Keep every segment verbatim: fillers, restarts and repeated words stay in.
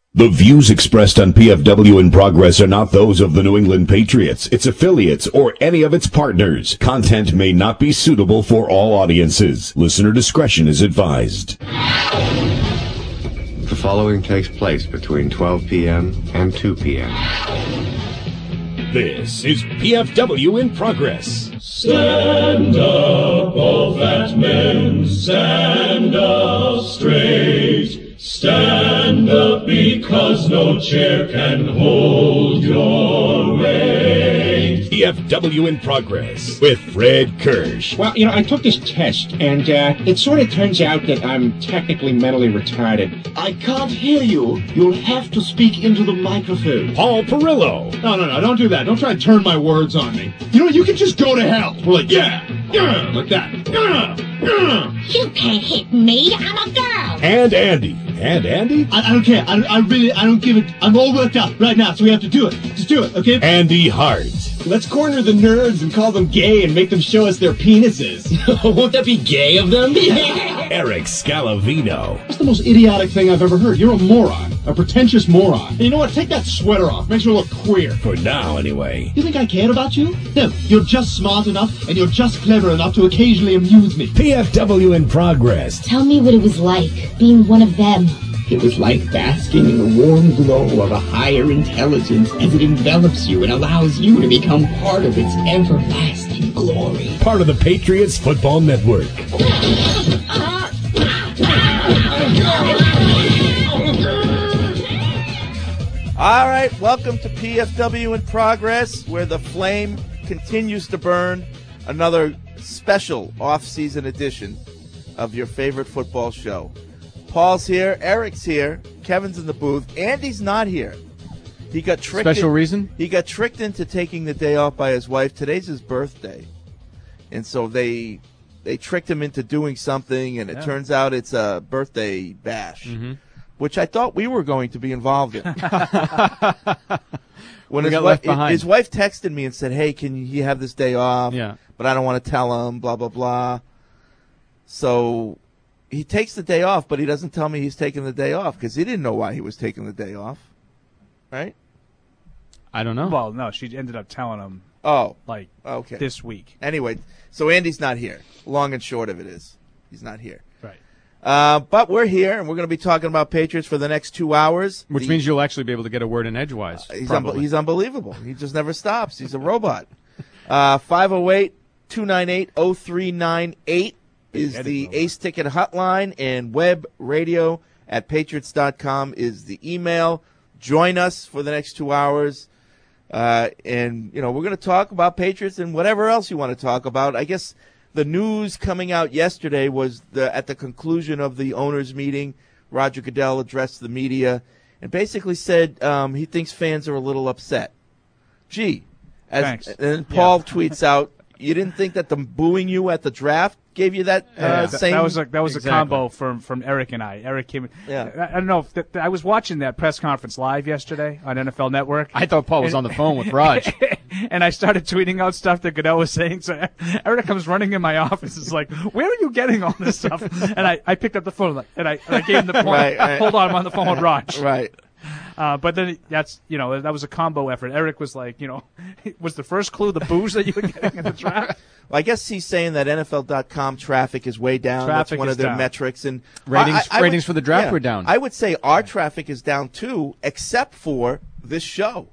The views expressed on P F W in Progress are not those of the New England Patriots, its affiliates, or any of its partners. Content may not be suitable for all audiences. Listener discretion is advised. The following takes place between twelve p.m. and two p.m. This is P F W in Progress. Stand up, all fat men, stand up straight. Stand up because no chair can hold your weight. P F W in Progress with Fred Kirsch. Well, you know, I took this test, and uh, it sort of turns out that I'm technically mentally retarded. I can't hear you. You'll have to speak into the microphone. Paul Perillo. No, no, no, don't do that. Don't try to turn my words on me. You know what? You can just go to hell. We're like, yeah, yeah, like that. Yeah, yeah. You can't hit me. I'm a girl. And Andy. And Andy? I, I don't care. I, I really, I don't give it. I'm all worked up right now, so we have to do it. Just do it, okay? Andy Hart. Let's corner the nerds and call them gay and make them show us their penises. Won't that be gay of them? Eric Scalavino. That's the most idiotic thing I've ever heard. You're a moron. A pretentious moron. And you know what? Take that sweater off. Makes you look queer. For now, anyway. You think I care about you? No. You're just smart enough, and you're just clever enough to occasionally amuse me. P F W in Progress. Tell me what it was like being one of them. It was like basking in the warm glow of a higher intelligence as it envelops you and allows you to become part of its everlasting glory. Part of the Patriots Football Network. All right, welcome to P F W in Progress, where the flame continues to burn. Another special off-season edition of your favorite football show. Paul's here, Eric's here, Kevin's in the booth, Andy's not here. He got tricked. Special in, reason? He got tricked into taking the day off by his wife. Today's his birthday, and so they they tricked him into doing something, and it yeah. turns out it's a birthday bash, mm-hmm. which I thought we were going to be involved in. When we his got wife, left behind. His wife texted me and said, "Hey, can you have this day off?" Yeah. But I don't want to tell him. Blah blah blah. So he takes the day off, but he doesn't tell me he's taking the day off because he didn't know why he was taking the day off, right? I don't know. Well, no, she ended up telling him. Oh, like okay. This week. Anyway, so Andy's not here. Long and short of it is, he's not here. Right. Uh, but we're here, and we're going to be talking about Patriots for the next two hours. Which the, means you'll actually be able to get a word in edgewise. Uh, he's, un- he's unbelievable. He just never stops. He's a robot. Uh, five oh eight, two nine eight, oh three nine eight. Is the Ace Ticket hotline, and web radio at patriots dot com is the email. Join us for the next two hours. Uh, and, you know, we're going to talk about Patriots and whatever else you want to talk about. I guess the news coming out yesterday was the, at the conclusion of the owners' meeting, Roger Goodell addressed the media and basically said um, he thinks fans are a little upset. Gee. As, Thanks. And then Paul yeah. tweets out, you didn't think that them booing you at the draft gave you that uh, yeah, same? That was a, that was exactly. a combo from, from Eric and I. Eric came. Yeah. I, I don't know if that, I was watching that press conference live yesterday on N F L Network. I thought Paul was and, on the phone with Raj. And I started tweeting out stuff that Goodell was saying. So Eric comes running in my office. Is like, where are you getting all this stuff? And I, I picked up the phone and I and I gave him the point. Right, right. Hold on, I'm on the phone with Raj. Right. Uh, but then that's, you know, that was a combo effort. Eric was like, you know, was the first clue the booze that you were getting in the draft? Well, I guess he's saying that N F L dot com traffic is way down. Traffic That's one is of their down. metrics. And ratings I, I ratings would, for the draft yeah, were down. I would say our traffic is down too, except for this show.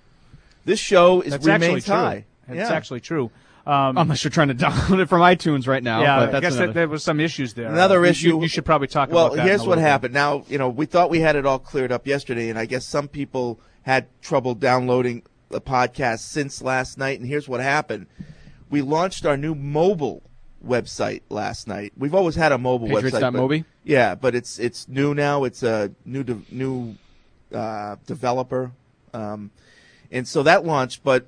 This show is That's remains actually true. high. It's yeah. actually true. Um, Unless you're trying to download it from iTunes right now. yeah, but that's I guess another. that there was some issues there. Another Uh, you- issue. You, you should probably talk well, about that. in here's a what little bit. happened. Now, you know, we thought we had it all cleared up yesterday, and I guess some people had trouble downloading the podcast since last night, and here's what happened. We launched our new mobile website last night. We've always had a mobile Patriots website. dot but- mobi? Yeah, but it's it's new now. It's a new de- new uh, developer, um, and so that launched. But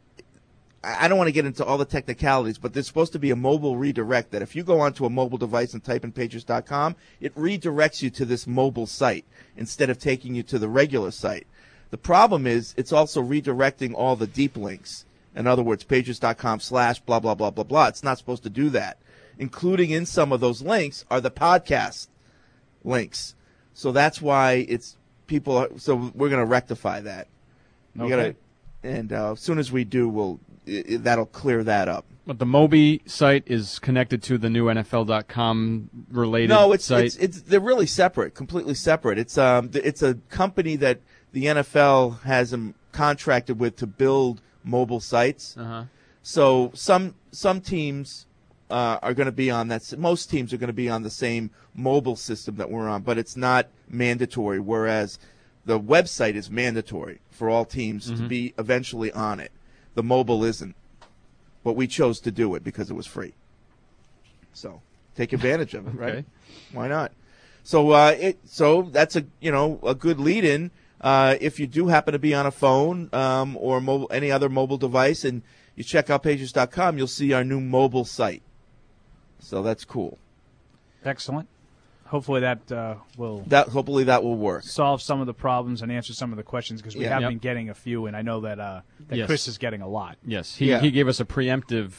I I don't want to get into all the technicalities, but there's supposed to be a mobile redirect that if you go onto a mobile device and type in patriots dot com, it redirects you to this mobile site instead of taking you to the regular site. The problem is it's also redirecting all the deep links. In other words, patriots dot com slash blah, blah, blah, blah, blah. It's not supposed to do that. Including in some of those links are the podcast links. So that's why it's people. Are, so we're going to rectify that. We Okay. gotta, and uh, as soon as we do, we'll i i- that'll clear that up. But the Moby site is connected to the new N F L dot com related No, it's, site. it's it's they're really separate, completely separate. It's um th- it's a company that the N F L has um, contracted with to build mobile sites. Uh-huh. So some some teams uh, are going to be on that. s- Most teams are going to be on the same mobile system that we're on, but it's not mandatory. Whereas the website is mandatory for all teams to Mhm. be eventually on it. The mobile isn't, but we chose to do it because it was free. So take advantage of it, right? Okay. Why not? So uh, it so that's a you know a good lead in. Uh, if you do happen to be on a phone um, or mobile, any other mobile device, and you check out pages dot com, you'll see our new mobile site. So that's cool. Excellent. Hopefully that uh, will That hopefully that will work. solve some of the problems and answer some of the questions because we Yeah. have Yep. been getting a few, and I know that uh, that Yes. Chris is getting a lot. Yes, he Yeah. he gave us a preemptive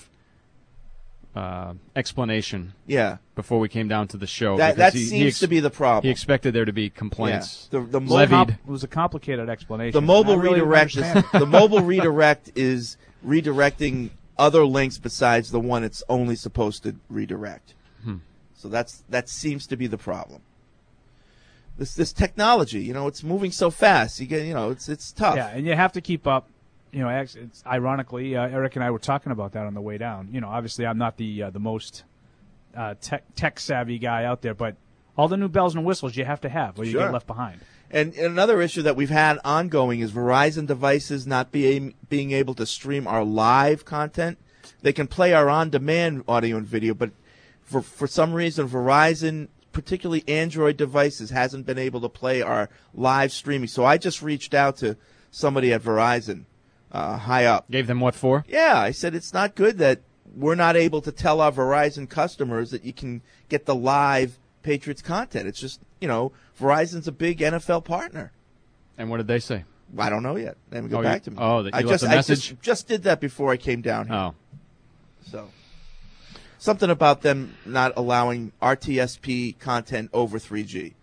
uh, explanation. Yeah. Before we came down to the show, That because that he- he seems ex- to be the problem. He expected there to be complaints. Yeah. The the It was, mobile com- it was a complicated explanation. the mobile I really didn't redirect is, understand it. the mobile redirect is redirecting other links besides the one it's only supposed to redirect. Hmm. So that's that seems to be the problem. This this technology, you know, it's moving so fast. You get, you know, it's it's tough. Yeah, and you have to keep up. You know, act- it's ironically, uh, Eric and I were talking about that on the way down. You know, obviously, I'm not the uh, the most uh, tech tech savvy guy out there, but all the new bells and whistles you have to have, or you Sure. get left behind. And, and another issue that we've had ongoing is Verizon devices not being being able to stream our live content. They can play our on-demand audio and video, but for for some reason, Verizon, particularly Android devices, hasn't been able to play our live streaming. So I just reached out to somebody at Verizon, uh, high up. Gave them what for? Yeah, I said it's not good that we're not able to tell our Verizon customers that you can get the live Patriots content. It's just, you know, Verizon's a big N F L partner. And what did they say? I don't know yet. They haven't got Oh, back you- to me. oh, that you I left just, a I message? just, just did that before I came down here. Oh. So something about them not allowing R T S P content over three G.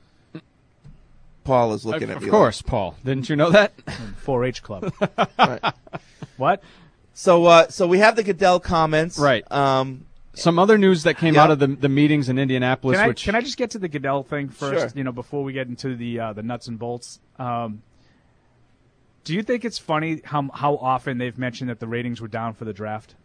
Paul is looking Of- at me. Of course, Paul. Didn't you know that? four H Club. Like, right. What? So, uh, so we have the Goodell comments. Right. Um, Some other news that came Yeah. out of the the meetings in Indianapolis, Can I, which can I just get to the Goodell thing first? Sure. You know, before we get into the uh, the nuts and bolts. Um, do you think it's funny how how often they've mentioned that the ratings were down for the draft?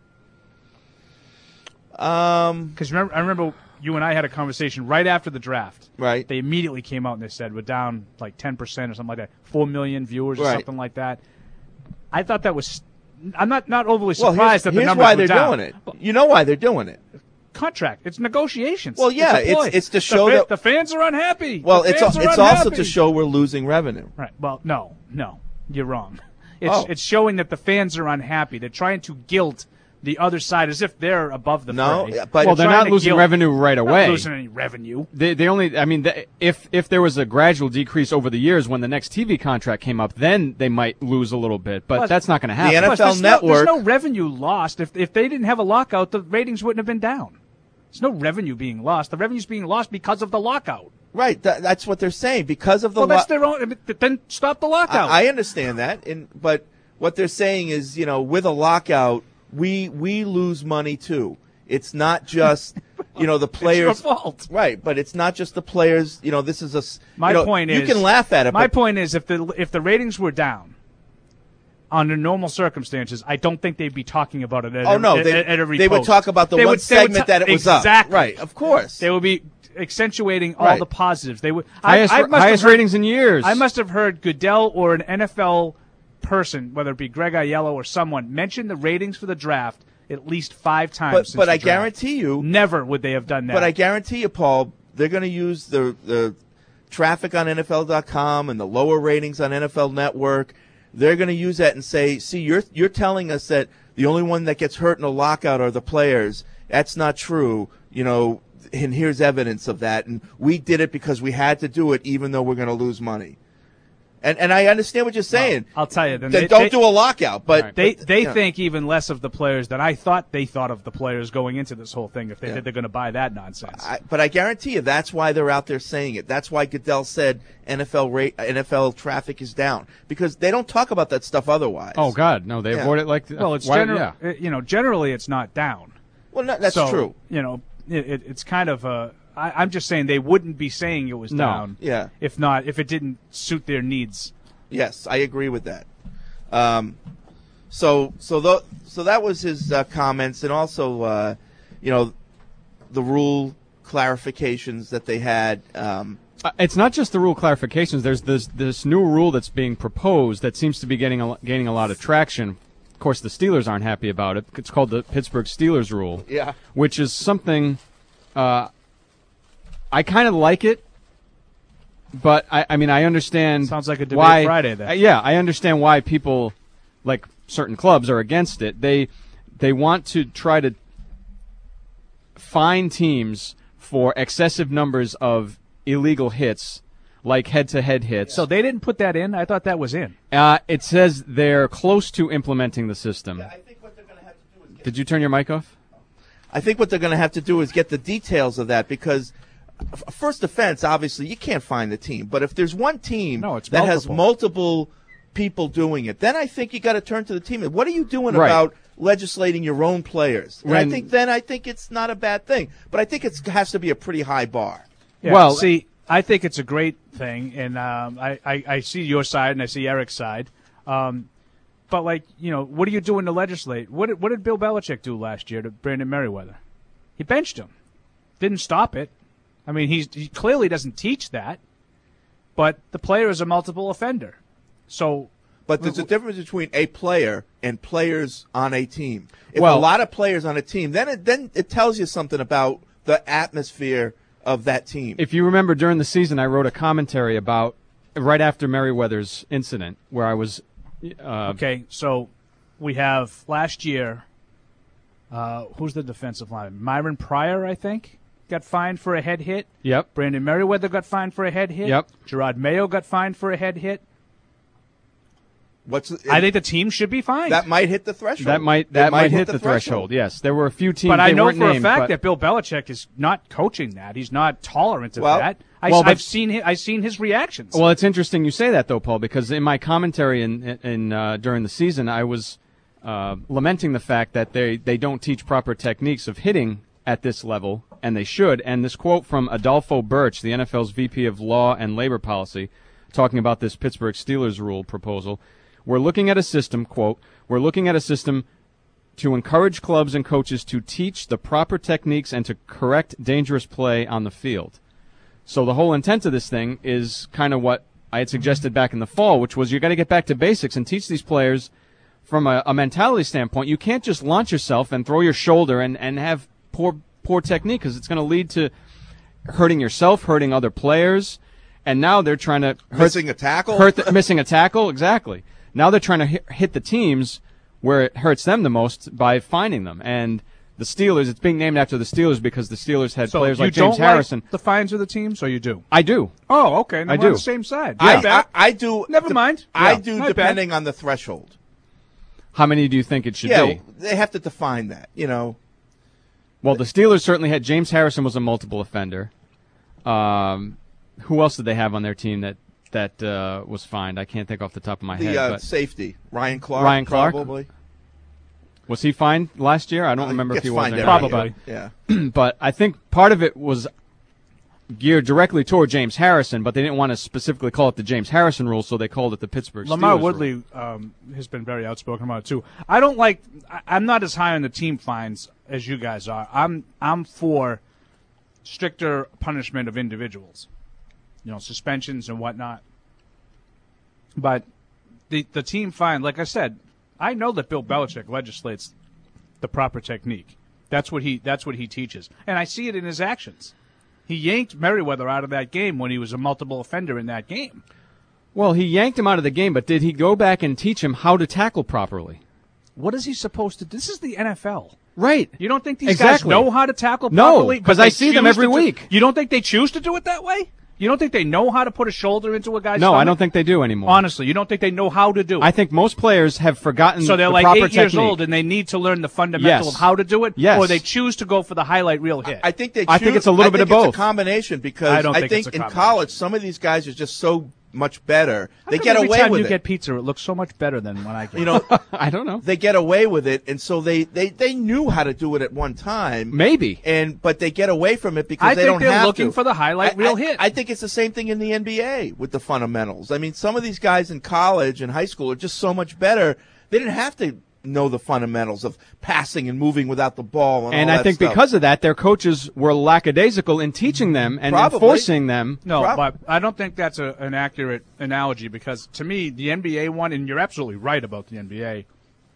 Um, because remember, I remember you and I had a conversation right after the draft. Right. They immediately came out and they said we're down like ten percent or something like that, four million viewers or Right. something like that. I thought that was. I'm not not overly well, surprised here's, that the here's numbers why were they're down. doing it. You know why they're doing it. Contract. It's negotiations. Well, yeah, it's, a ploy. it's- it's to The show fa- that- the fans are unhappy. Well, The it's fans al- are it's also unhappy. to show we're losing revenue. Right. Well, no, no, you're wrong. It's Oh. it's showing that the fans are unhappy. They're trying to guilt the other side as if they're above the No, fray. but- well, they're trying not to losing guilt- revenue right Not away. losing any revenue. They, they only, I mean, th if if there was a gradual decrease over the years when the next T V contract came up, then they might lose a little bit. But Plus- that's not going to happen. N F L Plus, there's no- Network- there's no revenue lost. If if they didn't have a lockout, the ratings wouldn't have been down. There's no revenue being lost. The revenue's being lost because of the lockout. Right. Th- that's what they're saying because of the. Well, that's lo- their own. I mean, Then stop the lockout. I, I understand that, and but what they're saying is, you know, with a lockout, we we lose money too. It's not just, you know, the players. It's your fault. Right, but it's not just the players. You know, this is a. s- My you know, point you is, can laugh at it. My but point is, if the if the ratings were down under normal circumstances, I don't think they'd be talking about it. At Oh, every, no, at, they- at every they would post. talk about the They one would- they would segment ta- that it was up. exactly. Right, of course. They would be accentuating all Right. the positives. They would Highest- I, I must have highest heard- ratings in years. I must have heard Goodell or an N F L person, whether it be Greg Aiello or someone, mention the ratings for the draft at least five times. But since but the I draft. guarantee you, never would they have done that. But I guarantee you, Paul, they're going to use the the traffic on N F L dot com and the lower ratings on N F L Network. They're going to use that and say, "See, you're you're telling us that the only one that gets hurt in a lockout are the players. That's not true. You know, and here's evidence of that. And we did it because we had to do it, even though we're going to lose money." And and I understand what you're saying. Well, I'll tell you. Then they, they, don't they, do a lockout, but they but, they you know. think even less of the players than I thought they thought of the players going into this whole thing. If they Yeah. think they're going to buy that nonsense, I, but I guarantee you that's why they're out there saying it. That's why Goodell said N F L rate, N F L traffic is down, because they don't talk about that stuff otherwise. Oh God, no, they Yeah. avoid it like. well, it's why- general. yeah. You know, generally it's not down. Well, no, that's So, true. You know, it, it, it's kind of a. I, I'm just saying they wouldn't be saying it was No. down. Yeah. If not, if it didn't suit their needs. Yes, I agree with that. Um, so so th- so that was his uh, comments, and also uh, you know the rule clarifications that they had. Um, Uh, It's not just the rule clarifications. There's this this new rule that's being proposed that seems to be getting a, lo- gaining a lot of traction. Of course, the Steelers aren't happy about it. It's called the Pittsburgh Steelers rule. Yeah. Which is something uh, I kind of like it, but I, I mean I understand. Sounds like a debate why, Friday then. Uh, yeah, I understand why people like certain clubs are against it. They they want to try to fine teams for excessive numbers of illegal hits, like head-to-head hits. So they didn't put that in. I thought that was in. Uh, it says they're close to implementing the system. Did you turn your mic off? I think what they're going to have to do is get the details of that, because f- first offense, obviously, you can't find the team. But if there's one team No, it's that has multiple. multiple people doing it, then I think you got to turn to the team. What are you doing Right. about legislating your own players? And When- I think then I think it's not a bad thing. But I think it has to be a pretty high bar. Yeah, Well- see, I think it's a great thing, and um, I, I, I see your side and I see Eric's side. Um, but, like, you know, what are you doing to legislate? What did, what did Bill Belichick do last year to Brandon Merriweather? He benched him. Didn't stop it. I mean, he's, he clearly doesn't teach that, but the player is a multiple offender. So, But there's a difference between a player and players on a team. If Well- a lot of players on a team, then it, then it tells you something about the atmosphere of that team. If you remember, during the season, I wrote a commentary about right after Merriweather's incident, where I was. Uh, okay, so we have last year, uh, who's the defensive lineman? Myron Pryor, I think, got fined for a head hit. Yep. Brandon Merriweather got fined for a head hit. Yep. Gerard Mayo got fined for a head hit. What's I think the team should be fined. that might hit the threshold. That might It that might, hit, the threshold. Yes, there were a few teams. but I they know weren't for named, a fact but- that Bill Belichick is not coaching that. He's not tolerant of Well- that. I, well, but- I've seen hi- I've seen his reactions. Well, it's interesting you say that, though, Paul, because in my commentary in, in uh, during the season, I was uh, lamenting the fact that they, they don't teach proper techniques of hitting at this level, and they should. And this quote from Adolfo Birch, the N F L's V P of Law and Labor Policy, talking about this Pittsburgh Steelers rule proposal, we're looking at a system, quote, we're looking at a system to encourage clubs and coaches to teach the proper techniques and to correct dangerous play on the field. So the whole intent of this thing is kind of what I had suggested back in the fall, which was you got to get back to basics and teach these players from a, a mentality standpoint. You can't just launch yourself and throw your shoulder and, and have poor poor technique, because it's going to lead to hurting yourself, hurting other players, and now they're trying to hurt, Missing a tackle? hurt the, missing a tackle, exactly. Now they're trying to hit, hit the teams where it hurts them the most by finding them. And the Steelers, it's being named after the Steelers because the Steelers had so players you like James don't Harrison. like the fines of the team, so you do. I do. Oh, okay. Then I we're do. on the same side. I, My bad. I, I do. Never de- mind. I Yeah, do, my bad. depending on the threshold. How many do you think it should Yeah, be? they have to define that. You know, Well, the Steelers certainly had James Harrison was a multiple offender. Um, who else did they have on their team that that uh, was fined? I can't think off the top of my the head. uh, but safety, Ryan Clark. Ryan Clark? probably. was he fined last year? I don't Uh, remember if gets he was. fined or every not. year. Yeah. But I think part of it was geared directly toward James Harrison, but they didn't want to specifically call it the James Harrison rule, so they called it the Pittsburgh Lamar Steelers rule. Woodley um, has been very outspoken about it too. I don't like. I, I'm not as high on the team fines as you guys are. I'm I'm for stricter punishment of individuals, you know, suspensions and whatnot. But the the team fine, like I said, I know that Bill Belichick legislates the proper technique. That's what he that's what he teaches, and I see it in his actions. He yanked Merriweather out of that game when he was a multiple offender in that game. Well, he yanked him out of the game, but did he go back and teach him how to tackle properly? What is he supposed to do? This is the N F L. Right. You don't think these Exactly. guys know how to tackle No, properly? 'cause but I they see them choose every to do- week. You don't think they choose to do it that way? You don't think they know how to put a shoulder into a guy's No, stomach? I don't think they do anymore. Honestly, you don't think they know how to do it? I think most players have forgotten So they're the like proper eight years technique. old and they need to learn the fundamental Yes. of how to do it? Yes. Or they choose to go for the highlight reel hit? I think they. Choose, I think it's a little I bit think of it's both. a combination because I don't think it's a in combination. college some of these guys are just so much better. How They come get every away time with you it. get pizza, it looks so much better than when I get You know, I don't know. they get away with it, and so they, they, they knew how to do it at one time. Maybe. And but they get away from it because I they think don't they're have looking to. for the highlight I- reel I- hit. I think it's the same thing in the N B A with the fundamentals. I mean, some of these guys in college and high school are just so much better. They didn't have to know the fundamentals of passing and moving without the ball. And, And all I that think stuff. because of that, their coaches were lackadaisical in teaching them and Probably. enforcing them. No, Prob- but I don't think that's a, an accurate analogy because to me, the N B A one, and you're absolutely right about the N B A,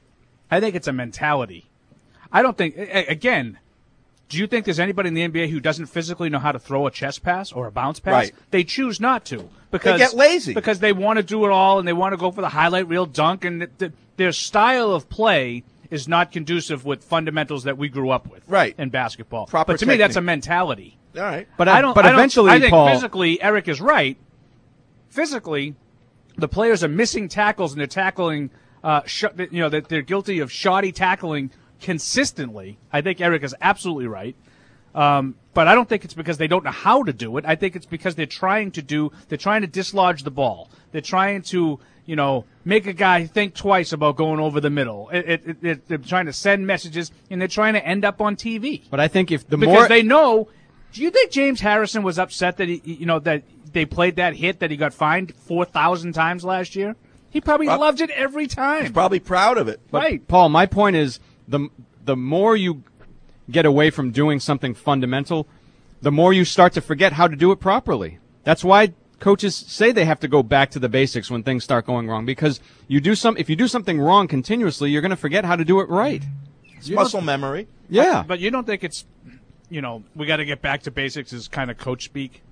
I think it's a mentality. I don't think, a- again, do you think there's anybody in the N B A who doesn't physically know how to throw a chest pass or a bounce pass? Right. They choose not to because get lazy. because they want to do it all and they want to go for the highlight reel dunk, and th- th- their style of play is not conducive with fundamentals that we grew up with Right. in basketball. Proper but to me, that's a technique. mentality. All right. But I don't. but I don't- eventually, I think Paul. physically, Eric is right. Physically, the players are missing tackles and they're tackling. Uh, sh- you know that they're guilty of shoddy tackling consistently. I think Eric is absolutely right. Um, but I don't think it's because they don't know how to do it. I think it's because they're trying to do. They're trying to dislodge the ball. They're trying to, you know, make a guy think twice about going over the middle. It, it, it, it, they're trying to send messages, and they're trying to end up on T V. But I think if the because more they know. Do you think James Harrison was upset that he, you know, that they played that hit that he got fined four thousand times last year? He probably Well, loved it every time. He's probably proud of it. But, right. Paul, my point is the the more you get away from doing something fundamental, the more you start to forget how to do it properly. That's why coaches say they have to go back to the basics when things start going wrong, because you do some if you do something wrong continuously, you're going to forget how to do it right. It's muscle memory. Yeah. But you don't think it's, you know, we got to get back to basics is kind of coach speak?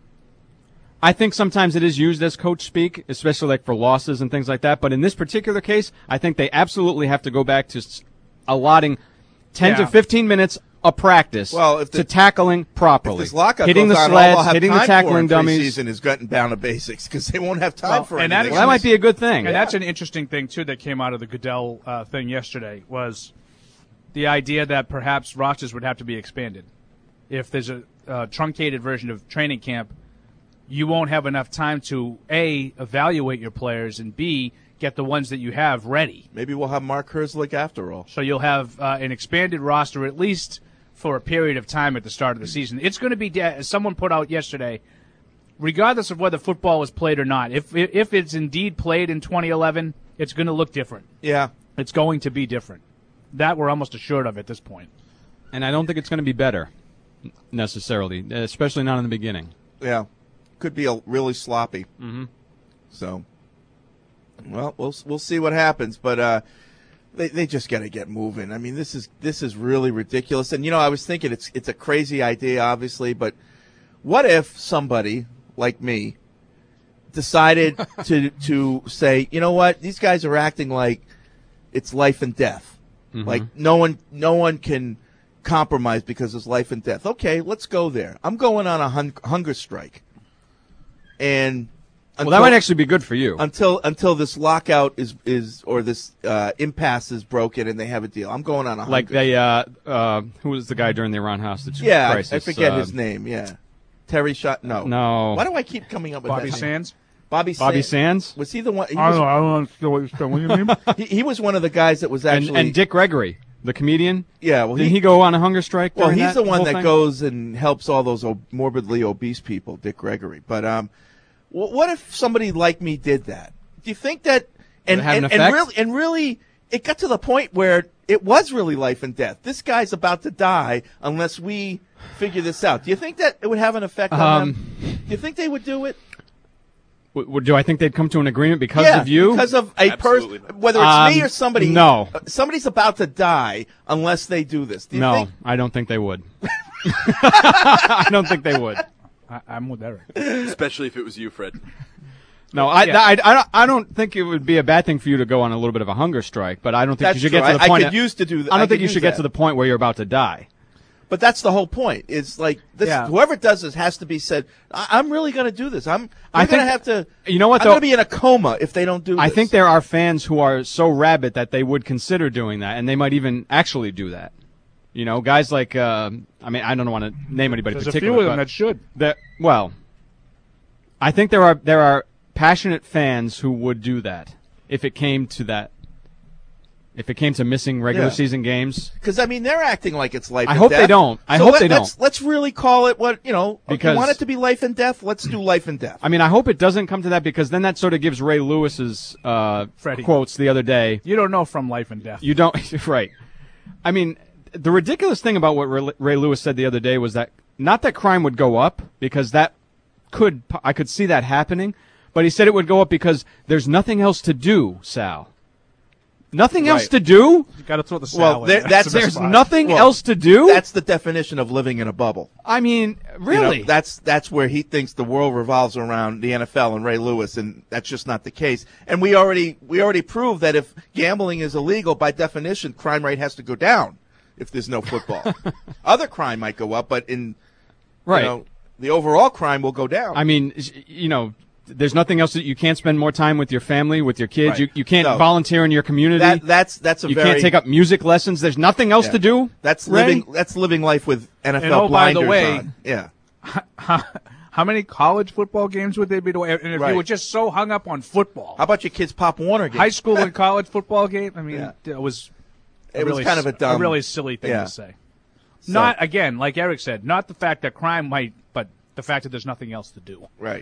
I think sometimes it is used as coach speak, especially like for losses and things like that. But in this particular case, I think they absolutely have to go back to s- allotting ten Yeah. to fifteen minutes of practice Well, if the- to tackling properly, If this lockout hitting goes the on, sleds, all they'll have hitting time the tackling for in dummies. preseason is getting down to basics because they won't have time Well, for and that anything. Well, that might be a good thing. And that's an interesting thing, too, that came out of the Goodell uh, thing yesterday was the idea that perhaps rosters would have to be expanded. If there's a uh, truncated version of training camp, you won't have enough time to, A, evaluate your players, and B, get the ones that you have ready. Maybe we'll have Mark Herzlich after all. So you'll have uh, an expanded roster at least for a period of time at the start of the season. It's going to be, as someone put out yesterday, regardless of whether football is played or not, if if it's indeed played in twenty eleven, it's going to look different. Yeah. It's going to be different. That we're almost assured of at this point. And I don't think it's going to be better necessarily, especially not in the beginning. Yeah. Could be a really sloppy. Mm-hmm. So, well, we'll we'll see what happens, but uh, they they just got to get moving. I mean, this is this is really ridiculous. And you know, I was thinking it's it's a crazy idea, obviously, but what if somebody like me decided to to say, you know what, these guys are acting like it's life and death, Mm-hmm. like no one no one can compromise because it's life and death. Okay, let's go there. I'm going on a hun- hunger strike. And Well, that might actually be good for you. until until this lockout is is or this uh, impasse is broken and they have a deal. I'm going on a Like hunger. they, uh, uh, who was the guy during the Iran hostage yeah, I- crisis? I forget Uh, his name. Yeah, Terry Shot. No, No. Why do I keep coming up with Bobby that name? Sands? Bobby Bobby Sands. Sands Was he the one? He I was, don't know. I don't understand what you're saying. What do you mean? he, he was one of the guys that was and, actually. and Dick Gregory, the comedian. yeah, well, Didn't he go on a hunger strike? Well, during he's the one whole that thing? goes and helps all those ob- morbidly obese people, Dick Gregory. But um, wh- what if somebody like me did that? Do you think that? And it have an and, and effect? really, and really, it got to the point where it was really life and death. This guy's about to die unless we figure this out. Do you think that it would have an effect on Um, them? Do you think they would do it? W- w- do I think they'd come to an agreement because yeah, of you? because of a person, whether it's Um, me or somebody. no. uh, somebody's about to die unless they do this. Do you no, think? I don't think they would. I don't think they would. I, I'm with Eric. Especially if it was you, Fred. No, I, Yeah. I, I, don't, I don't think it would be a bad thing for you to go on a little bit of a hunger strike, but I don't think That's you should true. get to the I- I point. could use to do th- I I don't could think you use should get that. to the point where you're about to die. But that's the whole point. It's like this, Yeah. whoever does this has to be said, I- I'm really going to do this. I'm, I I'm going to think- have to. You know what, I'm though? going to be in a coma if they don't do this. I think there are fans who are so rabid that they would consider doing that, and they might even actually do that. You know, guys like, uh, I mean, I don't want to name anybody There's a particular. few of them but that should. that- well, I think there are there are passionate fans who would do that if it came to that. If it came to missing regular Yeah. season games. Because I mean, they're acting like it's life. I and hope death. they don't. I So hope let, they let's, don't. Let's really call it what you know. If Because- you want it to be life and death, let's do life and death. I mean, I hope it doesn't come to that because then that sort of gives Ray Lewis's uh, Freddie. quotes the other day. You don't know from life and death. You don't, right? I mean, the ridiculous thing about what Ray Ray Lewis said the other day was that not that crime would go up because that could I could see that happening, but he said it would go up because there's nothing else to do, Sal. Nothing else Right. to do? You got to throw the Well, salad. there- that's the There's spot. nothing Well, else to do? That's the definition of living in a bubble. I mean, You really? know, that's that's where he thinks the world revolves around the N F L and Ray Lewis, and that's just not the case. And we already we already proved that if gambling is illegal, by definition, crime rate has to go down. If there's no football, other crime might go up, but in Right. you know, the overall crime will go down. I mean, you know, there's nothing else that you can't spend more time with your family, with your kids. Right. You you can't No. volunteer in your community. that that's that's a you very can't take up music lessons. There's nothing else yeah. to do. That's Ray? living that's living life with N F L And oh, by the blinders way- on. Yeah. How many college football games would they be doing? And if Right. you were just so hung up on football, How about your kids' Pop Warner game? high school and college football game. I mean, Yeah. it was. a It was really kind of a s- dumb- really silly thing yeah. to say. So- Not again, like Eric said, not the fact that crime might, but the fact that there's nothing else to do. Right.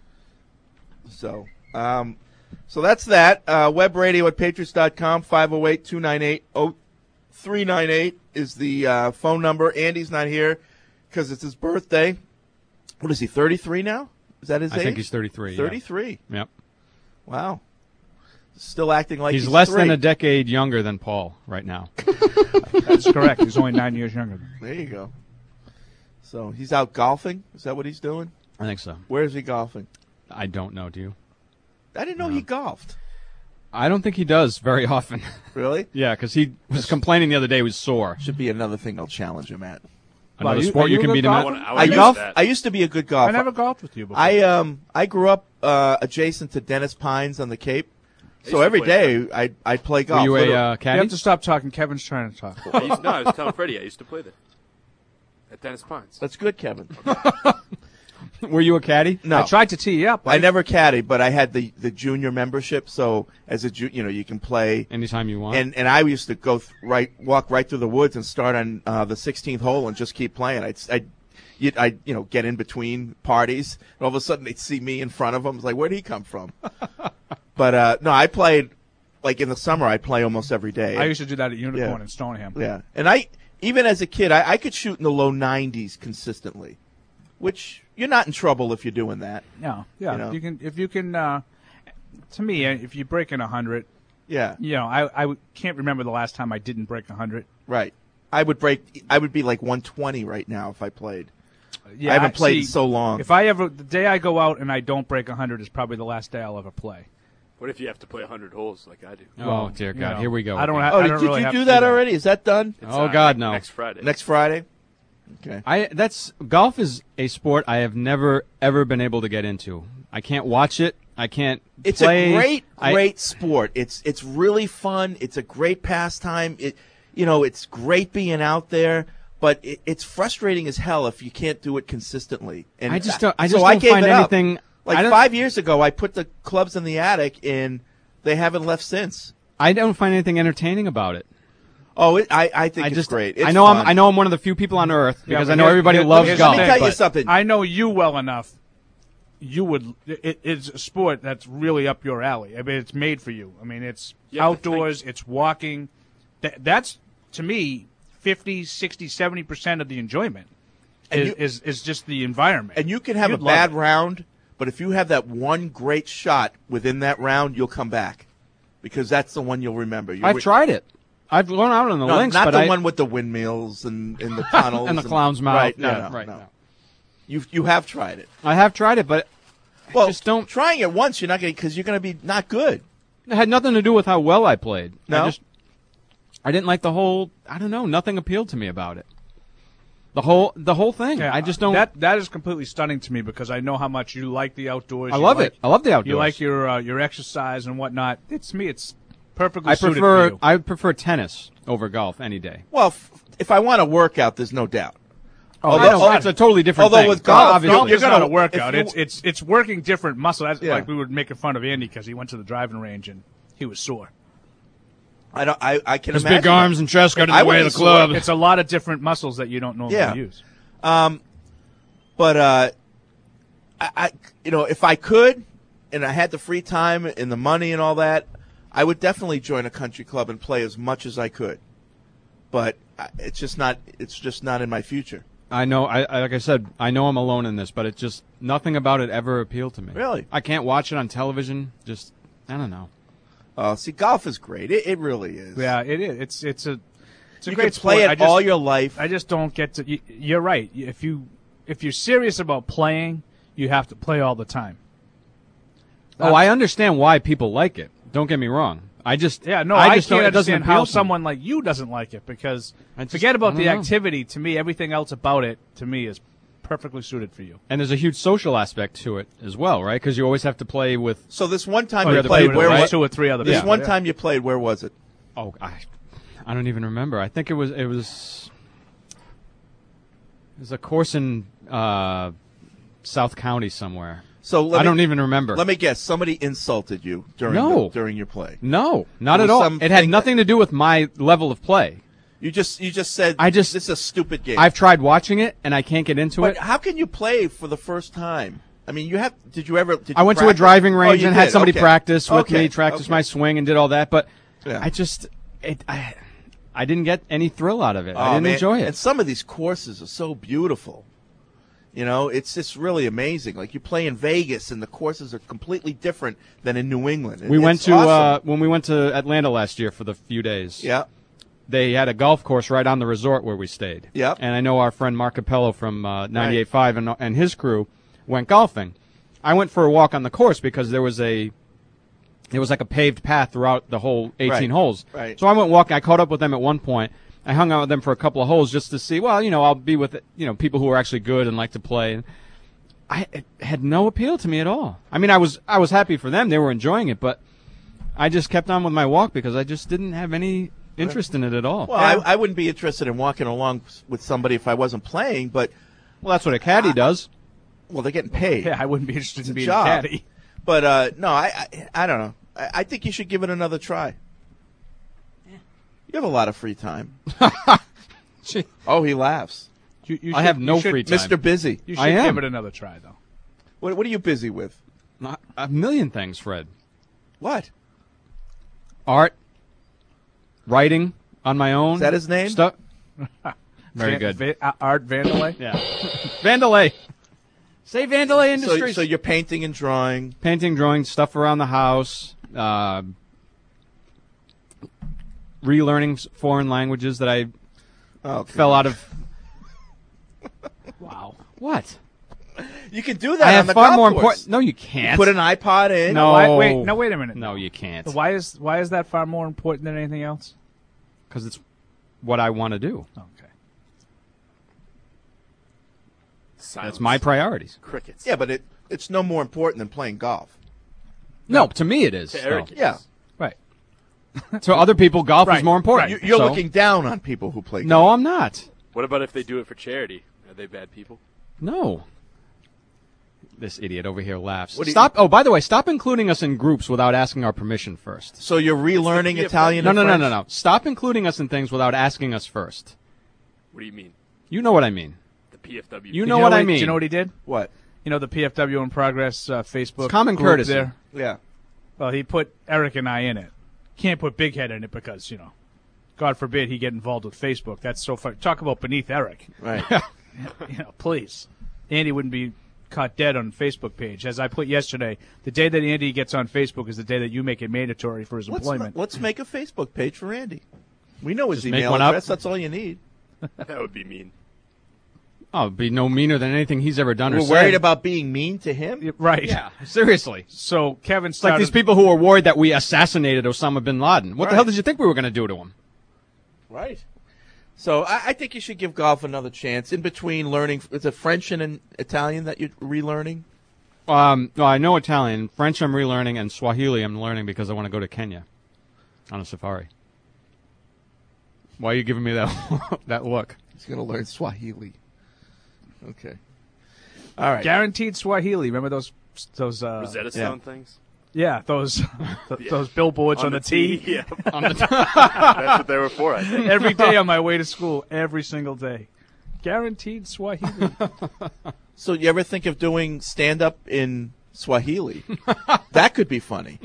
So, um, so that's that. Uh, web radio at patriots dot com, five oh eight, two nine eight, oh three nine eight is the uh, phone number. Andy's not here because it's his birthday. What is he, thirty-three now? Is that his I age? think he's thirty-three. yeah. thirty-three. Yep. Wow. Still acting like he's, he's less three. than a decade younger than Paul right now. That's correct. He's only nine years younger. There you go. So he's out golfing? Is that what he's doing? I think so. Where is he golfing? I don't know. Do you? I didn't know he golfed. I don't think he does very often. Really? Yeah, because he was complaining the other day he was sore. Should be another thing I'll challenge him at. Another Are you- sport are you, you a can good beat him golfer? at. I I would golf. use that. I used to be a good golfer. I never golfed with you before. I um I grew up uh, adjacent to Dennis Pines on the Cape, I so used to every play day I I play Were golf. you a Literally. uh, you caddy? have to stop talking. Kevin's trying to talk. I used, no, I was telling Freddie I used to play there at Dennis Pines. That's good, Kevin. Were you a caddy? No, I tried to tee you up. I never caddied, but I had the, the junior membership. So as a ju- you know, you can play. Anytime you want. And and I used to go th- right, walk right through the woods and start on uh, the sixteenth hole and just keep playing. I'd, I'd you'd, I'd you know get in between parties, and all of a sudden they'd see me in front of them. It's like, where'd he come from? But uh, no, I played like in the summer. I play almost every day. I used to do that at Unicorn Yeah. in Stoneham. Yeah, and I even as a kid, I, I could shoot in the low nineties consistently, which you're not in trouble if you're doing that. No, yeah. You know? You can if you can. Uh, to me, uh, if you break in a hundred, Yeah, you know, I I w- can't remember the last time I didn't break a hundred. right. I would break. I would be like one twenty right now if I played. Yeah, I haven't played see, in so long. If I ever the day I go out and I don't break a hundred is probably the last day I'll ever play. What if you have to play one hundred holes like I do? oh, well, dear you God. know, Here we go. I don't again. have- oh, I did, don't did really you have do to that do that. already? Is that done? It's, Oh, uh, God, ne- no. Next Friday. Next Friday. Okay. I that's golf is a sport I have never ever been able to get into. I can't watch it. I can't It's play. a great, I- great sport. It's it's really fun. It's a great pastime. It, you know, it's great being out there, but it, it's frustrating as hell if you can't do it consistently. And I just don't. I so just I don't gave find it up. anything. I Like don't, five years ago, I put the clubs in the attic, and they haven't left since. I don't find anything entertaining about it. Oh, it, I I think I it's just great. It's I know fun. I'm I know I'm one of the few people on earth Yeah, because but I know here- everybody here- loves here's the golf. Let me tell you but- something. I know you well enough. You would. It, it's a sport that's really up your alley. I mean, it's made for you. I mean, it's You have to outdoors. It's walking. That, that's to me fifty, sixty, seventy percent of the enjoyment. And Is, you- is is just the environment. And you can have You'd a love bad it. round, but if you have that one great shot within that round, you'll come back because that's the one you'll remember. You I've re- tried it. I've gone out on the No, links, not but the I, one with the windmills and, and the tunnels and the clown's mouth. Right? No, Yeah, no, right, no. no. You you have tried it. I have tried it, but Well, just don't- trying it once. You're not going because you're going to be not good. it had nothing to do with how well I played. No? I just I didn't like the whole. I don't know. Nothing appealed to me about it. The whole the whole thing. Yeah, I just don't. That that is completely stunning to me because I know how much you like the outdoors. I you love like, it. I love the outdoors. You like your uh, your exercise and whatnot. It's me. It's perfectly I suited prefer for you. I prefer tennis over golf any day. Well, f- if I want to work out, there's no doubt. Oh, I know, it's a totally different although thing. with golf, obviously. Golf is not a if workout. you- It's it's it's working different muscle. That's Yeah. like we were making fun of Andy because he went to the driving range and he was sore. I don't. I, I can His imagine. big arms and chest got in I the way of wouldn't the club. It's a lot of different muscles that you don't normally Yeah. use. Um, but uh, I, I, you know, if I could, and I had the free time and the money and all that, I would definitely join a country club and play as much as I could. But I- it's just not. It's just not in my future. I know. I, I like I said, I know I'm alone in this, but it just nothing about it ever appealed to me. Really? I can't watch it on television. Just I don't know. Uh, see, golf is great. It, it really is. Yeah, it is. It's it's a it's a You great can play sport. it I just- all your life. I just don't get to. You, you're right. If you if you're serious about playing, you have to play all the time. Oh, I understand why people like it. Don't get me wrong. I just Yeah, no, I I, just don't- can't it doesn't understand appeal how to me. someone like you doesn't like it because I just- forget I about don't the know. activity. To me, everything else about it, to me, is perfectly suited for you. And there's a huge social aspect to it as well, right? Because you always have to play with. So this one time Oh, you yeah, the played, people, where right? was two or three other This people, one yeah. time you played, where was it? Oh, I, I don't even remember. I think it was it was it was a course in uh, South County somewhere. So let I me- don't even remember. Let me guess. Somebody insulted you during No. the, during your play. No, not There at was all. It had something nothing to do with my level of play. You just you just said I just- this is a stupid game. I've tried watching it and I can't get into But it. how can you play for the first time? I mean, you have. Did you ever? Did you I went to a practice? driving Oh, range you and had did. somebody Okay. practice with Okay. me, practice Okay. my swing, and did all that. But Yeah. I just, it, I, I didn't get any thrill out of it. Oh, I didn't man. enjoy it. And some of these courses are so beautiful. You know, it's just really amazing. Like you play in Vegas, and the courses are completely different than in New England. We It's went to awesome. uh, when we went to Atlanta last year for the few days. Yeah. They had a golf course right on the resort where we stayed. Yep. And I know our friend Mark Capello from uh, ninety-eight point five and, and his crew went golfing. I went for a walk on the course because there was a it was like a paved path throughout the whole eighteen Right. holes. Right. So I went walking. I caught up with them at one point. I hung out with them for a couple of holes just to see. Well, you know, I'll be with you know people who are actually good and like to play. And I it had no appeal to me at all. I mean, I was I was happy for them; they were enjoying it, but I just kept on with my walk because I just didn't have any interest in it at all. Well, I, I wouldn't be interested in walking along with somebody if I wasn't playing, but well, that's what a caddy does. Well, they're getting paid. Yeah, I wouldn't be interested It's in a being job. a caddy. But uh, no, I, I I don't know. I, I think you should give it another try. You have a lot of free time. Oh, he laughs. You, you I should- have no you should- free time. Mister Busy. You should I am. give it another try, though. What What are you busy with? Not a million things, Fred. What? Art, writing on my own. Is that his name? Stuff. Very Van- good. Va- uh, Art Vandelay? Yeah. Vandalay. Say Vandalay So, Industries. so you're painting and drawing. Painting, drawing, stuff around the house. Uh, relearning s- foreign languages that I Oh, fell out of. Wow. What? You can do that I on have the far golf more course. important. No, you can't. Put an iPod in. No. Why, wait, no, wait a minute. No, you can't. Why is why is that far more important than anything else? Because it's what I want to do. Okay. That's my priorities. Crickets. Yeah, but it it's no more important than playing golf. No, to me it is. To Eric, it Yeah. is. Right. To other people, golf Right, is more important. You, you're So- looking down on people who play golf. No, I'm not. What about if they do it for charity? Are they bad people? No. This idiot over here laughs. What do you- Stop. Oh, by the way, stop including us in groups without asking our permission first. So you're relearning P F W. Italian No, and no, no, French? no, no. Stop including us in things without asking us first. What do you mean? You know what I mean. The P F W. You Did know what I he- mean. Do you know what he did? What? You know the P F W in Progress uh, Facebook It's common group courtesy. there? Yeah. Well, he put Eric and I in it. Can't put Big Head in it because, you know, God forbid he get involved with Facebook. That's so fun. Talk about beneath Eric. Right. You know, please. Andy wouldn't be caught dead on the Facebook page. As I put yesterday, the day that Andy gets on Facebook is the day that you make it mandatory for his let's, employment. ma- let's make a Facebook page for Andy. We know his Just make email one up. address. That's all you need. That would be mean. Oh, it'd be no meaner than anything he's ever done or We're said. worried about being mean to him. Yeah, right. Yeah, seriously. So Kevin It's like started. these people who were worried that we assassinated Osama bin Laden. What the Right. hell did you think we were going to do to him? Right. So I, I think you should give golf another chance in between learning. Is it French and an Italian that you're relearning? Um, no, I know Italian. French I'm relearning, and Swahili I'm learning because I want to go to Kenya on a safari. Why are you giving me that that look? He's going to learn Swahili. Okay. All right. Guaranteed Swahili. Remember those those uh, Rosetta Stone yeah. things? Yeah, those th- yeah. those billboards on, on the, the T. Yeah, on the t- that's what they were for. I think. Every day on my way to school, every single day, guaranteed Swahili. So you ever think of doing stand-up in Swahili? That could be funny.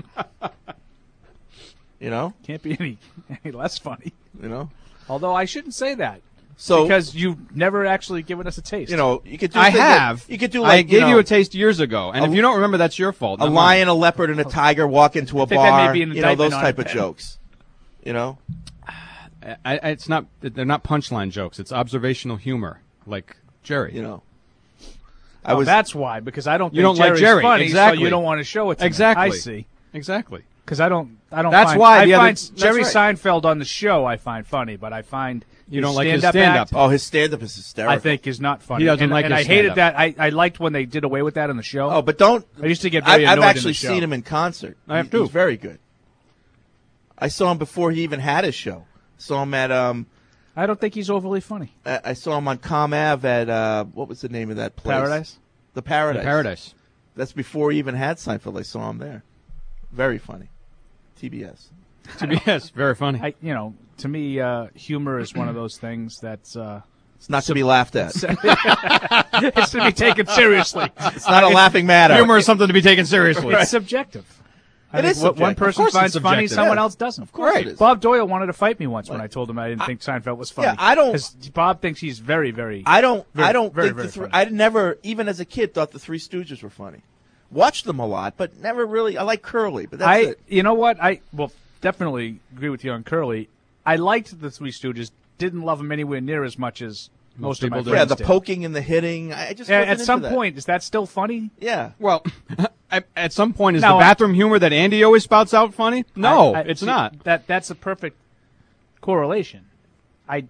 You know? Can't be any, any less funny. You know? Although I shouldn't say that. So, because you've never actually given us a taste. You know, you could do I have. Like, you could do like, I gave you, know, you a taste years ago. And a, if you don't remember, that's your fault. A lion, a leopard, and a tiger walk into a bar. You know, those type of jokes. You know? I, I, it's not, they're not punchline jokes. It's observational humor, like Jerry. You know? I was, oh, that's why, because I don't you think don't Jerry's like Jerry. funny, exactly. so you don't want to show it to exactly. me. I see. Exactly. Because I don't, I don't. That's find, why I the find other, Jerry right. Seinfeld on the show I find funny, but I find you don't his like his stand-up stand-up. act, Oh, his stand-up is hysterical. I think is not funny. He doesn't and, like and his I hated stand-up. that. I, I liked when they did away with that on the show. Oh, but don't. I used to get very I, I've annoyed actually in the show. seen him in concert. I have he, too. He's very good. I saw him before he even had his show. Saw him at. Um, I don't think he's overly funny. I, I saw him on Com Ave at uh, what was the name of that place? Paradise. The Paradise. The Paradise. That's before he even had Seinfeld. I saw him there. Very funny. T B S. T B S. Very funny. I, you know, to me, uh, humor is one of those things that's. Uh, it's not to be laughed at. It's to be taken seriously. It's not a it's, laughing matter. Humor is something to be taken seriously. It's subjective. It is what one person finds funny, someone yeah. else doesn't. Of course right. it is. Bob Doyle wanted to fight me once what? when I told him I didn't I, think Seinfeld was funny. Yeah, I don't. Because Bob thinks he's very, very. I don't. Very, I don't very, think very the three, funny. I never, even as a kid, thought the Three Stooges were funny. Watched them a lot, but never really. I like Curly, but that's I, it. You know what? I well definitely agree with you on Curly. I liked the Three Stooges. Didn't love them anywhere near as much as most, most of my people friends Yeah, the did. poking and the hitting. I just yeah, wasn't at into some that. point, is that still funny? Yeah. Well, at, at some point, is No, the bathroom humor that Andy always spouts out funny? No, I, I, it's see, not. That that's a perfect correlation. I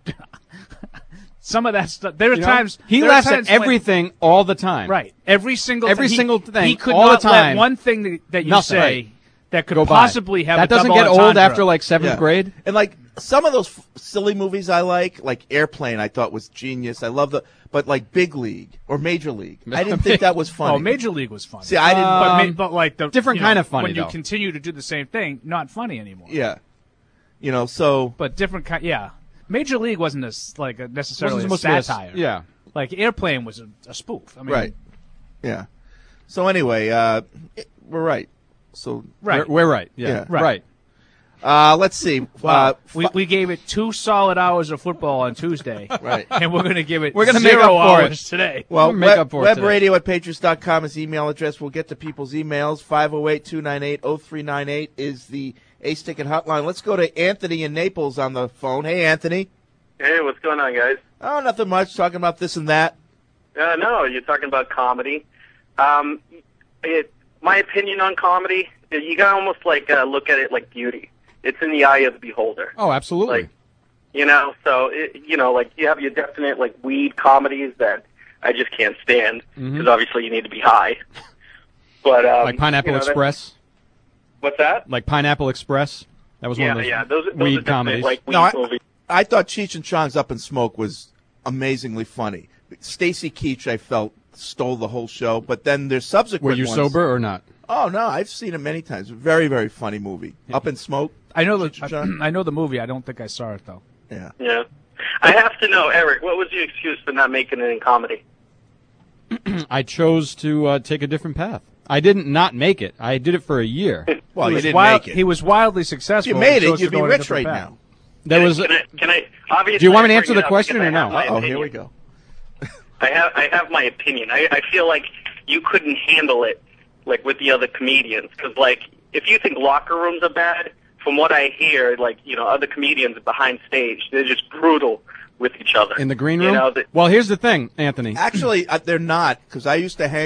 some of that stuff. There are You know, times he there are laughs times at everything when, all the time. Right, every single every th- single he, thing He could all not the time. let one thing that, that you Nothing. say Right. that could Go by. possibly have that a doesn't double get old entendre. after like seventh Yeah. grade. And like some of those f- silly movies I like, like Airplane, I thought was genius. I love the, but like Big League or Major League, I didn't think that was funny. Oh, Major League was funny. See, I didn't. but, Um, ma- but like the different you know, kind of funny, when you though. continue to do the same thing, not funny anymore. yeah, you know. So, But different kind. Yeah, Major League wasn't a, s- like a necessarily Wasn't a supposed to be a s- satire. yeah. Like Airplane was a, a spoof. I mean, right, yeah. So anyway, uh, it, we're right. So right. We're, we're right. Yeah, Yeah. Right. right. uh, let's see. Wow. Uh, we, we gave it two solid hours of football on Tuesday. Right. And we're going to give it We're gonna zero make up for hours it. today. Well, We'll make web, up for it today. webradio at patriots dot com is the email address. We'll get to people's emails. five oh eight, two nine eight, oh three nine eight is the Ace Ticket hotline. Let's go to Anthony in Naples on the phone. Hey, Anthony. Hey, what's going on, guys? Oh, nothing much. Talking about this and that. Uh, no, you're talking about comedy. Um, it, my opinion on comedy, you gotta almost like uh, look at it like beauty. It's in the eye of the beholder. Oh, absolutely. Like, you know, so it, you know, like you have your definite like weed comedies that I just can't stand because Mhm. obviously you need to be high. But um, like Pineapple you know, that- Express. what's that? Like Pineapple Express. That was Yeah, one of those yeah, those- those are weed definite, comedies. like, weed No, I, movies. I thought Cheech and Chong's Up in Smoke was amazingly funny. Stacy Keach, I felt, stole the whole show. But then there's subsequent Were you ones. sober or not? Oh, no, I've seen it many times. Very, very funny movie. Up in Smoke. I know Cheech and Chong. the I know the movie. I don't think I saw it though. Yeah. Yeah. I have to know, Eric, what was your excuse for not making it in comedy? I chose to uh, take a different path. I didn't not make it. I did it for a year. Well, he you was didn't wild, make it. He was wildly successful. If you made and it, chose you'd to be go in a rich different right path. now. There can, was. I, can I? Can I? Obviously, Do you want me to I answer bring the it up question because or I have no? my Oh, opinion. here we go. I have I have my opinion. I, I feel like you couldn't handle it like with the other comedians because like if you think locker rooms are bad, from what I hear, like you know other comedians behind stage, they're just brutal with each other In the green You room? know, that, Well, here's the thing, Anthony. Actually, uh, they're not, because I used to hang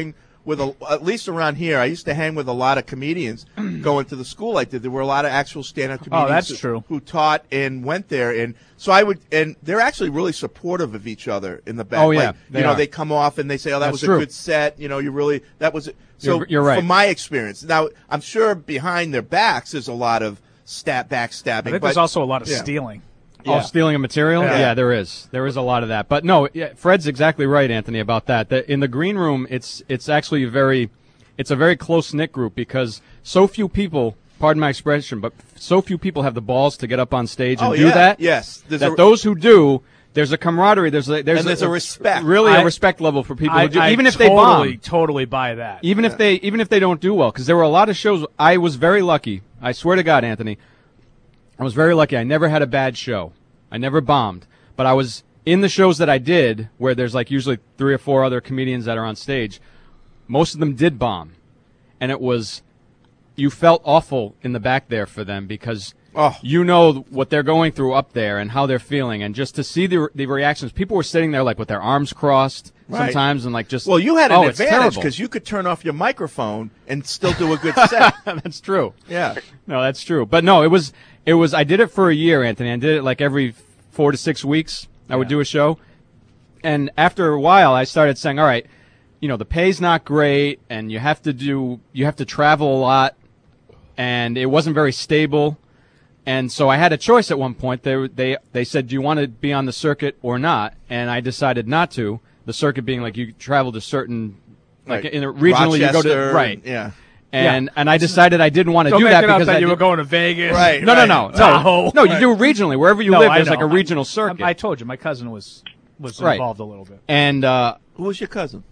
with a, at least around here, I used to hang with a lot of comedians going to the school I did. There were a lot of actual stand-up comedians Oh, that's who, true. who taught and went there. And so I would, and they're actually really supportive of each other in the back. Oh, yeah, Like, they you know, are. they come off and they say, oh, that That's was true. a good set. You know, you really, that was, so You're- you're right. from my experience. Now, I'm sure behind their backs there's a lot of stab, backstabbing. I think but, there's also a lot of yeah. stealing. Oh, stealing of material? Yeah. Yeah. there is. There is a lot of that. But no, yeah, Fred's exactly right, Anthony, about that. That in the green room, it's it's actually a very, it's a very close knit group because so few people, pardon my expression, but so few people have the balls to get up on stage and Oh, do yeah. that. Yes. There's that a- those who do, there's a camaraderie. There's a there's, And there's a respect. really I- a respect level for people I, who do, I even if totally, they bomb. totally buy that. Even if they even if they don't do well, because there were a lot of shows. I was very lucky. I swear to God, Anthony, I was very lucky. I never had a bad show. I never bombed. But I was in the shows that I did, where there's like usually three or four other comedians that are on stage. Most of them did bomb, and it was you felt awful in the back there for them because Oh. you know what they're going through up there and how they're feeling, and just to see the the reactions. People were sitting there like with their arms crossed Right. sometimes, and like just Well, you had an oh, it's advantage terrible. because you could turn off your microphone and still do a good set. That's true. Yeah. No, that's true. But no, it was it was I did it for a year, Anthony. I did it like every four to six weeks. I would do a show. And after a while I started saying, all right, you know, the pay's not great and you have to do you have to travel a lot and it wasn't very stable. And so I had a choice at one point. They they they said, "Do you want to be on the circuit or not?" And I decided not to. The circuit being like you travel to certain like Right. in a, regionally you go to Rochester, right. yeah. And and I decided I didn't want to Don't do make that it up because that I you did- were going to Vegas. Right. No, no, no, no, Tahoe. no. You do regionally wherever you No, live. I There's like a know. regional circuit. I, I told you, my cousin was was Right. involved a little bit. And uh, Who was your cousin?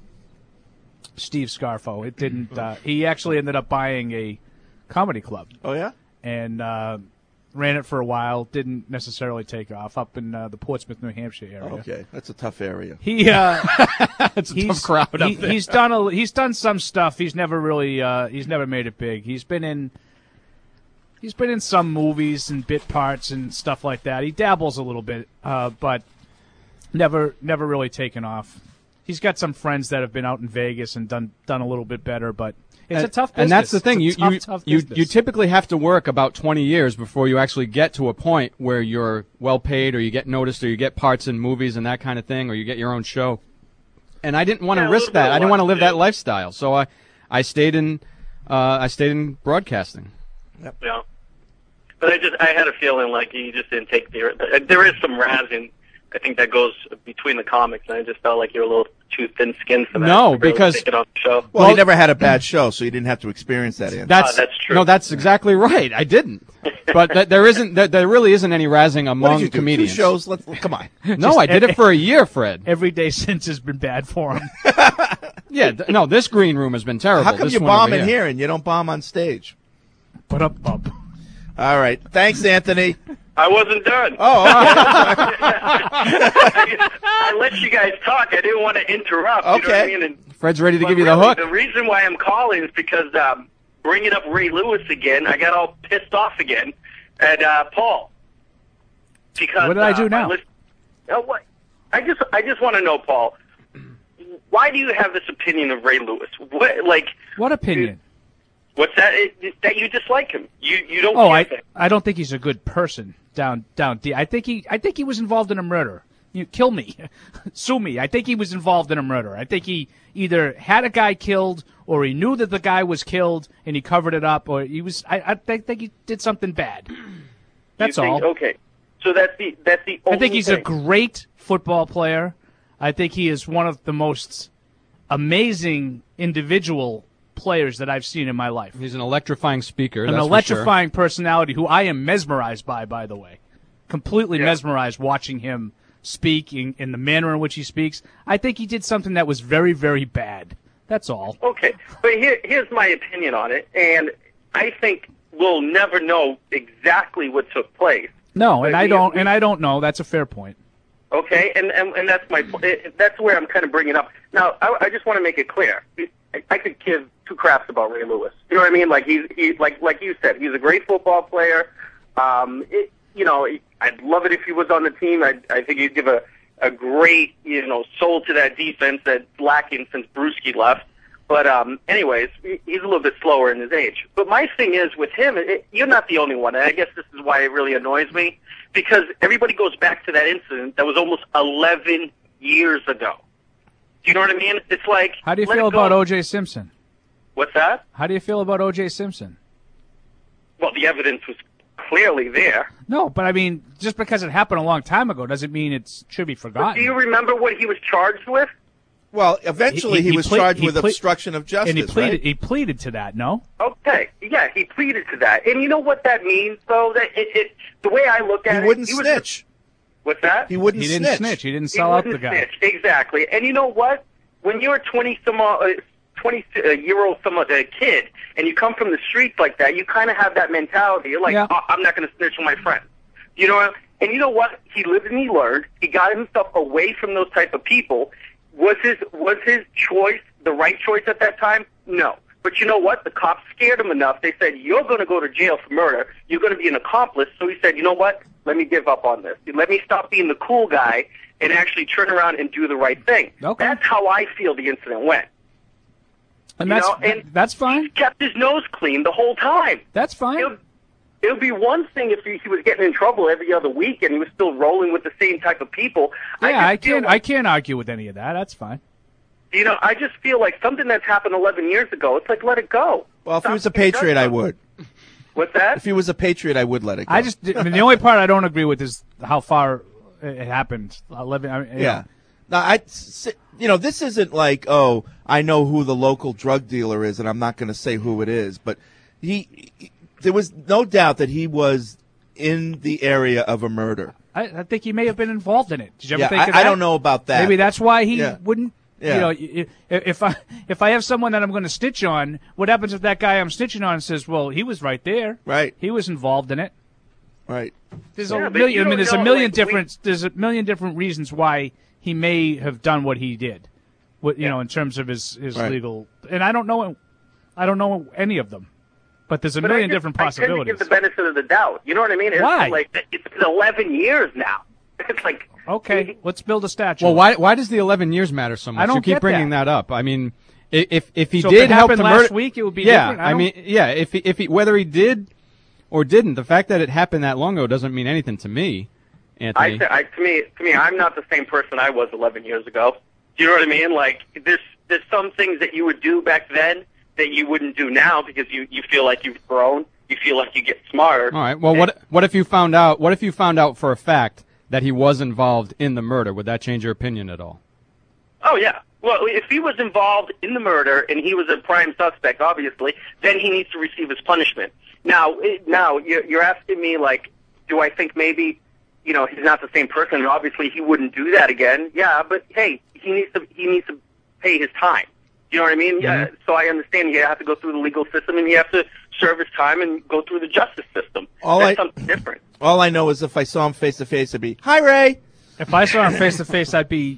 Steve Scarfo. It didn't. Uh, he actually ended up buying a comedy club. Oh yeah. And uh, ran it for a while. Didn't necessarily take off up in uh, the Portsmouth, New Hampshire area. Okay, that's a tough area. He uh, it's a he's, tough crowd up he- there. He's done a, he's done some stuff. He's never really uh, he's never made it big. He's been in he's been in some movies and bit parts and stuff like that. He dabbles a little bit, uh, but never never really taken off. He's got some friends that have been out in Vegas and done done a little bit better, but it's and, a tough business. and that's the thing. It's You a tough, you tough you, business. you typically have to work about twenty years before you actually get to a point where you're well paid, or you get noticed, or you get parts in movies and that kind of thing, or you get your own show. And I didn't want to Yeah, a risk little bit that. of I didn't luck, want to live too. that lifestyle. So I I stayed in uh, I stayed in broadcasting. Yeah. But I just I had a feeling like you just didn't take the there is some razzing I think that goes between the comics, and I just felt like you were a little too thin-skinned for that. No, to really because- take it off the show. Well, he never had a bad show, so you didn't have to experience that. Andy. That's that's true. No, that's exactly right. I didn't. But th- there isn't there, there really isn't any razzing What among did you do? comedians. Two shows. Let's come on. No, I did it for a year, Fred. Every day since has been bad for him. Yeah, th- no, this green room has been terrible. How come This you one bomb over in here and you don't bomb on stage? Put up, up. All right. Thanks, Anthony. I wasn't done. Oh, all right. I, I let you guys talk. I didn't want to interrupt. You know what I Okay. mean? And, Fred's ready to but give you the really, hook. The reason why I'm calling is because um, bringing up Ray Lewis again, I got all pissed off again at uh, Paul. Because What did I uh, do now? listen- Oh, what? I just, I just want to know, Paul. Why do you have this opinion of Ray Lewis? What, like, What opinion? what's that? It, that you dislike him? You, you don't. Oh, care I for him. I don't think he's a good person down down deep. I think he I think he was involved in a murder. You kill me, sue me. I think he was involved in a murder. I think he either had a guy killed, or he knew that the guy was killed and he covered it up, or he was. I I think, think he did something bad. That's You think- all. Okay, so that's the that's the. Only I think he's thing. a great football player. I think he is one of the most amazing individual players that I've seen in my life. He's an electrifying speaker. An that's for electrifying personality who I am mesmerized by, by the way. Completely Yeah. mesmerized watching him speak in, in the manner in which he speaks. I think he did something that was very, very bad. That's all. Okay, but here, here's my opinion on it, and I think we'll never know exactly what took place. No, and But I we- don't we- and I don't know. That's a fair point. Okay, and and, and that's my it- that's where I'm kind of bringing up. Now, I, I just want to make it clear. I, I could give two craps about Ray Lewis. You know what I mean? Like he's he like like you said, he's a great football player. Um, it, you know, I'd love it if he was on the team. I I think he'd give a a great you know soul to that defense that's lacking since Brewski left. But um, anyways, he- he's a little bit slower in his age. But my thing is with him, it, you're not the only one. And I guess this is why it really annoys me, because everybody goes back to that incident that was almost eleven years ago. Do you know what I mean? It's like, How do you let feel it go. about O J Simpson? What's that? How do you feel about O J Simpson? Well, the evidence was clearly there. No, but I mean, just because it happened a long time ago doesn't mean it should be forgotten. Do you remember what he was charged with? Well, eventually he, was ple- charged he with ple- obstruction of justice, and he pleaded. right? He pleaded to that. No. Okay, yeah, he pleaded to that. And you know what that means, though? That it, it the way I look at He it, wouldn't he was snitch. What's that? He wouldn't He didn't snitch. snitch. He didn't He sell out the wouldn't guy. snitch. Exactly. And you know what? When you're a twenty some uh, twenty year old some other kid, and you come from the streets like that, you kind of have that mentality. You're like, Yeah. oh, I'm not going to snitch on my friend. You know. And you know what? He lived and he learned. He got himself away from those type of people. Was his was his choice the right choice at that time? No. But you know what? The cops scared him enough. They said, you're going to go to jail for murder. You're going to be an accomplice. So he said, you know what? Let me give up on this. Let me stop being the cool guy and actually turn around and do the right thing. Okay. That's how I feel the incident went. And You that's know, and- that's fine. He kept his nose clean the whole time. That's fine. It would, it would be one thing if he, he was getting in trouble every other week and he was still rolling with the same type of people. Yeah, just I feel can't. like- I can't argue with any of that. That's fine. You know, I just feel like something that's happened eleven years ago, it's like, let it go. Well, if he Stop was a being patriot, I judgmental. would. What's that? If he was a patriot, I would let it go. I just. I mean, the only part I don't agree with is how far it happened. Eleven. I mean, you Yeah. know. Now, I, you know, this isn't like, oh, I know who the local drug dealer is, and I'm not going to say who it is, but he, he, there was no doubt that he was in the area of a murder. I, I think he may have been involved in it. Did you ever Yeah, think I, of I that? don't know about that. Maybe that's why he Yeah. wouldn't. Yeah. You know, i- i- if I if I have someone that I'm going to stitch on, what happens if that guy I'm stitching on says, "Well, he was right there. Right. He was involved in it." Right. There's Yeah, a but million. you I mean, don't there's a know, million like, we- different. There's a million different reasons why he may have done what he did. What you know, in terms of his his Right. legal. And I don't know. I don't know any of them. But there's a But I million just- different I tend to possibilities. give the benefit of the doubt. You know what I mean? It's Why? Like, it's been eleven years now. It's like, Okay, let's build a statue. Well, why why does the eleven years matter so much? I don't you keep get bringing that. that. up. I mean, i- if if he So if did it help happened the last murder, week, it would be yeah. different? I I don't- mean, yeah. If he, if he, whether he did or didn't, the fact that it happened that long ago doesn't mean anything to me, I, Anthony. th- I, to me, to me, I'm not the same person I was eleven years ago. Do you know what I mean? Like, there's there's some things that you would do back then that you wouldn't do now because you you feel like you've grown, you feel like you get smarter. All right. Well, what what if you found out? What if you found out for a fact that he was involved in the murder? Would that change your opinion at all? Oh yeah. Well, if he was involved in the murder and he was a prime suspect, obviously, then he needs to receive his punishment. Now, it- now you're, you're asking me like, do I think maybe, you know, he's not the same person, and obviously he wouldn't do that again? Yeah, but hey, he needs to he needs to pay his time. You know what I mean? Yeah. So I understand you have to go through the legal system and you have to serve his time and go through the justice system. All That's I- something different. All I know is if I saw him face to face, I'd be, "Hi, Ray." If I saw him face to face, I'd be,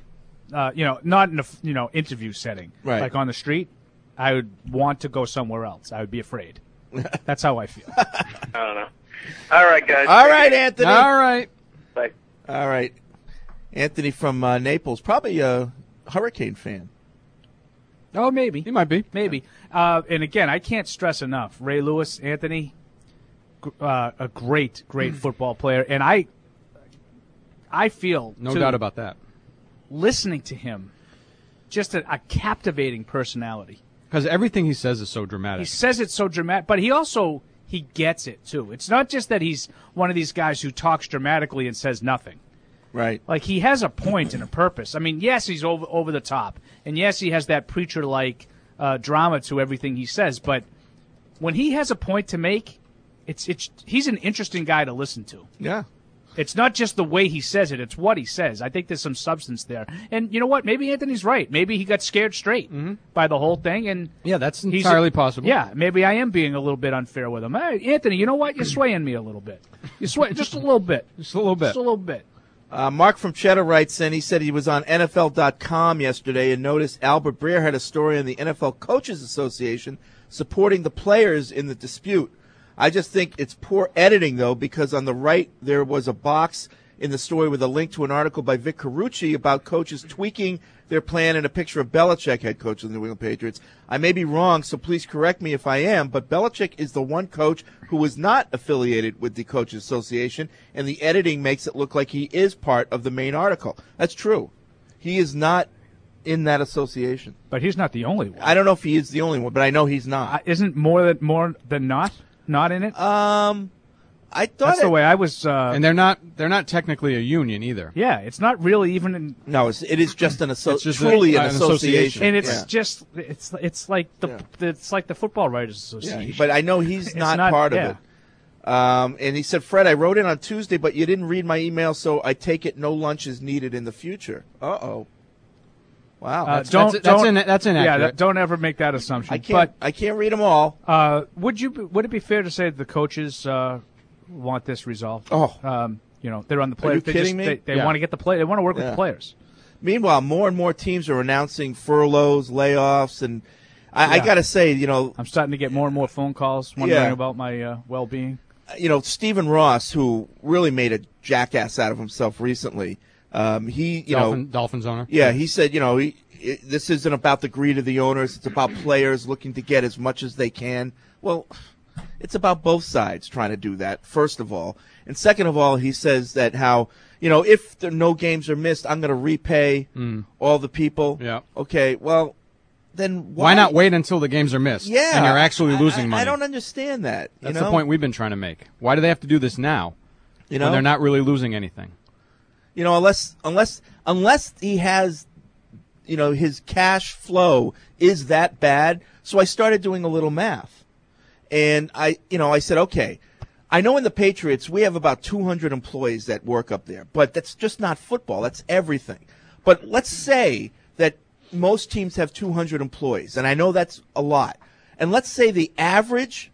uh, you know, not in a you know interview setting, Right. like on the street. I would want to go somewhere else. I would be afraid. That's how I feel. I don't know. All right, guys. All right, Anthony. All right. Bye. All right. Anthony from uh, Naples, probably a Hurricane fan. Oh, maybe. He might be. Maybe. Uh, and again, I can't stress enough. Ray Lewis, Anthony, gr- uh, a great, great football player, and I, I feel No too, doubt about that. listening to him, just a, a captivating personality. Because everything he says is so dramatic. He says it so dramatic, but he also he gets it too. It's not just that he's one of these guys who talks dramatically and says nothing. Right. Like, he has a point and a purpose. I mean, yes, he's over over the top, and yes, he has that preacher-like uh, drama to everything he says. But when he has a point to make, it's it's he's an interesting guy to listen to. Yeah. It's not just the way he says it; it's what he says. I think there's some substance there. And you know what? Maybe Anthony's right. Maybe he got scared straight by the whole thing, and Yeah, that's he's entirely possible. Yeah, maybe I am being a little bit unfair with him. Hey, Anthony, you know what? You're swaying me a little bit. You sway just a little bit. Just a little bit. Just a little bit. Uh, Mark from Cheddar writes in, he said he was on N F L dot com yesterday and noticed Albert Breer had a story on the N F L Coaches Association supporting the players in the dispute. I just think it's poor editing, though, because on the right there was a box in the story with a link to an article by Vic Carucci about coaches tweaking their plan and a picture of Belichick, head coach of the New England Patriots. I may be wrong, so please correct me if I am, but Belichick is the one coach who is not affiliated with the Coaches Association, and the editing makes it look like he is part of the main article. That's true. He is not in that association. But he's not the only one. I don't know if he is the only one, but I know he's not. Uh, isn't more than more than not not in it? Um, I thought that's it, the way I was. Uh, and they're not they're not technically a union either. Yeah, it's not really even. In, no, it's, it is just an asso- it's just truly a, an, an association. association, and it's yeah. just it's it's like the Yeah. it's like the Football Writers Association. Yeah, but I know he's not, not part yeah. of it. Um, and he said, Fred, I wrote in on Tuesday, but you didn't read my email, so I take it no lunch is needed in the future. Uh-oh. Wow. Uh, That's, don't, that's, that's, don't, in, that's inaccurate. Yeah, that, don't ever make that assumption. I can't, but, I can't read them all. Uh, would you? Would it be fair to say that the coaches uh, want this resolved? Oh. Um, you know, they're on the Are players. you they kidding just, me? They, they Yeah. want to get the play. They want to work with Yeah. the players. Meanwhile, more and more teams are announcing furloughs, layoffs, and I, I Yeah. got to say, you know, I'm starting to get more and more phone calls wondering Yeah. about my uh, well-being. you know, Stephen Ross, who really made a jackass out of himself recently, um, he, you Dolphin, know, Dolphins owner. yeah, he said, you know, he, it, this isn't about the greed of the owners. It's about players looking to get as much as they can. Well, it's about both sides trying to do that, first of all. And second of all, he says that how, you know, if the no games are missed, I'm going to repay Mm. all the people. Yeah. Okay, well, then why, Why not wait until the games are missed? Yeah. And you're actually losing I, I, money. I don't understand that. You That's know? the point we've been trying to make. Why do they have to do this now? You know, when they're not really losing anything. You know, unless unless unless he has, you know, his cash flow is that bad. So I started doing a little math, and I, you know, I said, okay, I know in the Patriots we have about two hundred employees that work up there, but that's just not football. That's everything. But let's say that most teams have two hundred employees, and I know that's a lot. And let's say the average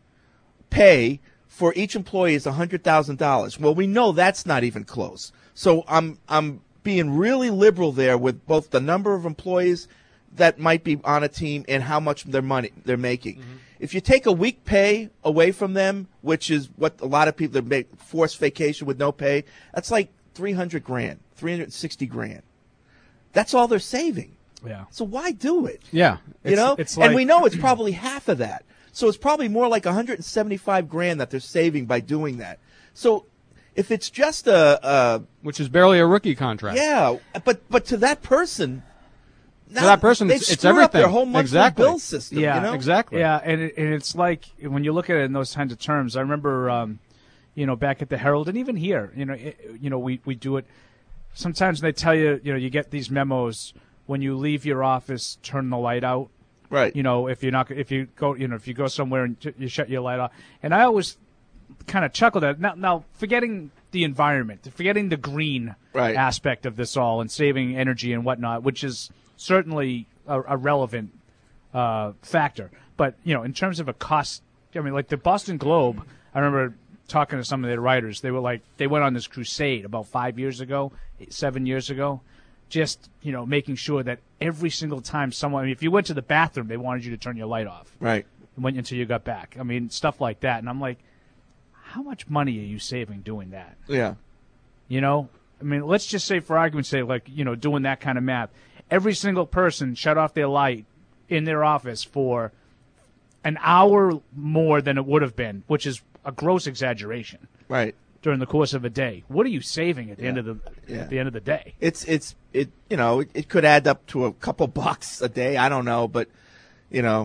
pay for each employee is one hundred thousand dollars. Well, we know that's not even close. So I'm I'm being really liberal there with both the number of employees that might be on a team and how much their money they're making. Mm-hmm. If you take a week pay away from them, which is what a lot of people that make forced vacation with no pay, that's like three hundred grand, three hundred sixty grand. That's all they're saving. Yeah. So why do it? Yeah. You know? it's like, and we know it's probably half of that. So it's probably more like one hundred seventy-five grand that they're saving by doing that. So if it's just a, a which is barely a rookie contract. Yeah, but but to that person, to that person, they've it's, it's screwed everything. up their whole monthly exactly. bill system. Yeah, you know? exactly. Yeah, and it, and it's like when you look at it in those kinds of terms. I remember, um, you know, back at the Herald, and even here, you know, it, you know, we we do it. Sometimes they tell you, you know, you get these memos when you leave your office, turn the light out. Right. You know, if you're not, if you go, you know, if you go somewhere and t- you shut your light off, and I always kind of chuckled at it. Now, now forgetting the environment, forgetting the green right. aspect of this all, and saving energy and whatnot, which is certainly a, a relevant uh, factor. But you know, in terms of a cost, I mean, like the Boston Globe, I remember talking to some of their writers. They were like, they went on this crusade about five years ago, seven years ago. Just, you know, making sure that every single time someone, I mean, if you went to the bathroom, they wanted you to turn your light off. Right. Went until you got back. I mean, stuff like that. And I'm like, how much money are you saving doing that? Yeah. You know, I mean, let's just say for argument's sake, like, you know, doing that kind of math. Every single person shut off their light in their office for an hour more than it would have been, which is a gross exaggeration. Right. During the course of a day. What are you saving at the yeah. end of the yeah. at the end of the day? It's it's it you know, it, it could add up to a couple bucks a day, I don't know, but you know,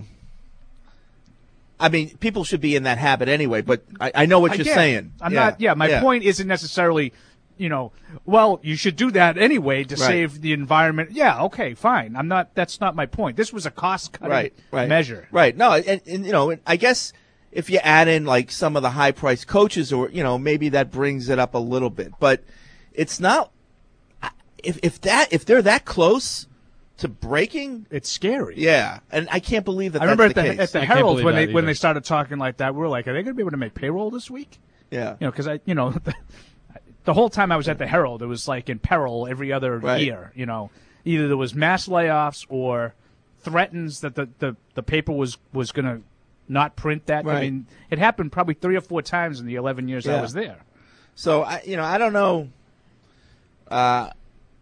I mean, people should be in that habit anyway, but I, I know what you're Again, saying. I'm yeah. not yeah, my yeah. point isn't necessarily, you know, well, you should do that anyway to right. save the environment. Yeah, okay, fine. I'm not that's not my point. This was a cost cutting right, right. measure. Right. No, and, and you know, I guess if you add in like some of the high priced coaches, or you know, maybe that brings it up a little bit. But it's not if if that if they're that close to breaking, it's scary. Yeah, and I can't believe that. I remember that's at the, the case. at the I can't Herald believe when that they when either. they started talking like that, we were like, are they going to be able to make payroll this week? Yeah, you know, because I you know the, the whole time I was at the Herald, it was like in peril every other right. year. You know, either there was mass layoffs or threatens that the the, the paper was was going to not print that. Right. I mean, it happened probably three or four times in the eleven years yeah. I was there. So I, you know, I don't know. Uh,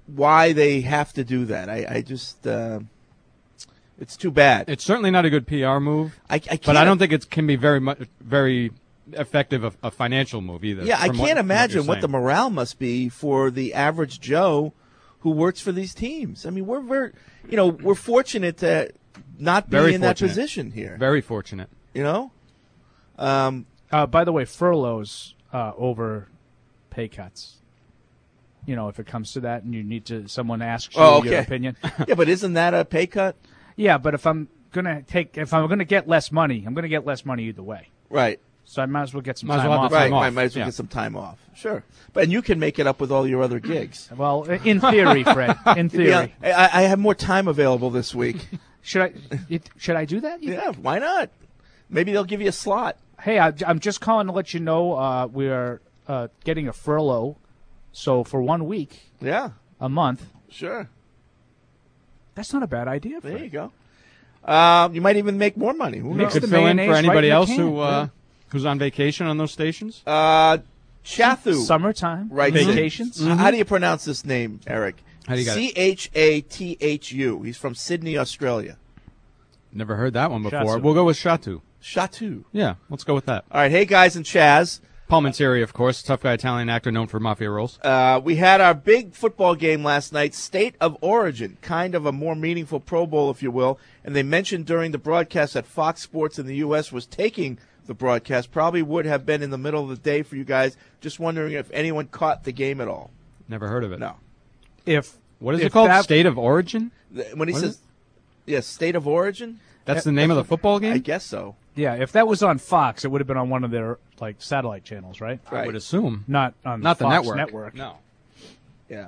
why they have to do that. I, I just, uh, it's too bad. It's certainly not a good P R move. I, I can't, but I don't think it can be very much very effective a, a financial move either. Yeah, I can't what, imagine what, what the morale must be for the average Joe who works for these teams. I mean, we're very, you know, we're fortunate to not be very in fortunate. that position here. Very fortunate. You know. Um, uh, by the way, furloughs uh, over pay cuts. You know, if it comes to that, and you need to, someone asks you oh, okay. your opinion. Yeah, but isn't that a pay cut? Yeah, but if I'm gonna take, if I'm gonna get less money, I'm gonna get less money either way. Right. So I might as well get some might time well off. Right, off. right. Might as well yeah. get some time off. Sure. But and you can make it up with all your other gigs. Well, in theory, Fred. In theory, yeah, I, I have more time available this week. Should I? It, should I do that? Yeah. Why not? Maybe they'll give you a slot. Hey, I, I'm just calling to let you know uh, we are uh, getting a furlough. So for one week, yeah, a month, sure. That's not a bad idea. There Fred. you go. Uh, you might even make more money. Who You knows? could fill in for anybody right else in who can. uh, Yeah. who's on vacation on those stations. Uh, Chathu. Summertime. Right. Vacations. Mm-hmm. How do you pronounce this name, Eric? How do you got C H A T H U. He's from Sydney, Australia. Never heard that one before. Shatu. We'll go with Shatu. Shatu. Yeah, let's go with that. All right. Hey, guys and Chaz. Paul Manzeri, of course, tough guy Italian actor known for mafia roles. Uh, we had our big football game last night, State of Origin, kind of a more meaningful Pro Bowl, if you will. And they mentioned during the broadcast that Fox Sports in the U S was taking the broadcast. Probably would have been in the middle of the day for you guys. Just wondering if anyone caught the game at all. Never heard of it. No. If What is if it called? that- State of Origin? When he What says, is- yes, State of Origin? That's the name of the football game? I guess so. Yeah, if that was on Fox, it would have been on one of their like satellite channels, right? I would assume. Not on Not the Fox network. network. No. Yeah.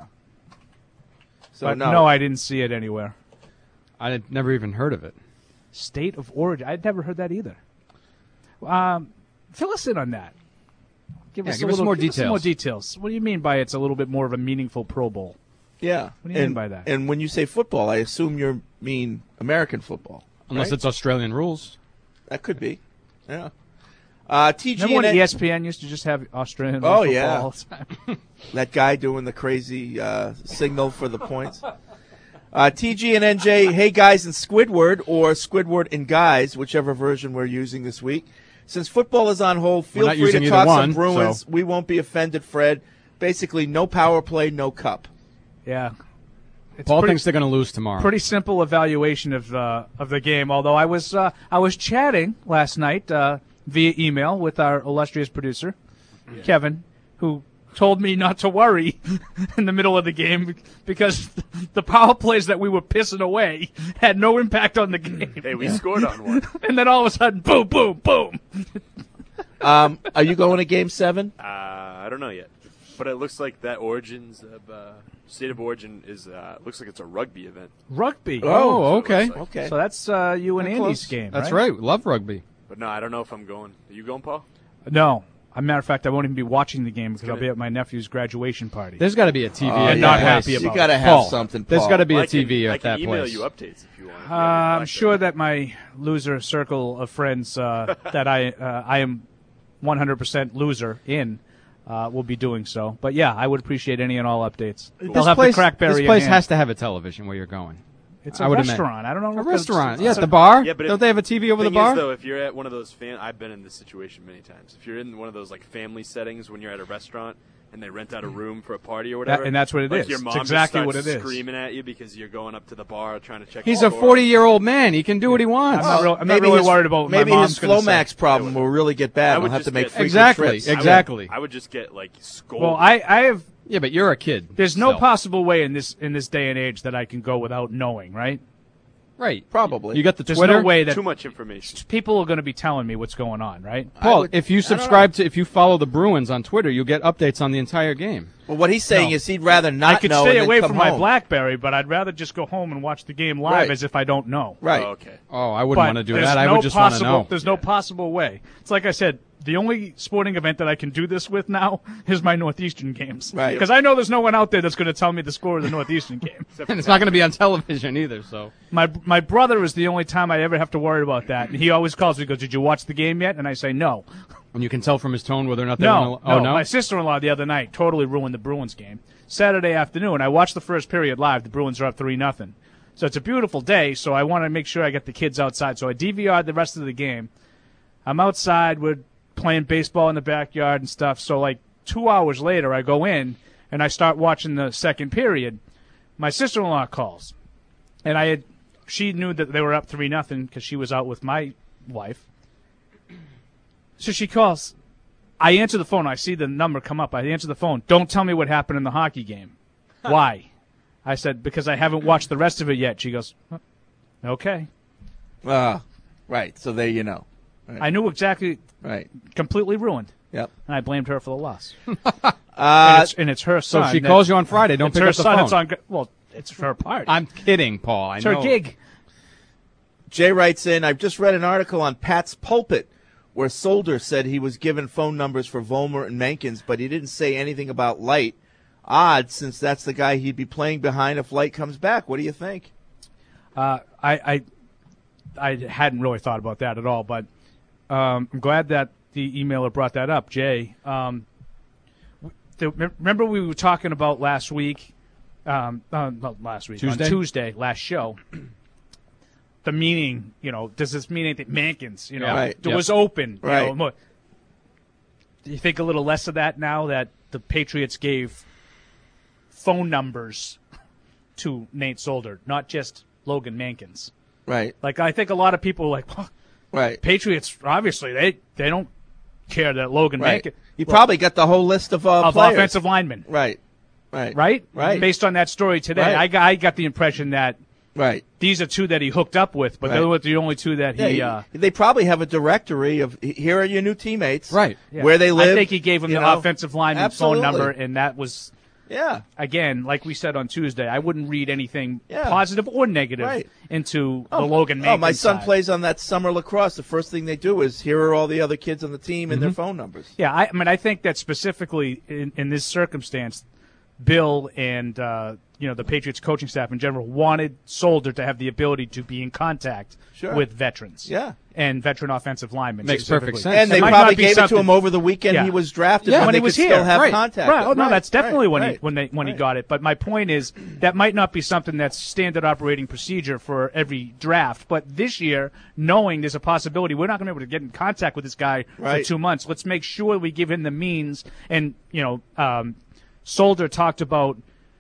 So But no. no, I didn't see it anywhere. I had never even heard of it. State of Origin. I'd never heard that either. Um, fill us in on that. Give Yeah, us give a us little, more give us some details. more details. What do you mean by it's a little bit more of a meaningful Pro Bowl? Yeah. What do you mean and, by that? And when you say football, I assume you mean American football. Unless right? it's Australian rules. That could be. Yeah. Uh, T G Remember when and E S P N used to just have Australian Oh, football yeah. all the time? that guy doing the crazy uh, signal for the points. Uh, T G and N J, hey guys and Squidward, or Squidward and guys, whichever version we're using this week. Since football is on hold, feel We're not free to using talk either some one, Bruins. so- We won't be offended, Fred. Basically, no power play, no cup. Yeah. It's Paul pretty, thinks they're going to lose tomorrow. pretty simple evaluation of uh, of the game. Although I was uh, I was chatting last night uh, via email with our illustrious producer Kevin, who told me not to worry in the middle of the game because the power plays that we were pissing away had no impact on the game. Hey, we scored on one. And then all of a sudden, boom, boom, boom. Um, are you going to Game Seven? Uh, I don't know yet, but it looks like that Origins of uh, State of Origin is uh, looks like it's a rugby event. Rugby. Oh, okay. Okay. So that's uh, you and Not Andy's close. game. That's right. Love rugby. But no, I don't know if I'm going. Are you going, Paul? No. As a matter of fact, I won't even be watching the game because I'll gonna- be at my nephew's graduation party. There's got to be a T V. Oh, at I'm that not place. happy about You it. got to have Paul, something, There's Paul. got to be Well, a I can- T V I at can that email place. you updates if you want. Uh, I'm sure that my loser circle of friends uh, that I uh, I am one hundred percent loser in uh, will be doing so. But yeah, I would appreciate any and all updates. They'll This have place, the crackberry. this in place hand. has to have a television where you're going. It's I a would admit. restaurant. I don't know. A if restaurant. it's- Yeah, it's at the a- bar. Yeah, but Don't it- they have a T V over the thing bar? Is, though, if you're at one of those fan, I've been in this situation many times. If you're in one of those like family settings when you're at a restaurant and they rent out a room for a party or whatever, and that's what it like is. Your It's mom just exactly starts what it is. Screaming at you because you're going up to the bar trying to check. He's the a score. forty-year-old man. He can do what he wants. I'm not, real, I'm not maybe really his, worried about what maybe my mom's his gonna say. Flomax problem will really get bad. I We'll would have to just make get- frequent Exactly, trips. exactly. I would just get like scolded. Well, I, I have. Yeah, but you're a kid. There's no so. possible way in this in this day and age that I can go without knowing, right? Right. Probably. You got the There's Twitter. no way that too much information. people are going to be telling me what's going on, right? Paul, would- if you I don't subscribe to, if you follow the Bruins on Twitter, you'll get updates on the entire game. Well, what he's saying No. is he'd rather not I could know stay and then away come from my home. BlackBerry, but I'd rather just go home and watch the game live Right. as if I don't know. Right. Oh, okay. Oh, I wouldn't But want to do there's that. I no would just want to possible, know. There's no possible way. It's like I said, the only sporting event that I can do this with now is my Northeastern games. Right. Because I know there's no one out there that's going to tell me the score of the Northeastern game. And it's not going to be on television either. So My my brother is the only time I ever have to worry about that. And he always calls me and goes, "Did you watch the game yet?" And I say, "No." And you can tell from his tone whether or not they No, want to. Oh, no. no? My sister-in-law the other night totally ruined the Bruins game. Saturday afternoon, I watched the first period live. The Bruins are up three nothing. So it's a beautiful day, so I want to make sure I get the kids outside. So I D V R'd the rest of the game. I'm outside. We're playing baseball in the backyard and stuff. So, like, two hours later, I go in, and I start watching the second period. My sister-in-law calls. And I had, she knew that they were up three nothing because she was out with my wife. So she calls. I answer the phone. I see the number come up. I answer the phone. Don't tell me what happened in the hockey game. Why? I said, because I haven't watched the rest of it yet. She goes, oh, okay. Uh, right. So there you know. Right. I knew exactly. Right. Completely ruined. Yep. And I blamed her for the loss. uh, and, it's, and it's her So son. she calls you on Friday. Don't it's pick her up the son. phone. It's on, well, it's her part. I'm kidding, Paul. I it's know. her gig. Jay writes in, I've just read an article on Pat's Pulpit where Solder said he was given phone numbers for Vollmer and Menkins, but he didn't say anything about Light. Odd, since that's the guy he'd be playing behind if Light comes back. What do you think? Uh, I, I I hadn't really thought about that at all, but um, I'm glad that the emailer brought that up, Jay. Um, the, remember we were talking about last week, um, uh, not last week, Tuesday? on Tuesday, last show, the meaning, you know, does this mean anything? Mankins, you know, Yeah. Right. it Yep. was open. You Right. know, more- do you think a little less of that now that the Patriots gave phone numbers to Nate Solder, not just Logan Mankins? Right. Like, I think a lot of people are like, well, right. Patriots, obviously, they, they don't care that Logan Right. Mankins. You well, probably got the whole list of, uh, of players. offensive linemen. Right. Right. Right? Right. Based on that story today, Right. I, got, I got the impression that Right. these are two that he hooked up with, but Right. they were the only two that he. Yeah, uh, they probably have a directory of here are your new teammates, right? yeah. Where they live. I think he gave him you the know. offensive lineman Absolutely. phone number, and that was. Yeah. Again, like we said on Tuesday, I wouldn't read anything Yeah. positive or negative Right. into Oh, the Logan Mankins oh, my son side. plays on that summer lacrosse. The first thing they do is here are all the other kids on the team and their phone numbers. Yeah, I, I mean, I think that specifically in, in this circumstance, Bill and uh, you know the Patriots coaching staff in general wanted Solder to have the ability to be in contact Sure. with veterans, Yeah. and veteran offensive linemen. Makes perfect specifically. sense. And they It might probably not be gave it to something- him over the weekend Yeah. he was drafted Yeah, when, when they he was could here, still have right. contact. Right. Oh no, Right, that's definitely right, when he right. when they when he Right. got it. But my point is that might not be something that's standard operating procedure for every draft. But this year, knowing there's a possibility we're not going to be able to get in contact with this guy Right. for two months, let's make sure we give him the means. And you know, um, Solder talked about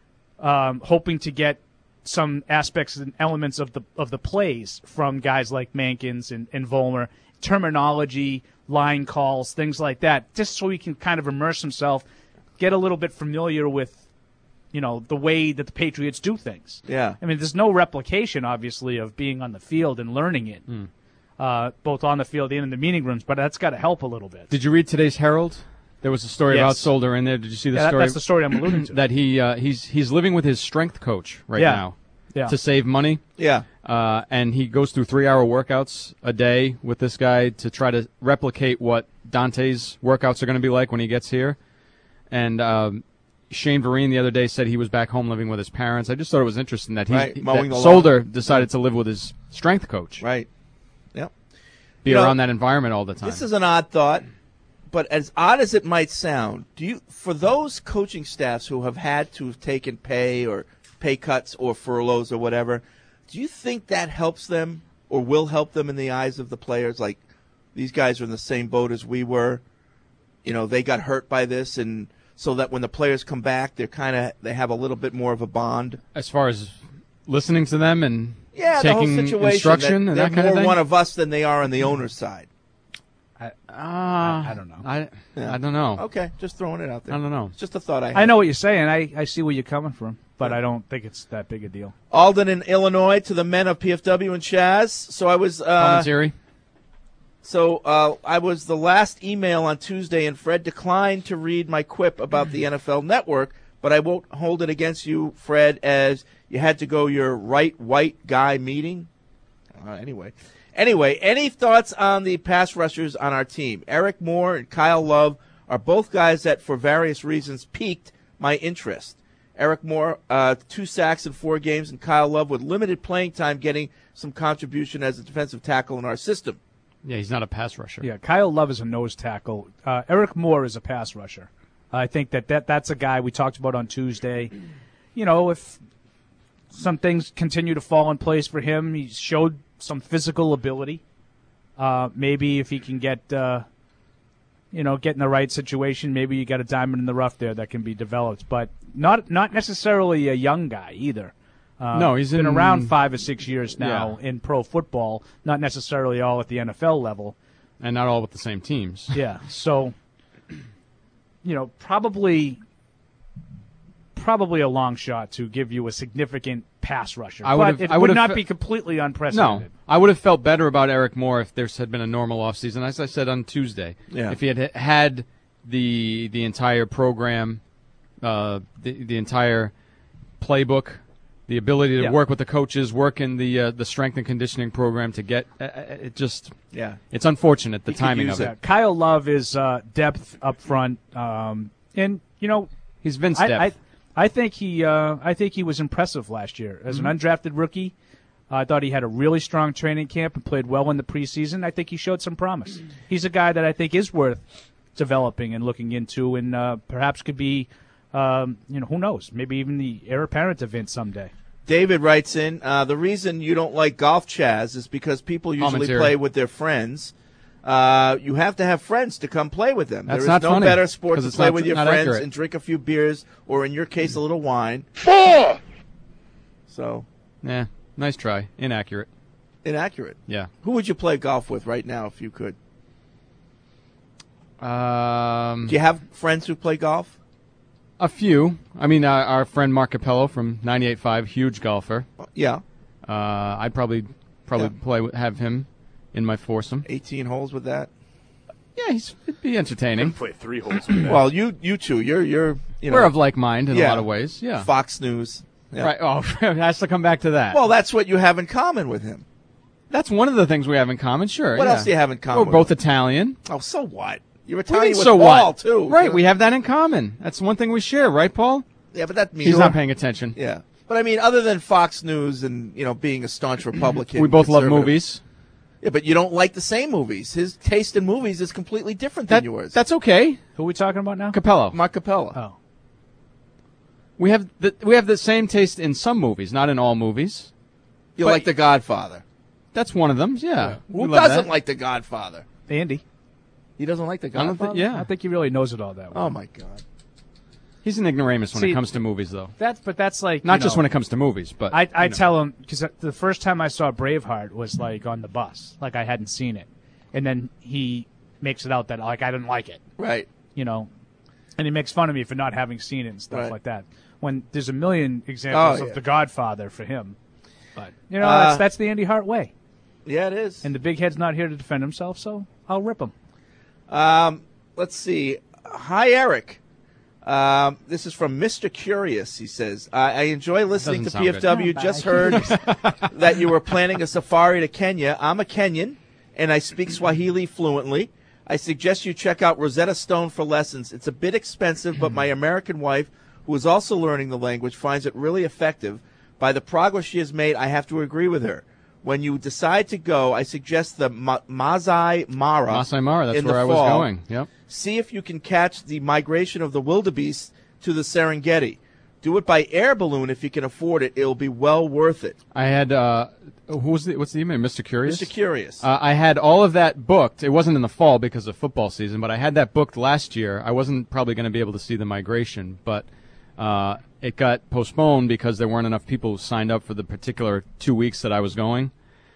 um, hoping to get some aspects and elements of the of the plays from guys like Mankins and, and Vollmer, terminology, line calls, things like that, just so he can kind of immerse himself, get a little bit familiar with, you know, the way that the Patriots do things. Yeah. I mean, there's no replication, obviously, of being on the field and learning it, Hmm. uh, both on the field and in the meeting rooms, but that's got to help a little bit. Did you read today's Herald? There was a story Yes. about Solder in there. Did you see the Yeah, that- story? that's the story I'm alluding to. that he uh, he's he's living with his strength coach right Yeah. now Yeah. to save money. Yeah. Uh, and he goes through three-hour workouts a day with this guy to try to replicate what Dante's workouts are going to be like when he gets here. And um, Shane Vereen the other day said he was back home living with his parents. I just thought it was interesting that, he's, Right, mowing that the Solder lawn. decided to live with his strength coach. Right. Yep. Be You know, around that environment all the time. This is an odd thought, but as odd as it might sound, do you for those coaching staffs who have had to have taken pay or pay cuts or furloughs or whatever, do you think that helps them or will help them in the eyes of the players? Like, these guys are in the same boat as we were. You know, they got hurt by this, and so that when the players come back, they're kind of they have a little bit more of a bond. As far as listening to them and Yeah, taking the whole situation. instruction that and they're that kind more of thing? one of us than they are on the owner's side. I, I, I don't know. I, Yeah. I don't know. Okay, just throwing it out there. I don't know. It's just a thought I had. I know what you're saying. I, I see where you're coming from, but I don't think it's that big a deal. Alden in Illinois to the men of P F W and Chaz. So I was. Uh, Commentary. so uh, I was the last email on Tuesday, and Fred declined to read my quip about the N F L Network. But I won't hold it against you, Fred, as you had to go your right white guy meeting. Uh, anyway, anyway, any thoughts on the pass rushers on our team? Eric Moore and Kyle Love are both guys that, for various reasons, piqued my interest. Eric Moore, uh, two sacks in four games, and Kyle Love with limited playing time getting some contribution as a defensive tackle in our system. Yeah, he's not a pass rusher. Yeah, Kyle Love is a nose tackle. Uh, Eric Moore is a pass rusher. I think that, that that's a guy we talked about on Tuesday. You know, if some things continue to fall in place for him, he showed some physical ability. Uh, maybe if he can get, uh, you know, get in the right situation, maybe you got a diamond in the rough there that can be developed. But not not necessarily a young guy either. Uh, no, he's been in, around five or six years now yeah. in pro football, not necessarily all at the N F L level. And not all with the same teams. Yeah, so, you know, probably probably a long shot to give you a significant pass rusher. I but it I would not fe- be completely unprecedented. No, I would have felt better about Eric Moore if there had been a normal offseason, as I said on Tuesday. Yeah. If he had had the the entire program, uh, the, the entire playbook, the ability to Yeah. work with the coaches, work in the uh, the strength and conditioning program to get uh, it just yeah it's unfortunate the He could timing use of Yeah, it. Kyle Love is uh, depth up front, um, and you know He's Vince I, depth. I, I think he uh, I think he was impressive last year as Mhm. an undrafted rookie. I thought he had a really strong training camp and played well in the preseason. I think he showed some promise. He's a guy that I think is worth developing and looking into, and uh, perhaps could be, um, you know, who knows, maybe even the heir apparent to Vince someday. David writes in, uh, the reason you don't like golf, Chaz, is because people usually Commentary. play with their friends. Uh, you have to have friends to come play with them. That's there is not no funny, better sport 'cause to it's play not- with your not friends accurate. and drink a few beers, or in your case, a little wine. So, Yeah, nice try. Inaccurate. inaccurate. Yeah. Who would you play golf with right now if you could? Um, Do you have friends who play golf? A few. I mean, uh, our friend Mark Capello from ninety-eight point five, huge golfer. Yeah. Uh, I'd probably probably Yeah. play with, have him in my foursome. eighteen holes with that? Yeah, he's, it'd be entertaining. Play three holes with that. Well, you you two, you're you're you know We're of like mind in yeah. a lot of ways. Yeah. Fox News. Yeah. Right. Oh, it has to come back to that. Well, that's what you have in common with him. that's one of the things we have in common. Sure. What yeah. else do you have in common? We're with both him? Italian. Oh, so what? You're What do you Italian mean, with so Paul what? too. Right. We have that in common. That's one thing we share, right, Paul? Yeah, but that means He's not paying attention. Yeah, but I mean, other than Fox News and you know being a staunch Republican, We both love conservative- movies. Yeah, but you don't like the same movies. His taste in movies is completely different That, than yours. that's okay. Who are we talking about now? Capello. Mark Capella. Oh. We have the we have the same taste in some movies, not in all movies. You but- like The Godfather. That's one of them. Yeah. We Who love doesn't that. like The Godfather? Andy. He doesn't like The I don't Godfather. think. Yeah. I think he really knows it all that way. Oh my God. He's an ignoramus when See, it comes to movies, though. That's but that's like Not you just know, when it comes to movies, but I, I you know. tell him because the first time I saw Braveheart was like on the bus, like I hadn't seen it, and then he makes it out that like I didn't like it, Right. you know, and he makes fun of me for not having seen it and stuff Right. like that. When there's a million examples Oh, of yeah. The Godfather for him, but you know Uh, that's that's the Andy Hart way, Yeah, it is. and the big head's not here to defend himself, so I'll rip him. Um, let's see. Hi, Eric. Um, this is from Mister Curious. He says, I, I enjoy listening Doesn't to sound P F W. good. Just heard that you were planning a safari to Kenya. I'm a Kenyan, and I speak Swahili fluently. I suggest you check out Rosetta Stone for lessons. It's a bit expensive, but my American wife, who is also learning the language, finds it really effective. By the progress she has made, I have to agree with her. When you decide to go, I suggest the Ma- Masai Mara. Masai Mara, that's in where the I was fall. going. Yep. See if you can catch the migration of the wildebeest to the Serengeti. Do it by air balloon if you can afford it. It'll be well worth it. I had uh, who was the what's the email? Mister Curious. Mister Curious. Uh, I had all of that booked. It wasn't in the fall because of football season, but I had that booked last year. I wasn't probably going to be able to see the migration, but uh, it got postponed because there weren't enough people who signed up for the particular two weeks that I was going.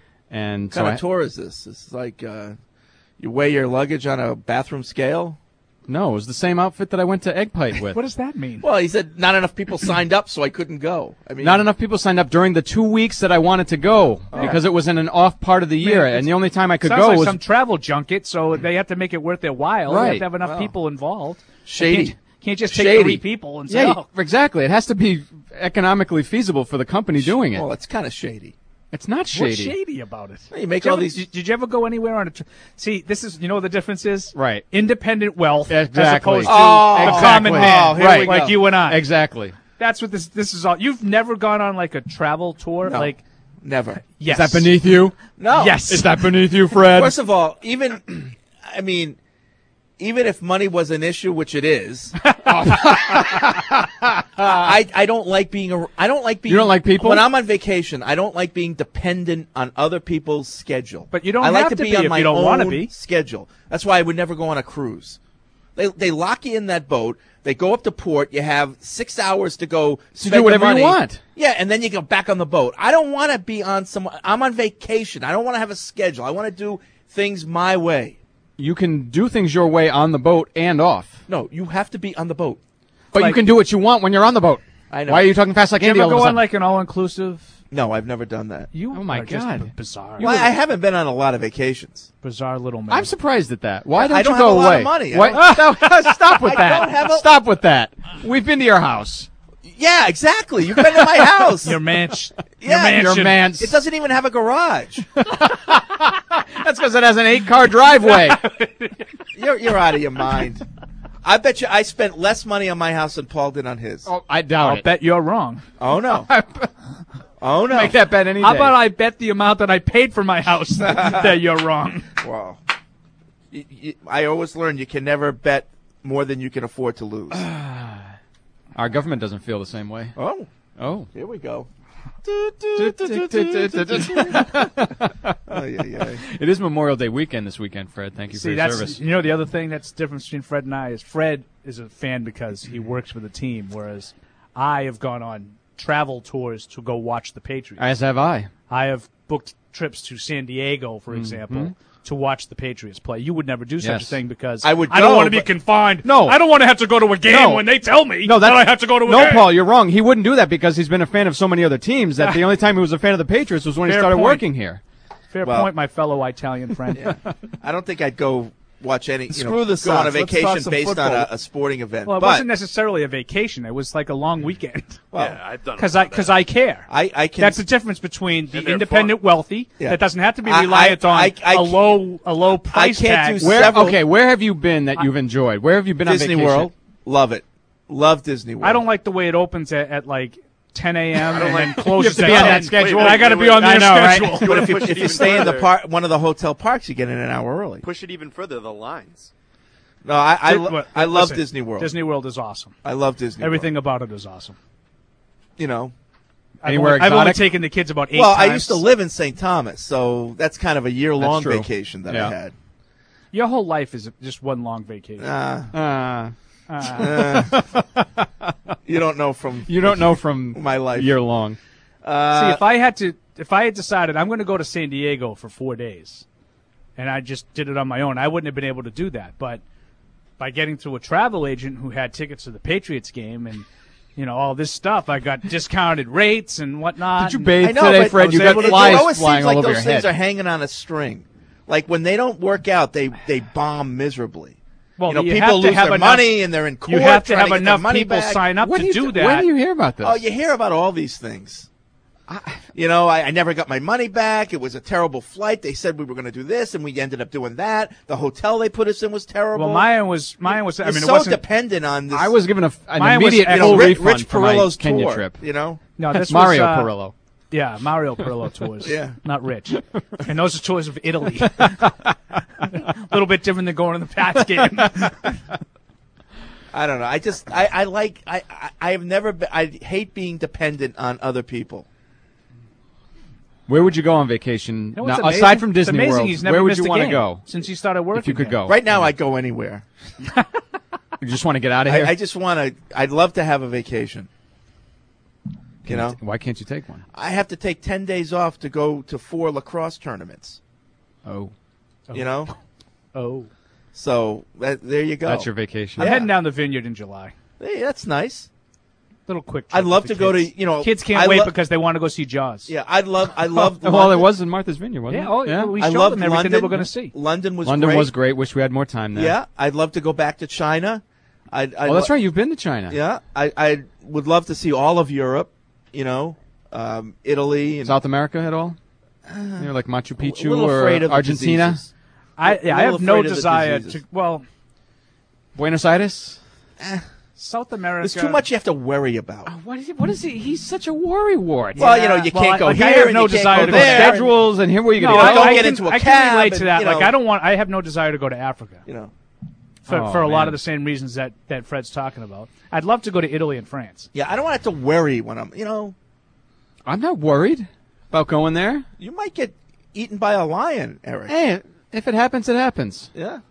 And what so kind I, of tour is this? It's like uh, you weigh your luggage on a bathroom scale? no, it was the same outfit that I went to Egg Pipe with. What does that mean? Well, he said not enough people signed up, so I couldn't go. I mean, Not enough people signed up during the two weeks that I wanted to go because it was in an off part of the year, it's- and the only time I could Sounds go like was some travel junket, so they have to make it worth their while. They have Right. to have enough Wow. people involved. Shady. They Can't, can't just take Shady. three people and say, yeah, oh, exactly. It has to be economically feasible for the company doing it. Well, it's kind of shady. It's not shady. what's shady about it? You make Did you all ever- these. Did, did you ever go anywhere on a? Tr- See, this is you know what the difference is. Right. Independent wealth as Exactly. opposed to Oh, a exactly. common man, Oh, here right? we Like go. you and I. Exactly. That's what this. This is all. You've never gone on like a travel tour, No. like Never. Yes. Is that beneath you? No. Yes. Is that beneath you, Fred? First of all, even, I mean, even if money was an issue, which it is, I I don't like being a I don't like being. You don't like people? When I'm on vacation, I don't like being dependent on other people's schedule. But you don't I like have to to be be on if my you don't wanna own be. schedule. That's why I would never go on a cruise. They they lock you in that boat. They go up to port. You have six hours to go spend do whatever your you money. want. Yeah, and then you go back on the boat. I don't want to be on some. I'm on vacation. I don't want to have a schedule. I want to do things my way. You can do things your way on the boat and off. No, you have to be on the boat. But Like- you can do what you want when you're on the boat. I know. Why are you talking fast like Did you Indy all ever of a go on sudden? like an all-inclusive? No, I've never done that. You Oh, my are just God. b- bizarre. Well, I haven't been on a lot of vacations. Bizarre little man. I'm surprised at that. Why I don't don't you have go a lot away? of money. I Why- don't- No, stop with I that. don't have a- Stop with that. We've been to your house. Yeah, exactly. You've been to my house. Your manch. Yeah, your Your mansion. man's. It doesn't even have a garage. That's because it has an eight-car driveway. You're you're out of your mind. I bet you I spent less money on my house than Paul did on his. Oh, I doubt I'll it. bet you're wrong. Oh no. Oh no. Make that bet any day. How about I bet the amount that I paid for my house that you're wrong? Wow. You- you- I always learn you can never bet more than you can afford to lose. Our government doesn't feel the same way. Oh, Oh. here we go. It Ay, ay, ay. is Memorial Day weekend this weekend, Fred. Thank you for See, your that's service. you know the other thing that's the difference between Fred and I is Fred is a fan because he works for the team, whereas I have gone on travel tours to go watch the Patriots. As have I. I have booked trips to San Diego, for example, to watch the Patriots play. You would never do such Yes. a thing because I would I don't go, want to be but- confined. No. I don't want to have to go to a game No. when they tell me No, that that's, I have to go to a no, game. Paul, you're wrong. He wouldn't do that because he's been a fan of so many other teams that the only time he was a fan of the Patriots was when he Fair started point. working here. Fair Well- point, my fellow Italian friend. I don't think I'd go watch any. You Screw know, the go on a Sox. Let's talk vacation some based on football. a, a sporting event. Well, it but wasn't necessarily a vacation. It was like a long weekend. well, yeah, I've done Because a I lot of because that. I care. I, I can. That's the difference between the And they're independent fun. wealthy Yeah. that doesn't have to be I- reliant I- on I- I a low a low price can't tag. do Where, Several- okay, where have you been that you've enjoyed? Where have you been Disney on vacation? World. Love it. Love Disney World. I don't like the way it opens at, at like ten a.m. and then You closes have to be at on that ten. schedule. And I got to Wait, be on wait, their I know, right? schedule. But if you, Push it if you even stay in the further. par- one of the hotel parks, you get in an hour early. Push it even further. The lines. No, I I, lo- Look, I love listen, Disney World. Disney World is awesome. I love Disney. Everything about it is awesome. World. You know. I've Anywhere only, I've only exotic? taken the kids about eight Well, times. I used to live in Saint Thomas, so that's kind of a year-long That's true. vacation that Yeah. I had. Your whole life is just one long vacation. Uh, Uh, Uh, you don't know from you don't know from my life. year long. Uh, See, if I had to, if I had decided I'm going to go to San Diego for four days, and I just did it on my own, I wouldn't have been able to do that. But by getting through a travel agent who had tickets to the Patriots game and you know all this stuff, I got discounted rates and whatnot. Did you and- bathe I know, today, but Fred? You I was got able to- it, flies it always flying seems all like over those your things head. are hanging on a string. Like when they don't work out, they they bomb miserably. Well, you know, you people have to lose have their enough- money and they're in court. You have to trying have get their enough money people back. sign up What to do you do th- that. Where do you hear about this? Oh, you hear about all these things. You know, I, I never got my money back. It was a terrible flight. They said we were going to do this, and we ended up doing that. The hotel they put us in was terrible. Well, mine was mine was. I You're mean, it so wasn't. dependent on this. I was given a, an Mine was immediate actually- full you know, Rich, refund Rich for my Perillo's Kenya tour. trip. You know, No, this Mario was, uh, Perillo. Yeah, Mario Perillo tours. Yeah. Not Rich. And those are tours of Italy. A little bit different than going to the Pats game. I don't know. I just I, I like I, I I have never been, I hate being dependent on other people. Where would you go on vacation? You know what's now, amazing? aside from It's Disney amazing World, he's never where would missed you a want to game go since he started working if you could there. go? Right now, I'd go anywhere. You just want to get out of here? I, I just want to. I'd love to have a vacation. You know, Why can't you take one? I have to take ten days off to go to four lacrosse tournaments. Oh, You know, Oh. so that, there you go. that's your vacation. I'm Yeah. heading down the vineyard in July. Hey, that's nice. Little quick trip I'd love with to the go to kids. you know. Kids can't I wait lo- because they want to go see Jaws. Yeah, I'd love. I love. well, London. it was in Martha's Vineyard, wasn't Yeah, it? oh, yeah. we I showed loved them everything London. they were going to see. London was London great. was great. Wish we had more time there. Yeah, I'd love to go back to China. I'd, I'd Oh, that's lo- right. You've been to China. Yeah, I, I would love to see all of Europe. You know, um, Italy and South America at all? You're like Machu a Picchu little or afraid of the Argentina, diseases. I, yeah, I Little have no afraid of the desire diseases. to. Well, Buenos Aires. South America. There's too much you have to worry about. What is he? What is he? He's such a worry wart. Well, you know, you Well, can't I- go like, here I have and no you can't desire go to go there. schedules and here where you No, going I, to don't I get can, into a I cab can relate to and, that. you Like know- I don't want. I have no desire to go to Africa. You know. For, Oh, for a lot man. of the same reasons that, that Fred's talking about. I'd love to go to Italy and France. Yeah, I don't want to have to worry when I'm, you know, I'm not worried about going there. you might get eaten by a lion, Eric. Hey, if it happens, it happens. Yeah.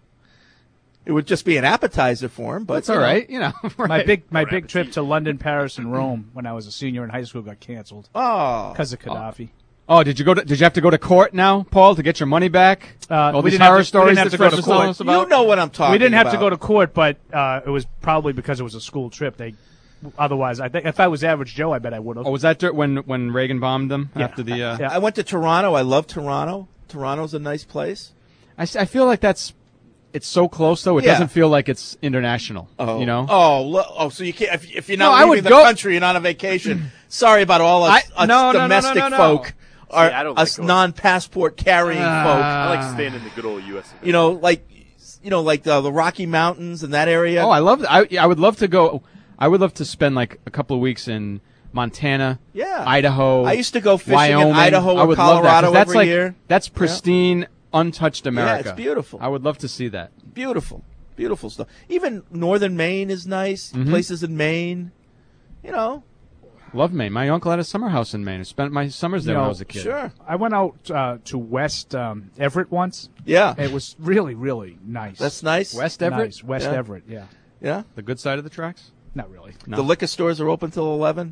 It would just be an appetizer for him, but That's you all know. right. You know, My right. big my big trip to London, Paris, and Rome when I was a senior in high school got canceled Oh. because of Gaddafi. Oh, did you go? To, did you have to go to court now, Paul, to get your money back? Uh, All we these didn't have horror to- we stories didn't have that to go to Fred was telling court. us about. You know what I'm talking We didn't have to about. go to court, but uh, it was probably because it was a school trip. They otherwise, I think if I was average Joe, I bet I would have. Oh, was that dur- when when Reagan bombed them Yeah. after the? Uh, Yeah. I went to Toronto. I love Toronto. Toronto's a nice place. I, s- I feel like that's. It's so close though. It Yeah. doesn't feel like it's international. Oh, You know. Oh, lo- oh, so you can't. If, if you're not No, I leaving would the go- country, you're not on vacation. Sorry about all us, I- us no, no, no, no, domestic no, no. folk, or See, I don't us like going- non-passport carrying Uh, folk. I like staying in the good old U S You know, like you know, like the, the Rocky Mountains and that area. Oh, I love. I I would love to go. I would love to spend like a couple of weeks in Montana, Yeah. Idaho. I used to go fishing in Wyoming. Idaho I or would love that, 'cause Colorado that's every like, year. That's pristine, untouched America. it's beautiful. I would love to see that. Beautiful, beautiful stuff. Even northern Maine is nice. Mhm. Places in Maine, you know. Love Maine. My uncle had a summer house in Maine. I spent my summers there You when I know, was a kid. Sure. I went out uh, to West um, Everett once. Yeah. It was really, really nice. That's nice. West Everett? Nice. West Yeah. Everett, yeah. Yeah. The good side of the tracks? Not really. No. The liquor stores are open till eleven.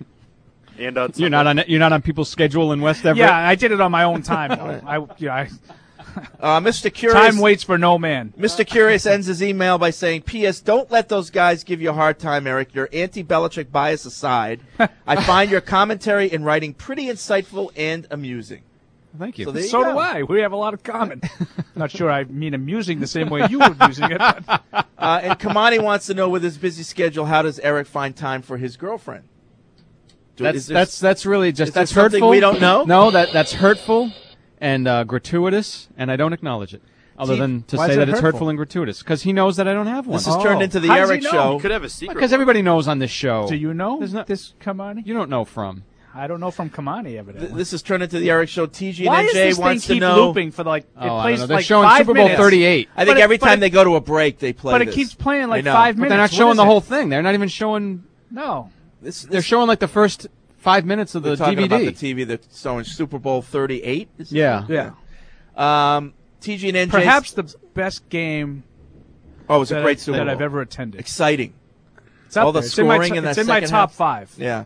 And on You're not on. You're not on people's schedule in West Everett. Yeah, I did it on my own time. I, you know, I, Uh, Mister Curious. time waits for no man. Mister Curious ends his email by saying, P S. Don't let those guys give you a hard time, Eric. Your anti-Belichick bias aside, I find your commentary and writing pretty insightful and amusing. Thank you. So, there you So go. do I. We have a lot of common. Not sure I mean amusing the same way you were using it. But Uh, and Kamani wants to know, with his busy schedule, how does Eric find time for his girlfriend? Do- That's is there- that's that's really just is there that's something hurtful. we don't know? No, that that's hurtful and uh, gratuitous, and I don't acknowledge it. Other See, than to why say is that it it's hurtful? hurtful and gratuitous, because he knows that I don't have one. This has turned Oh. into the How does he Eric know? show. You could have a secret. Because everybody knows on this show. do you know There's not- this Kamani? You don't know from. I don't know from Kamani, evidently. Th- This has turned into the Eric show. T G Why and does N J this thing wants to keep know. looping for like? It Oh, I don't plays know. They're like showing five Super Bowl minutes. thirty-eight. I think But it- every but time it- they go to a break, they play But it this. keeps playing I like know. five But minutes. they're not What showing is the it? whole thing. They're not even showing. No. This, They're this, showing like the first five minutes of they're the talking D V D. about the T V. They're showing Super Bowl thirty-eight. Is it? Yeah. Yeah. Um, T G and N J. Perhaps the best game Oh, it was a that, great I, Super that Bowl. I've ever attended. Exciting. It's up All the there. It's in my scoring to- in that It's in my second top half. five. Yeah.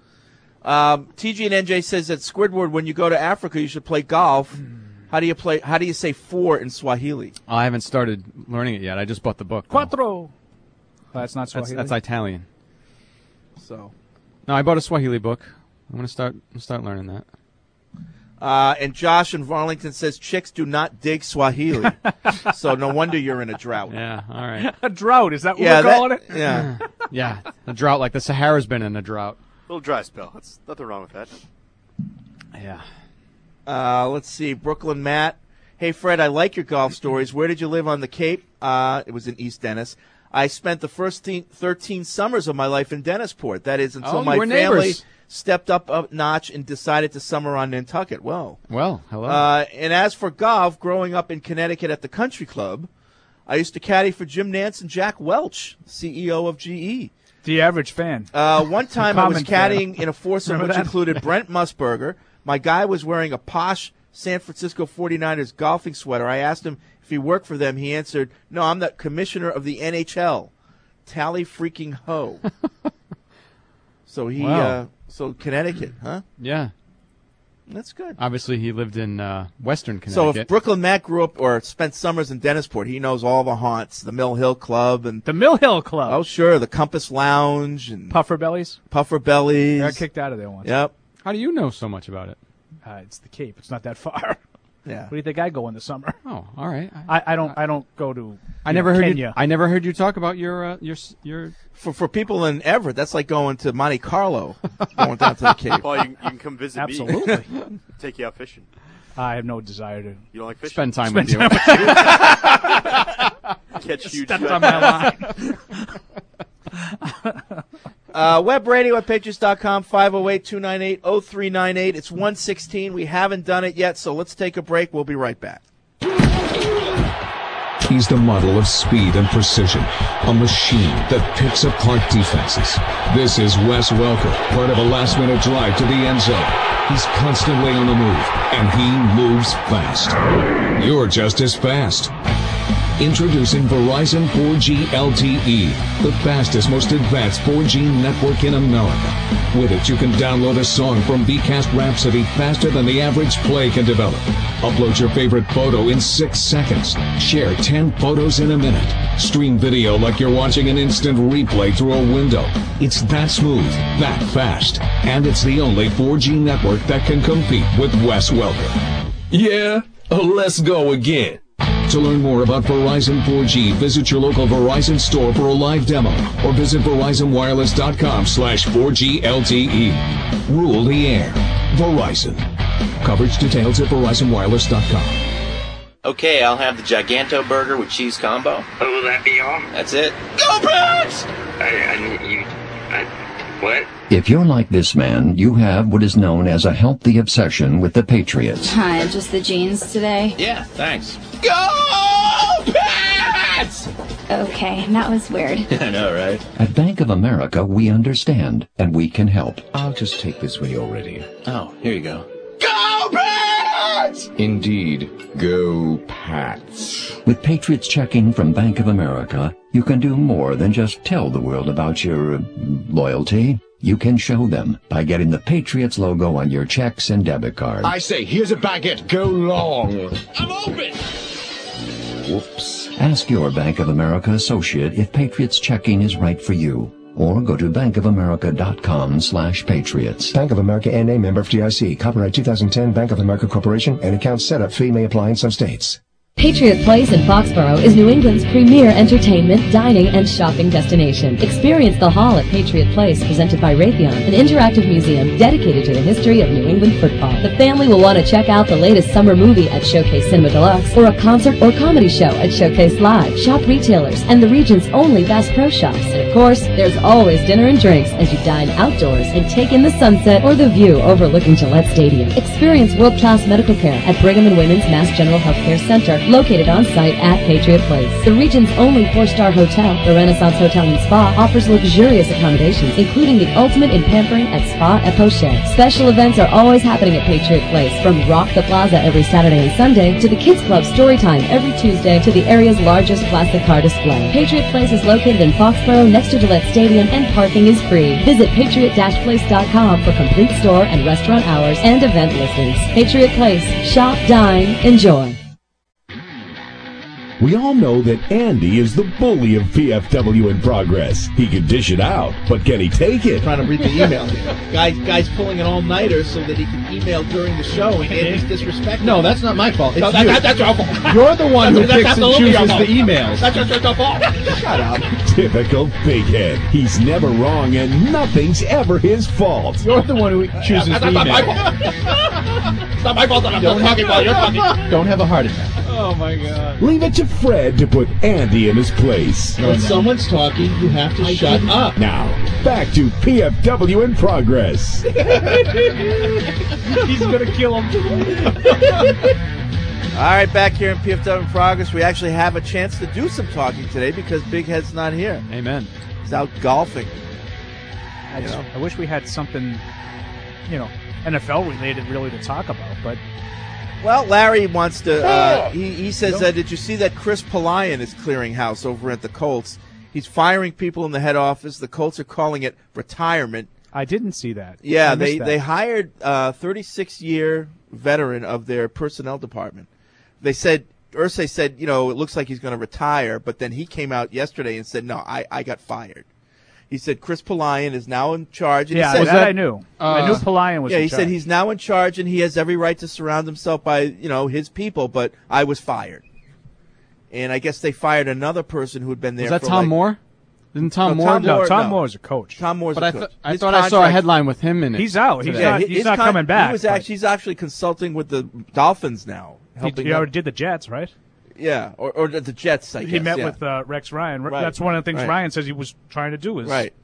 Um, T G and N J says that Squidward, when you go to Africa, you should play golf. How do you play? How do you say four in Swahili? I haven't started learning it yet. I just bought the book. though. Quattro. Oh, that's not That's, Swahili. that's Italian. So, No, I bought a Swahili book. I'm gonna start I'm gonna start learning that. uh, and Josh in Arlington says chicks do not dig Swahili. So no wonder you're in a drought. Yeah. All right. a drought. Is that what Yeah, we're that- calling it? yeah. Yeah. A drought like the Sahara's been in a drought. little dry spell. That's nothing wrong with that. Yeah. Uh, let's see, Brooklyn Matt. Hey Fred, I like your golf stories. Where did you live on the Cape? Uh, it was in East Dennis. I spent the first teen, thirteen summers of my life in Dennisport. That is until Oh, you my were family neighbors. stepped up a notch and decided to summer on Nantucket. Well, Well, hello. Uh, and as for golf, growing up in Connecticut at the Country Club, I used to caddy for Jim Nance and Jack Welch, C E O of G E. The average fan. Uh, one time I was Common fan. caddying in a foursome Remember which that? included Brent Musburger. My guy was wearing a posh San Francisco forty-niners golfing sweater. I asked him if he worked for them. He answered, "No, I'm the commissioner of the N H L." Tally freaking ho. So he, Wow. uh, so Connecticut, huh? yeah. That's good. Obviously, he lived in uh, Western So Connecticut. if Brooklyn Matt grew up or spent summers in Dennisport, he knows all the haunts, the Mill Hill Club and The Mill Hill Club. oh sure, the Compass Lounge and Puffer Bellies. Puffer Bellies. I got kicked out of there once. Yep. How do you know so much about it? Uh, it's the Cape. It's not that far. Yeah. Where do you think I go in the summer? Oh, all right. I, I, I don't. I don't go to. I you never know, heard Kenya. you. I never heard you talk about your uh, your s- your. For for people in Everett, that's like going to Monte Carlo, going down to the Cape. Well, you, can- you can come visit Absolutely. me. Take you out fishing. I have no desire to. You don't like fishing? Spend time Spend with time you. Catch huge Stepped fish. on my line. Uh, web radio at patriots dot com, five oh eight, two nine eight, oh three nine eight. It's one sixteen. We haven't done it yet, so let's take a break. We'll be right back. He's the model of speed and precision, a machine that picks apart defenses. This is Wes Welker, part of a last-minute drive to the end zone. He's constantly on the move, and he moves fast. You're just as fast. Introducing Verizon four G L T E, the fastest, most advanced four G network in America. With it, you can download a song from Vcast Rhapsody faster than the average play can develop. Upload your favorite photo in six seconds. Share ten photos in a minute. Stream video like you're watching an instant replay through a window. It's that smooth, that fast, and it's the only four G network that can compete with Wes Welker. Yeah, let's go again. To learn more about Verizon four G, visit your local Verizon store for a live demo or visit verizon wireless dot com slash four G L T E. Rule the air. Verizon. Coverage details at verizon wireless dot com. Okay, I'll have the Giganto burger with cheese combo. Oh, will that be all? That's it. Go Pats! I, I need you. I, what? If you're like this man, you have what is known as a healthy obsession with the Patriots. Hi, just the jeans today? Yeah, thanks. Go Pats! Okay, that was weird. I know, right? At Bank of America, we understand, and we can help. I'll just take this when you're ready. Oh, here you go. Go Pats! Indeed, go Pats. With Patriots checking from Bank of America, you can do more than just tell the world about your uh, loyalty. You can show them by getting the Patriots logo on your checks and debit cards. I say, here's a baguette. Go long. I'm open! Whoops. Ask your Bank of America associate if Patriots checking is right for you. Or go to bankofamerica.com slash patriots. Bank of America N A, member F D I C. Copyright two thousand ten, Bank of America Corporation. An account setup fee may apply in some states. Patriot Place in Foxborough is New England's premier entertainment, dining, and shopping destination. Experience the Hall at Patriot Place, presented by Raytheon, an interactive museum dedicated to the history of New England football. The family will want to check out the latest summer movie at Showcase Cinema Deluxe, or a concert or comedy show at Showcase Live. Shop retailers and the region's only Bass Pro Shops. And of course, there's always dinner and drinks as you dine outdoors and take in the sunset or the view overlooking Gillette Stadium. Experience world-class medical care at Brigham and Women's Mass General Healthcare Center, located on site at Patriot Place. The region's only four-star hotel, the Renaissance Hotel and Spa, offers luxurious accommodations, including the ultimate in pampering at Spa et Poche. Special events are always happening at Patriot Place, from Rock the Plaza every Saturday and Sunday to the Kids Club Storytime every Tuesday to the area's largest plastic car display. Patriot Place is located in Foxborough next to Gillette Stadium, and parking is free. Visit patriot place dot com for complete store and restaurant hours and event listings. Patriot Place. Shop, dine, enjoy. We all know that Andy is the bully of P F W in Progress. He can dish it out, but can he take it? Trying to read the email here. Guys, guys pulling an all-nighter so that he can email during the show, and Andy's disrespectful. No, that's not my fault. It's No, that, you. that, that's your fault. You're the one who That's picks and absolutely your chooses fault. the emails. That's your, that's your fault. Shut up. Typical big head. He's never wrong, and nothing's ever his fault. You're the one who chooses That's the not my email. fault. It's not my fault that I'm not talking while you're talking. Don't have a heart attack. Oh, my God. Leave it to Fred to put Andy in his place. When someone's talking, you have to shut up. Now, back to P F W in Progress. He's going to kill him. All right, back here in P F W in Progress, we actually have a chance to do some talking today because Big Head's not here. Amen. He's out golfing. I, just, I wish we had something, you know, N F L related really to talk about, but Well, Larry wants to. Uh, he, he says, uh, "Did you see that Chris Palayan is clearing house over at the Colts? He's firing people in the head office. The Colts are calling it retirement." I didn't see that. Yeah, I missed they that. they hired a thirty-six year veteran of their personnel department. They said Irsay said, you know, it looks like he's going to retire, but then he came out yesterday and said, "No, I, I got fired." He said Chris Palayan is now in charge. And Yeah, he said, that, that I knew. I knew Palayan was Yeah, in he charge. said he's now in charge and he has every right to surround himself by, you know, his people, but I was fired. And I guess they fired another person who had been there Was that for Tom like, Moore? Isn't Tom No, Moore? Tom no, Moore, Tom no. Moore's a coach. Tom Moore's But a I, coach. th- I His thought I saw a contract- headline with him in it. He's out. He's today. not. his He's not con- coming back. He was but actually, he's actually consulting with the Dolphins now. he, Helping he them. already did the Jets, right? Yeah, or, or the Jets, I guess. he met yeah. with uh, Rex Ryan. Right. That's one of the things Right. Ryan says he was trying to do. Is Right.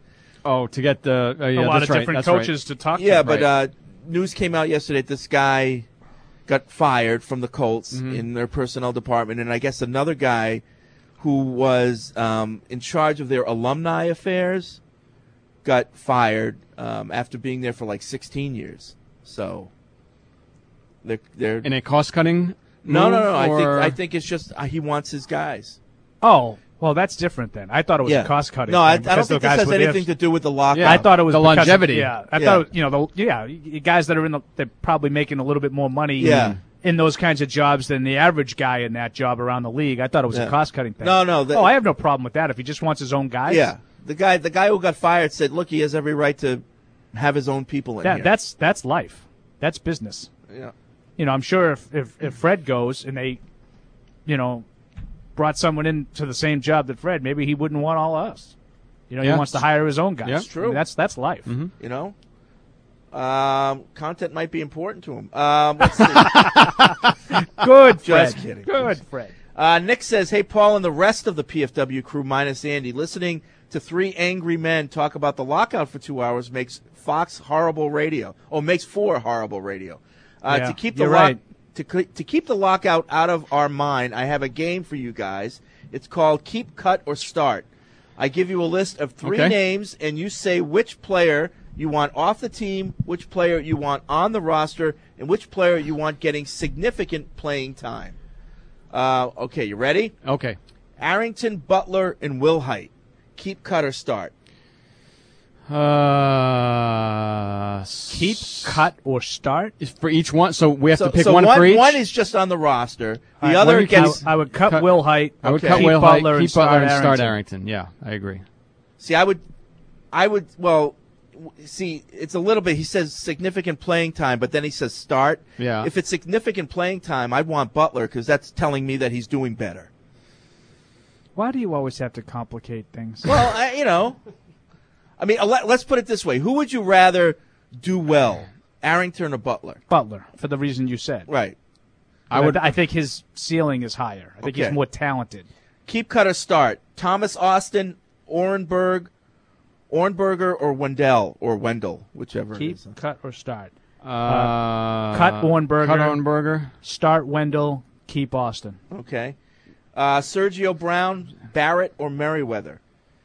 Oh, to get the uh, yeah, a lot that's of right, different that's coaches right. to talk Yeah, to. but uh, news came out yesterday that this guy got fired from the Colts Mhm. in their personnel department, and I guess another guy who was um, in charge of their alumni affairs got fired um, after being there for like sixteen years. So they're they're in a cost-cutting. no, no, no. I or- think I think it's just uh, he wants his guys. Oh, well, that's different then. I thought it was Yeah. a cost cutting. No, I- I don't think this has anything to do with the lockout. I thought it was The because of- longevity. yeah, I Yeah. thought it- you know the yeah you guys that are in the they're probably making a little bit more money. Yeah. In those kinds of jobs than the average guy in that job around the league. I thought it was Yeah. a cost cutting thing. No, no, the- oh, I have no problem with that if he just wants his own guys. Yeah, the guy the guy who got fired said, "Look, he has every right to have his own people in That, here." that's that's life. That's business. Yeah. You know, I'm sure if, if, if Fred goes and they, you know, brought someone in to the same job that Fred, maybe he wouldn't want all of us. You know, Yeah. he wants to hire his own guys. Yeah. It's true. I mean, that's that's life. Mm-hmm. You know, um, content might be important to him. Um, let's see. Good, Just Fred. kidding. Good, Fred. Uh, Nick says, "Hey, Paul and the rest of the P F W crew minus Andy, listening to three angry men talk about the lockout for two hours makes Fox horrible radio. Oh, makes for horrible radio. Uh, Yeah, to keep the you're lock- right. to cl- to keep the lockout out of our mind, I have a game for you guys. It's called Keep, Cut, or Start. I give you a list of three Okay. names, and you say which player you want off the team, which player you want on the roster, and which player you want getting significant playing time. Uh, okay, you ready? Okay. Arrington, Butler, and Wilhite. Keep, cut, or start. Uh, Keep, cut, or start for each one. So we have so, to pick so one, one for each. One is just on the roster. The All right, other let me gets. cut- I would cut Will Height, I would okay. cut keep Will Butler Height, and keep Butler, start and start Arrington. Arrington. Yeah, I agree. See, I would, I would. Well, w- see, it's a little bit. He says significant playing time, but then he says start. Yeah. If it's significant playing time, I'd want Butler because that's telling me that he's doing better. Why do you always have to complicate things? Well, I, you know, I mean, uh, let, let's put it this way: who would you rather do well, Arrington or Butler? Butler, for the reason you said. Right. I would. I think his ceiling is higher. I think Okay. he's more talented. Keep, cut, or start. Thomas Austin, Orenberg, Ornberger, or Wendell, or Wendell, whichever Keep, it is. cut, or start. Uh, cut Ornberger. Cut Ornberger. Start Wendell. Keep Austin. Okay. Uh, Sergio Brown, Barrett, or Merriweather?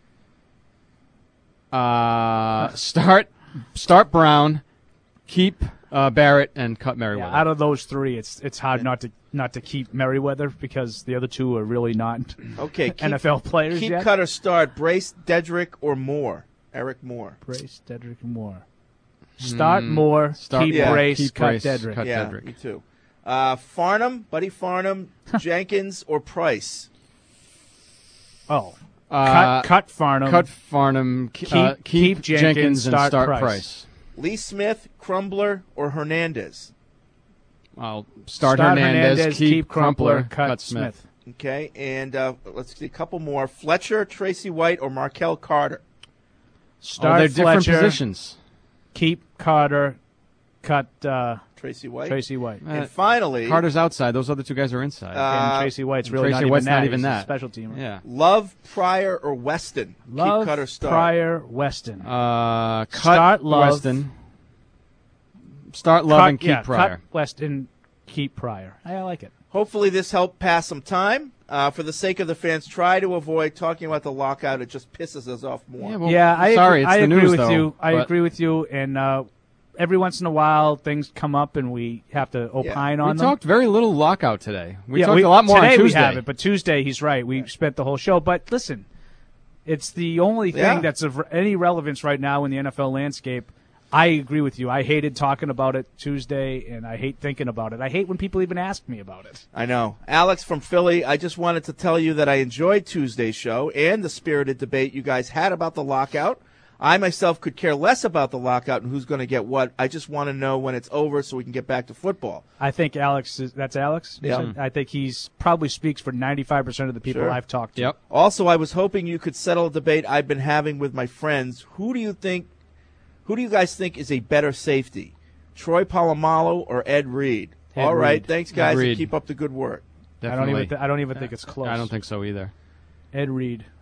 Uh, start start Brown, keep uh, Barrett, and cut Merriweather. Yeah, out of those three, it's it's hard not to not to keep Merriweather because the other two are really not Okay. Keep, N F L players Keep, yet. cut, or start. Brace, Dedrick, or Moore? Eric Moore. Brace, Dedrick, Moore. Start Mm, Moore. start keep Moore, Brace. keep cut Brace, Dedrick. cut yeah, Dedrick. me too. Uh, Farnham, Buddy Farnham, Jenkins, or Price? Oh. Uh, cut, cut Farnham. Cut Farnham. Keep, Keep- uh, keep, keep Jenkins, Jenkins, and start start Price. Price. Lee Smith, Crumbler, or Hernandez? I'll start, Start Hernandez, Hernandez, keep, keep Crumpler, Crumpler, cut cut Smith. Okay, and uh, let's see a couple more. Fletcher, Tracy White, or Markel Carter? Start oh, they're different Fletcher, positions. Keep Carter. Cut uh, Tracy White. Tracy White. Uh, And finally, Carter's outside. Those other two guys are inside. Uh, and Tracy White's really Tracy not White's even that. not even He's a that. special teamer. Yeah. Love, Pryor, or Weston? Love, Keep, cut, or start? Pryor, Weston. Uh, cut Start Love. Weston. Start Love cut, and keep yeah, Pryor. Cut Weston, keep Pryor. I, I like it. Hopefully this helped pass some time. Uh, for the sake of the fans, try to avoid talking about the lockout. It just pisses us off more. Yeah, well, yeah, I sorry, agree, it's I the agree news, with though, you. I but- agree with you. And uh, every once in a while, things come up, and we have to opine we on them. talked very little lockout today. We yeah, talked we, a lot more today on Tuesday. we haven't, but Tuesday he's right. We spent the whole show. But listen, it's the only thing Yeah. that's of any relevance right now in the N F L landscape. I agree with you. I hated talking about it Tuesday, and I hate thinking about it. I hate when people even ask me about it. I know. Alex from Philly, I just wanted to tell you that I enjoyed Tuesday's show and the spirited debate you guys had about the lockout. I myself could care less about the lockout and who's going to get what. I just want to know when it's over so we can get back to football. I think Alex is, that's Alex? You Yeah. said? I think he's probably speaks for ninety-five percent of the people Sure. I've talked to. Yep. Also, I was hoping you could settle a debate I've been having with my friends. Who do you think, who do you guys think is a better safety, Troy Polamalu or Ed Reed? Ed All right, Reed. thanks guys, Ed and Reed. keep up the good work. I don't Definitely. even th- I don't even think it's close. I don't think so either. Ed Reed.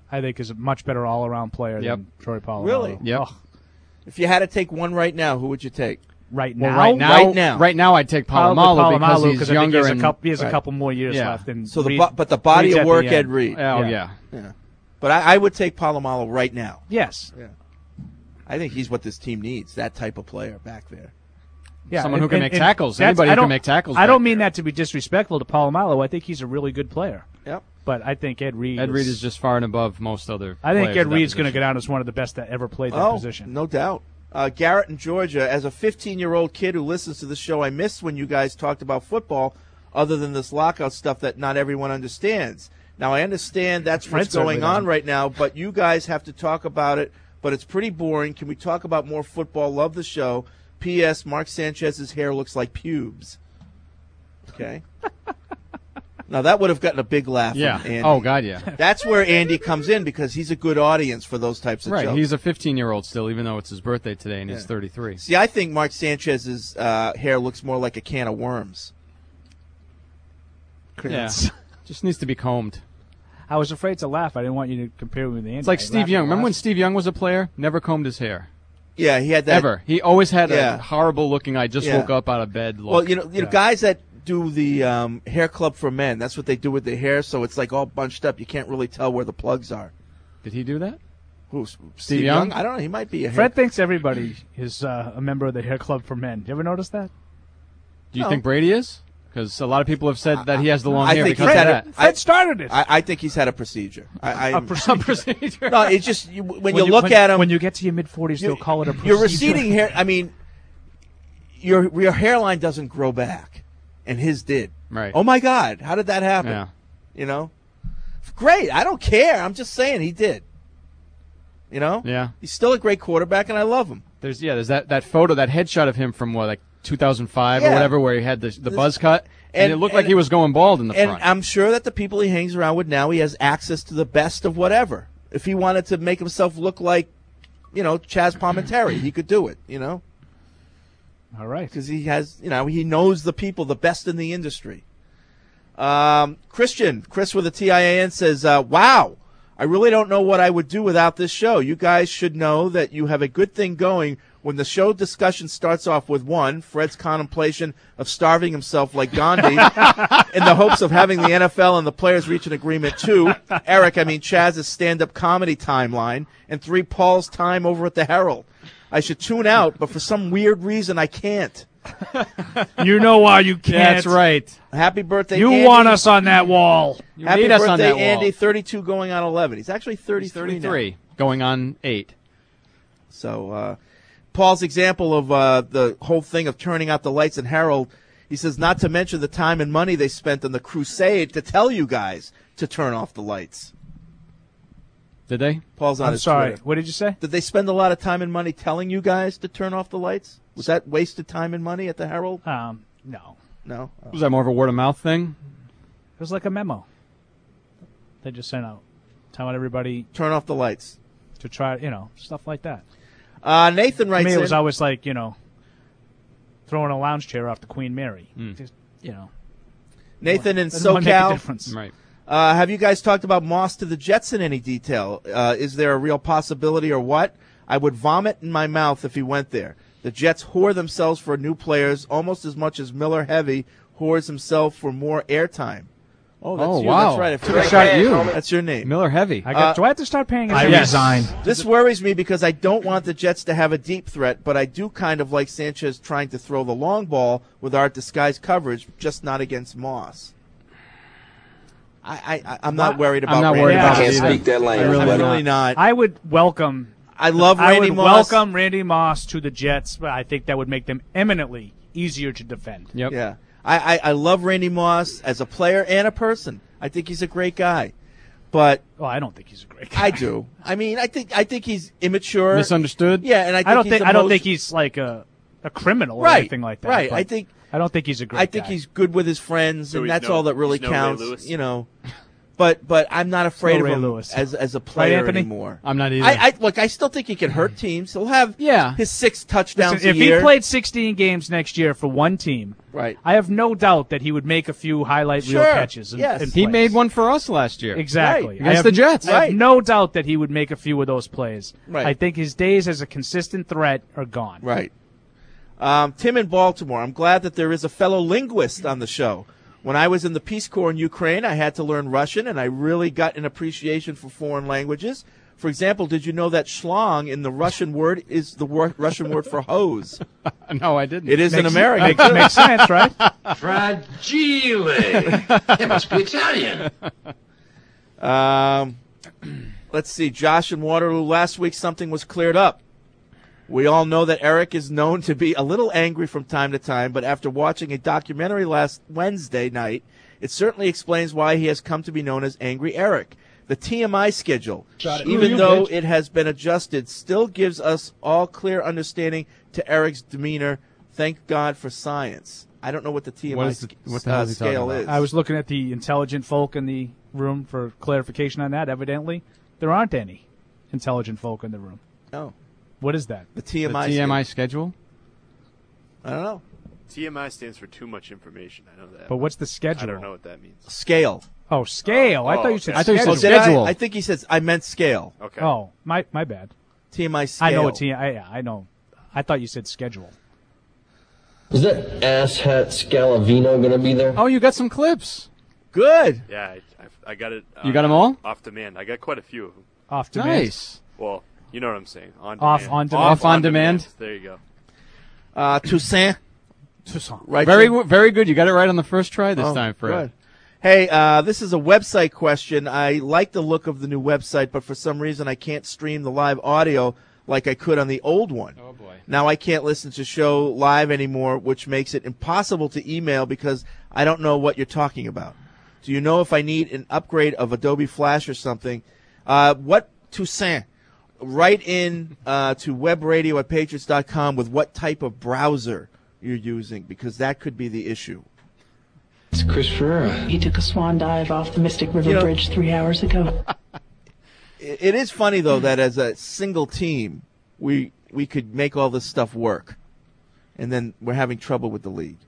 I think is a much better all-around player Yep. than Troy Polamalu. Really? Yep. Oh, If you had to take one right now, who would you take? right Well, now, right now, Right now. right now, I'd take Probably Polamalu because Polamalu, he's 'cause I think younger he has a and couple, he has Right. a couple more years Yeah. left. And So the Reed- bu- but the body Reed's of at the work, end. Ed Reed. oh Yeah. yeah. Yeah. But I, I would take Palomalo right now. Yes. Yeah. I think he's what this team needs, that type of player back there. Yeah, Someone who and- can and- make and tackles. that's- Anybody I who can don't- make tackles I back don't mean there. that to be disrespectful to Polamalu. I think he's a really good player. Yep. But I think Ed Reed. Ed Reed is just far and above most other. I think players Ed at that Reed's going to position. go down as one of the best that ever played that Oh, position. no doubt. Uh, Garrett in Georgia, as a fifteen-year-old kid who listens to the show, I missed when you guys talked about football other than this lockout stuff that not everyone understands. Now, I understand that's Fred what's going certainly on doesn't. right now, but you guys have to talk about it, but it's pretty boring. Can we talk about more football? Love the show. P S. Mark Sanchez's hair looks like pubes. Okay. Now, that would have gotten a big laugh Yeah. from Andy. Oh God, yeah. That's where Andy comes in because he's a good audience for those types of Right. jokes. He's a fifteen-year-old still, even though it's his birthday today and he's Yeah. thirty-three. See, I think Mark Sanchez's uh, hair looks more like a can of worms. Yeah. Just needs to be combed. I was afraid to laugh. I didn't want you to compare me with Andy. It's like I Steve laughed Young. a Remember lot. when Steve Young was a player? Never combed his hair. Yeah, he had that. Ever. He always had Yeah. a horrible looking. I just Yeah. woke up out of bed. Look. Well, you know, you know, Yeah. guys that do the um, hair club for men. That's what they do with their hair. So it's like all bunched up. You can't really tell where the plugs are. Did he do that? Who? Steve, Young? I don't know. He might be a hair. Fred thinks everybody is uh, a member of the Hair Club for Men. You ever notice that? Do you No. think Brady is? Because a lot of people have said that he has the long I hair think because he's of had that. a, Fred I, started it. I, I think he's had a procedure. I, I, A procedure. procedure. No, it's just you, when, you you- look when- at him. when you get to your mid forties, they'll call it a procedure. Your receding hair. I mean, your your hairline doesn't grow back, and his did. Right. Oh my God! How did that happen? Yeah. You know, great. I don't care. I'm just saying he did. You know. Yeah. He's still a great quarterback, and I love him. There's yeah. There's that, that photo, that headshot of him from what, like two thousand five or Yeah. whatever, where he had the the This- buzz cut, and, and- it looked and- like he was going bald in the And front. I'm sure that the people he hangs around with now, he has access to the best of whatever. If he wanted to make himself look like, you know, Chaz Palminteri, he could do it. You know. All right. Because he has, you know, he knows the people, the best in the industry. Um, Christian, Chris with a T I A N says, uh, wow, I really don't know what I would do without this show. You guys should know that you have a good thing going when the show discussion starts off with one, Fred's contemplation of starving himself like Gandhi in the hopes of having the N F L and the players reach an agreement. Two, Eric, I mean Chaz's stand-up comedy timeline. And three, Paul's time over at the Herald. I should tune out, but for some weird reason I can't. You know why you can't. That's right. Happy birthday, You Andy. want us on that wall. You Happy need us birthday, on that wall. Andy. thirty-two going on eleven. He's actually thirty-three, He's thirty-three, now. going on eight. So uh, Paul's example of uh, the whole thing of turning out the lights in Herald, he says, not to mention the time and money they spent on the crusade to tell you guys to turn off the lights. Did they? Paul's on I'm his sorry. Twitter. What did you say? Did they spend a lot of time and money telling you guys to turn off the lights? Was that wasted time and money at the Herald? Um, no. No? Oh. Was that more of a word of mouth thing? It was like a memo. They just sent out, telling everybody Turn off the lights. to try, you know, stuff like that. Uh, Nathan To writes me, it in, was always like, you know, throwing a lounge chair off the Queen Mary. Mm. Just, you know. Nathan in Doesn't make a SoCal. difference. Right. Uh, have you guys talked about Moss to the Jets in any detail? Uh, is there a real possibility or what? I would vomit in my mouth if he went there. The Jets whore themselves for new players almost as much as Miller Heavy whores himself for more airtime. Oh, that's Oh, you. wow. That's right. I Took forgot. a shot at you. That's your name. Miller Heavy. I got, Uh, do I have to start paying I attention? resign. This worries me because I don't want the Jets to have a deep threat, but I do kind of like Sanchez trying to throw the long ball with our disguised coverage, just not against Moss. I, I, I'm not Well, worried about I'm not Randy worried Yeah. about I it can't either. speak that language, I really I'm am really not. not. I would welcome. I love I Randy would Moss. welcome Randy Moss to the Jets, but I think that would make them eminently easier to defend. Yep. Yeah, I, I, I love Randy Moss as a player and a person. I think he's a great guy, but Well, I don't think he's a great guy. I do. I mean, I think I think he's immature, Misunderstood? Yeah, and I, think I don't he's think I don't emo- think he's like a a criminal or Right, anything like that. right. but I think I don't think he's a great I think guy. he's good with his friends, So and he's that's no- all that really he's no Ray counts. Lewis? You know, But but I'm not afraid No of Ray him Lewis. as as a Right, player Anthony? anymore. I'm not either. I, I look. I still think he can hurt teams. He'll have Yeah. his six touchdowns Listen, a if year. he played sixteen games next year for one team, Right. I have no doubt that he would make a few highlight reel Sure. catches. And, Yes. and He plays. made one for us last year. Exactly. Right. I Against have- the Jets. I have Right. no doubt that he would make a few of those plays. Right. I think his days as a consistent threat are gone. Right. Um, Tim in Baltimore. I'm glad that there is a fellow linguist on the show. When I was in the Peace Corps in Ukraine, I had to learn Russian, and I really got an appreciation for foreign languages. For example, did you know that schlong in the Russian word is the wor- Russian word for hose? No, I didn't. It is in Makes- American. Makes, makes sense, right? Fragile. It must be Italian. Um, let's see. Josh in Waterloo. Last week, something was cleared up. We all know that Eric is known to be a little angry from time to time, but after watching a documentary last Wednesday night, it certainly explains why he has come to be known as Angry Eric. The T M I schedule, even you, though bitch. it has been adjusted, still gives us all clear understanding to Eric's demeanor. Thank God for science. I don't know what the T M I What is the- sc- what the hell uh, is he talking scale about? is. I was looking at the intelligent folk in the room for clarification on that. Evidently, there aren't any intelligent folk in the room. No. What is that? The T M I The T M I schedule. schedule? I don't know. T M I stands for too much information. I know that. But what's the schedule? I don't know what that means. Scale. Oh, scale. I Oh, thought you okay. said I thought you schedule. said Oh, did I? schedule. I think he says I meant scale. Okay. Oh, my my bad. T M I scale. I know what T. I, yeah, I know. I thought you said schedule. Is that asshat Scalavino going to be there? Oh, you got some clips. Good. Yeah, I, I, I got it. You got 'em all? Off demand. I got quite a few of them. Off demand. Nice. Well, you know what I'm saying. On Off demand. on demand. Off on demand. There you go. Uh, Toussaint. Toussaint. Right. Very, Jim? w- very good. You got it right on the first try this Oh, time, Fred. good. Hey, uh, this is a website question. I like the look of the new website, but for some reason I can't stream the live audio like I could on the old one. Oh, boy. Now I can't listen to show live anymore, which makes it impossible to email because I don't know what you're talking about. Do you know if I need an upgrade of Adobe Flash or something? Uh, what, Toussaint, write in uh, to webradio at patriots dot com with what type of browser you're using, because that could be the issue. It's Chris Ferreira. He took a swan dive off the Mystic River You know- Bridge three hours ago. It it is funny, though, that as a single team, we we could make all this stuff work, and then we're having trouble with the league.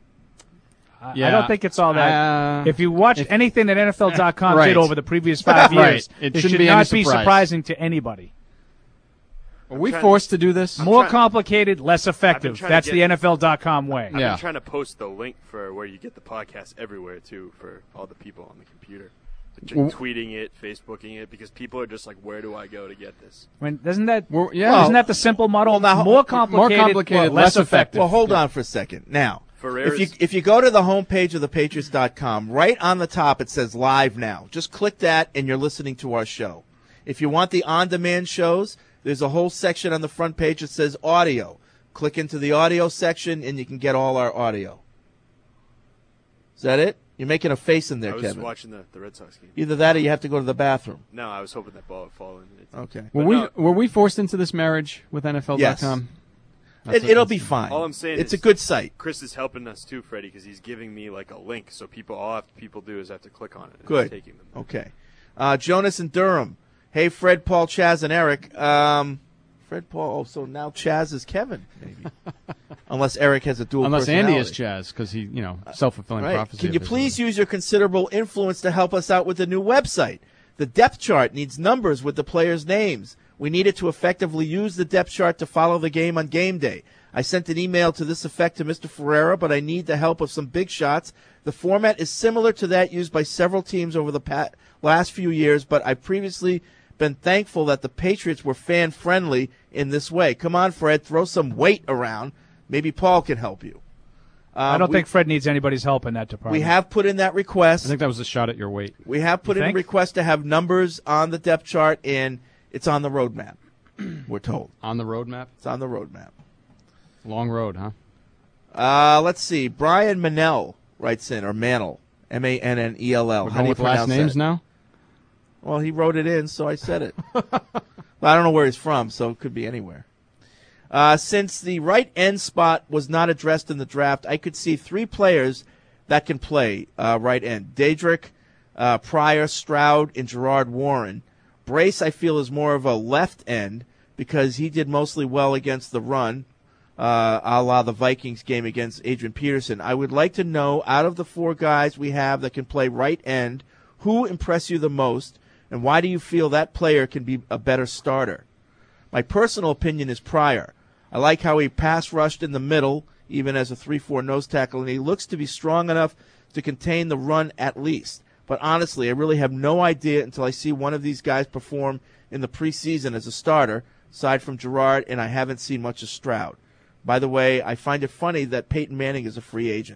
I- Yeah. I don't think it's all that. Uh, if you watch if- anything that N F L dot com Right. did over the previous five Right. years, It it, shouldn't should be any not be surprise. surprising to anybody. Are we trying- forced to do this? More trying- complicated, less effective. trying to That's get- the N F L dot com way. I've Yeah. been trying to post the link for where you get the podcast everywhere too for all the people on the computer. T- Well- tweeting it, Facebooking it, because people are just like, "Where do I go to get this?" When doesn't that? Well, yeah. Isn't that the simple model? Well, now- more complicated, more complicated, less less effective. Well, hold on for a second. Now, Ferrera's- if you if you go to the homepage of the patriots dot com, right on the top it says Live Now. Just click that, and you're listening to our show. If you want the on-demand shows, there's a whole section on the front page that says Audio. Click into the audio section, and you can get all our audio. Is that it? You're making a face in there, I was Kevin. watching the, the Red Sox game. Either that or you have to go to the bathroom. No, I was hoping that ball would fall in. It- Okay. Were But we no, were we forced into this marriage with N F L dot com? Yes. It, it'll be fine. All I'm saying it's is a good site. Chris is helping us too, Freddie, because he's giving me like a link, so people all have, people do is have to click on it. and Good. it's taking them. Okay. Uh, Jonas and Durham. Hey, Fred, Paul, Chaz, and Eric. Um, Fred, Paul. Oh, so now Chaz is Kevin, maybe. Unless Eric has a dual Unless Andy is personality. Chaz, because he, you know, self-fulfilling Right. prophecy. Can of you his- please use your considerable influence to help us out with the new website? The depth chart needs numbers with the players' names. We need it to effectively use the depth chart to follow the game on game day. I sent an email to this effect to Mister Ferreira, but I need the help of some big shots. The format is similar to that used by several teams over the past, last few years, but I previously been thankful that the Patriots were fan-friendly in this way. Come on, Fred, throw some weight around. Maybe Paul can help you. I Um, don't we- think Fred needs anybody's help in that department. We have put in that request. I think that was a shot at your weight. We have put You in a think? request to have numbers on the depth chart, and it's on the roadmap, we're told. On the roadmap? It's on the roadmap. Long road, huh? Uh, let's see. Brian Manell writes in, or Mannell, M A N N E L L. We're How going do you with last pronounce names that? now? Well, he wrote it in, so I said it. But I don't know where he's from, so it could be anywhere. Uh, since the right end spot was not addressed in the draft, I could see three players that can play uh, right end. Daedric uh, Pryor, Stroud, and Gerard Warren. Brace, I feel, is more of a left end because he did mostly well against the run, uh, a la the Vikings game against Adrian Peterson. I would like to know, out of the four guys we have that can play right end, who impressed you the most, and why do you feel that player can be a better starter? My personal opinion is Pryor. I like how he pass rushed in the middle, even as a three four nose tackle, and he looks to be strong enough to contain the run at least. But honestly, I really have no idea until I see one of these guys perform in the preseason as a starter, aside from Gerard, and I haven't seen much of Stroud. By the way, I find it funny that Peyton Manning is a free agent.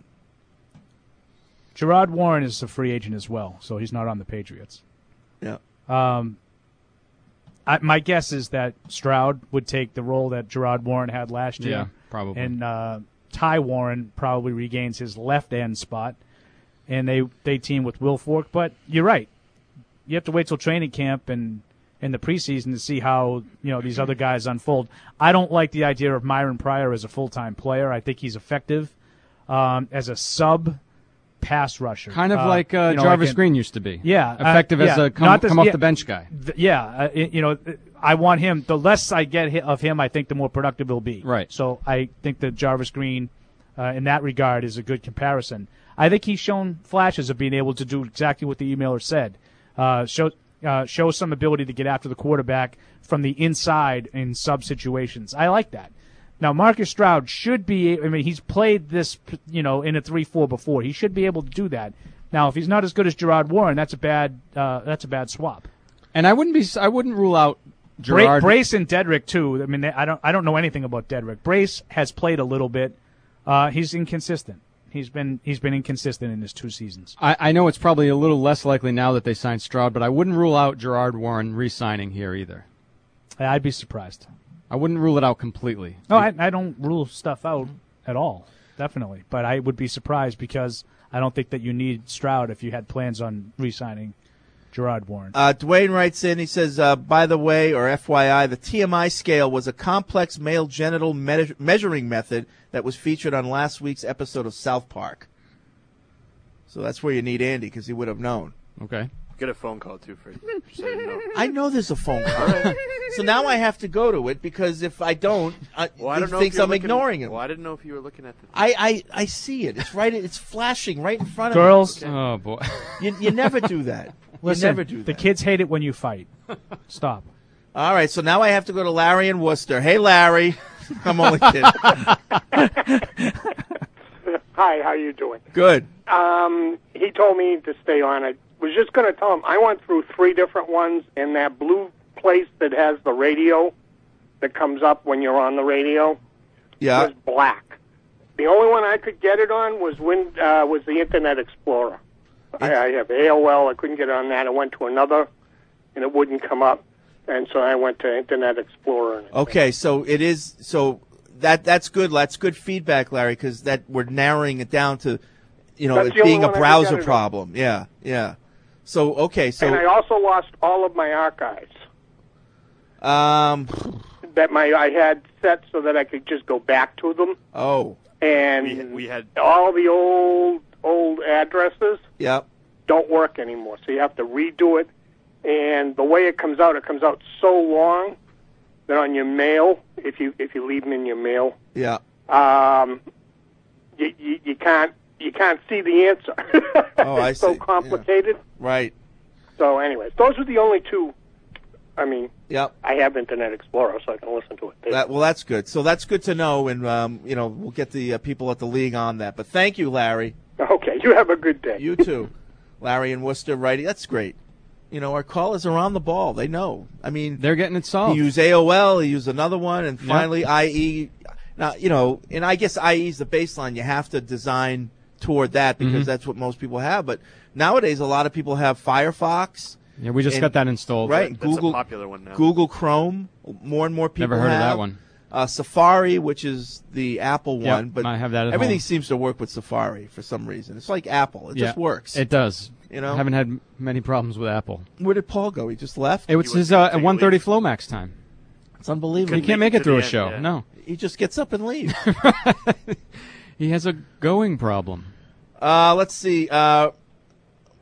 Gerard Warren is a free agent as well, so he's not on the Patriots. Yeah. Um, I, my guess is that Stroud would take the role that Gerard Warren had last year. Yeah, probably. And uh, Ty Warren probably regains his left end spot, and they they team with Will Fork. But you're right. You have to wait till training camp and in the preseason to see how you know these other guys unfold. I don't like the idea of Myron Pryor as a full-time player. I think he's effective um, as a sub pass rusher. Kind of uh, like uh, you know, Jarvis like an- Green used to be. Yeah. Effective uh, as yeah. a come, Not this- come off yeah, the bench guy. th- yeah. Uh, it- you know, I want him. The less I get hi- of him, I think the more productive he'll be. Right. So I think that Jarvis Green, uh, in that regard, is a good comparison. I think he's shown flashes of being able to do exactly what the emailer said. Uh, show, uh, show some ability to get after the quarterback from the inside in sub situations. I like that. Now, Marcus Stroud should be, I mean, he's played this, you know, in a three four before. He should be able to do that. Now, if he's not as good as Gerard Warren, that's a bad, uh, that's a bad swap. And I wouldn't be, I wouldn't rule out Bra- Gerard. Brace and Dedrick too. I mean, they, I don't, I don't know anything about Dedrick. Brace has played a little bit. Uh, he's inconsistent. He's been, he's been inconsistent in his two seasons. I, I know it's probably a little less likely now that they signed Stroud, but I wouldn't rule out Gerard Warren re-signing here either. I'd be surprised. I wouldn't rule it out completely. No, I, I don't rule stuff out at all, definitely. But I would be surprised because I don't think that you need Stroud if you had plans on re-signing Gerard Warren. Uh, Dwayne writes in, he says, uh, by the way, or F Y I, the T M I scale was a complex male genital me- measuring method that was featured on last week's episode of South Park. So that's where you need Andy, because he would have known. Okay. Get a phone call, too, for so you know. I know there's a phone call. So now I have to go to it, because if I don't, I, Well, I he don't know if thinks you're I'm looking- ignoring him. Well, I didn't know if you were looking at the... I, I, I see it. It's right. It's flashing right in front of Girls. me. Oh, boy. You, you never do that. Listen, you never do that. the kids hate it when you fight. Stop. All right, so now I have to go to Larry in Worcester. Hey, Larry. I'm only kidding. Hi, how you doing? Good. Um, he told me to stay on. I was just going to tell him I went through three different ones, and that blue place that has the radio that comes up when you're on the radio Yeah. was black. The only one I could get it on was when uh, was the Internet Explorer. I, I have A O L. I couldn't get it on that. I went to another, and it wouldn't come up, and so I went to Internet Explorer. And Okay, so it is so that that's good. That's good feedback, Larry, because that we're narrowing it down to, you know, That's it the only being a one I could browser get it on. problem. Yeah, yeah. So okay, so and I also lost all of my archives um, that my I had set so that I could just go back to them. oh, And We, we had... all the old old addresses yep. don't work anymore, so you have to redo it. And the way it comes out, it comes out so long that on your mail, if you if you leave them in your mail, Yeah. um, you, you you can't you can't see the answer. Oh, I it's so see. complicated. Right. So, anyways, those are the only two. I mean, Yep. I have Internet Explorer, so I can listen to it there. That, well, that's good. So that's good to know, and um, you know, we'll get the uh, people at the league on that. But thank you, Larry. Okay, you have a good day. You too, Larry in Worcester. Writing. That's great. You know, our callers are on the ball. They know. I mean, They're getting it solved. he used A O L. He used another one, and Yep. finally I E. Now, you know, and I guess I E is the baseline. You have to design toward that because Mhm. that's what most people have. But nowadays, a lot of people have Firefox. Yeah, we just and- got that installed. Right, That's Google, a popular one now. Google Chrome. More and more people Never heard of have. that one. Uh, Safari, which is the Apple Yep, one, but I have that at everything home. seems to work with Safari for some reason. It's like Apple; it Yeah, just works. It does. You know? I haven't had many problems with Apple. Where did Paul go? He just left. It was his uh, at one thirty Flomax time. It's unbelievable. You can't make it through a show. No. He just gets up and leaves. He has a going problem. Uh, let's see. Uh,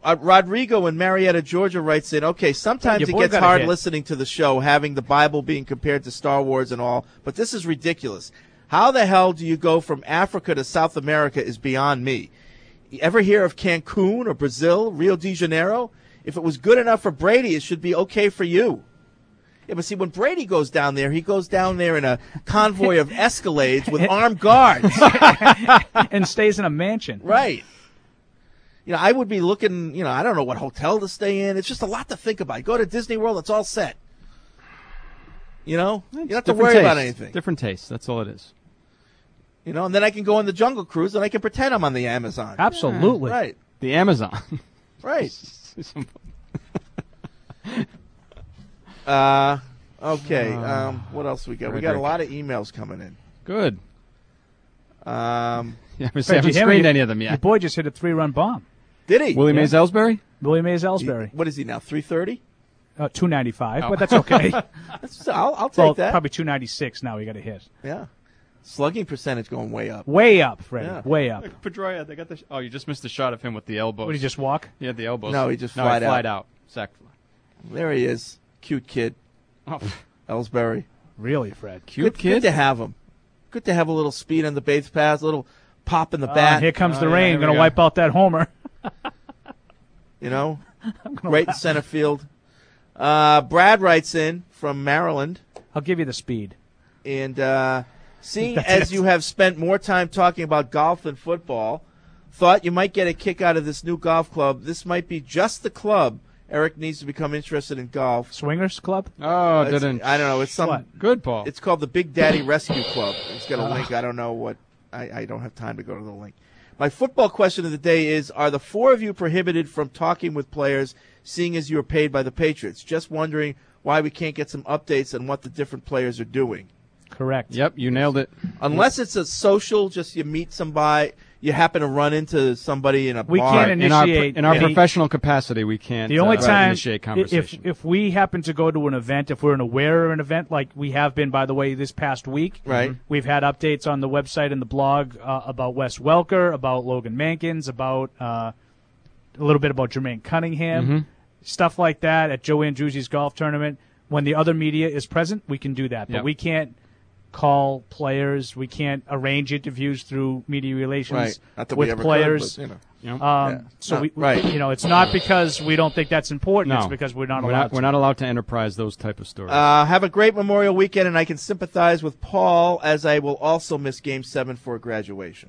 Uh, Rodrigo in Marietta, Georgia writes in, okay, sometimes Your it boy gets got a hard hit. listening to the show, having the Bible being compared to Star Wars and all, but this is ridiculous. How the hell do you go from Africa to South America is beyond me. You ever hear of Cancun or Brazil, Rio de Janeiro? If it was good enough for Brady, it should be okay for you. Yeah, but see, when Brady goes down there, he goes down there in a convoy of Escalades with armed guards. And stays in a mansion. Right. You know, I would be looking, you know, I don't know what hotel to stay in. It's just a lot to think about. You go to Disney World, it's all set. You know? You don't have to Different worry taste. about anything. Different taste. That's all it is. You know, and then I can go on the Jungle Cruise and I can pretend I'm on the Amazon. Absolutely. Yeah, right. The Amazon. Right. uh, okay. Um, what else we got? We got a Frederick. lot of emails coming in. Good. Um, Yeah, I Fred, haven't you hear screened me? any of them Your yet. boy just hit a three-run bomb. Did he? Willie Yeah. Mays Ellsbury? Willie Mays Ellsbury. What is he now, three thirty? Uh, two ninety-five, Oh. but that's okay. That's, I'll, I'll take well, that. probably two ninety-six now he got a hit. Yeah. Slugging percentage going way up. Way up, Freddie. Yeah. Way up. Pedroia, they got the. Sh- oh, you just missed the shot of him with the elbows. What, did he just walk? He had the elbows. No, he just no, flied he out. flied out. Sack fly. There he is. Cute kid. Oh, Ellsbury. Really, Fred? cute good, kid. Good to have him. Good to have a little speed on the base pass, a little pop in the Uh, bat. here comes Oh, the yeah, rain. here we Going to go. wipe out that homer. You know, right in center field. Uh, Brad writes in from Maryland. I'll give you the speed. And uh, seeing That's as it. you have spent more time talking about golf than football, thought you might get a kick out of this new golf club. This might be just the club Eric needs to become interested in golf. Swingers Club? Oh, It's- didn't. I don't know. It's some. What? Good, Paul. It's called the Big Daddy Rescue Club. It's got a Uh. link. I don't know what. I, I don't have time to go to the link. My football question of the day is: are the four of you prohibited from talking with players, seeing as you are paid by the Patriots? Just wondering why we can't get some updates on what the different players are doing. Correct. Yep, you nailed it. Unless it's a social, just you meet somebody, you happen to run into somebody in a We bar. can't In our, initiate in our any- professional capacity, we can't The only uh, time initiate if conversation. if we happen to go to an event, if we're aware of an event, like we have been, by the way, this past week, Right. We've had updates on the website and the blog uh, about Wes Welker, about Logan Mankins, about uh, a little bit about Jermaine Cunningham, Mhm. stuff like that at Joe Andruzzi's golf tournament. When the other media is present, we can do that, but Yep. we can't call players. We can't arrange interviews through media relations Right. Not that we with ever could, players. but, you know. Yep. Um, Yeah. So No, we, right. you know, it's not because we don't think that's important. no, It's because we're not we're allowed. not, to. we're not allowed to enterprise those type of stories. Uh, have a great Memorial Weekend, and I can sympathize with Paul as I will also miss Game Seven for graduation.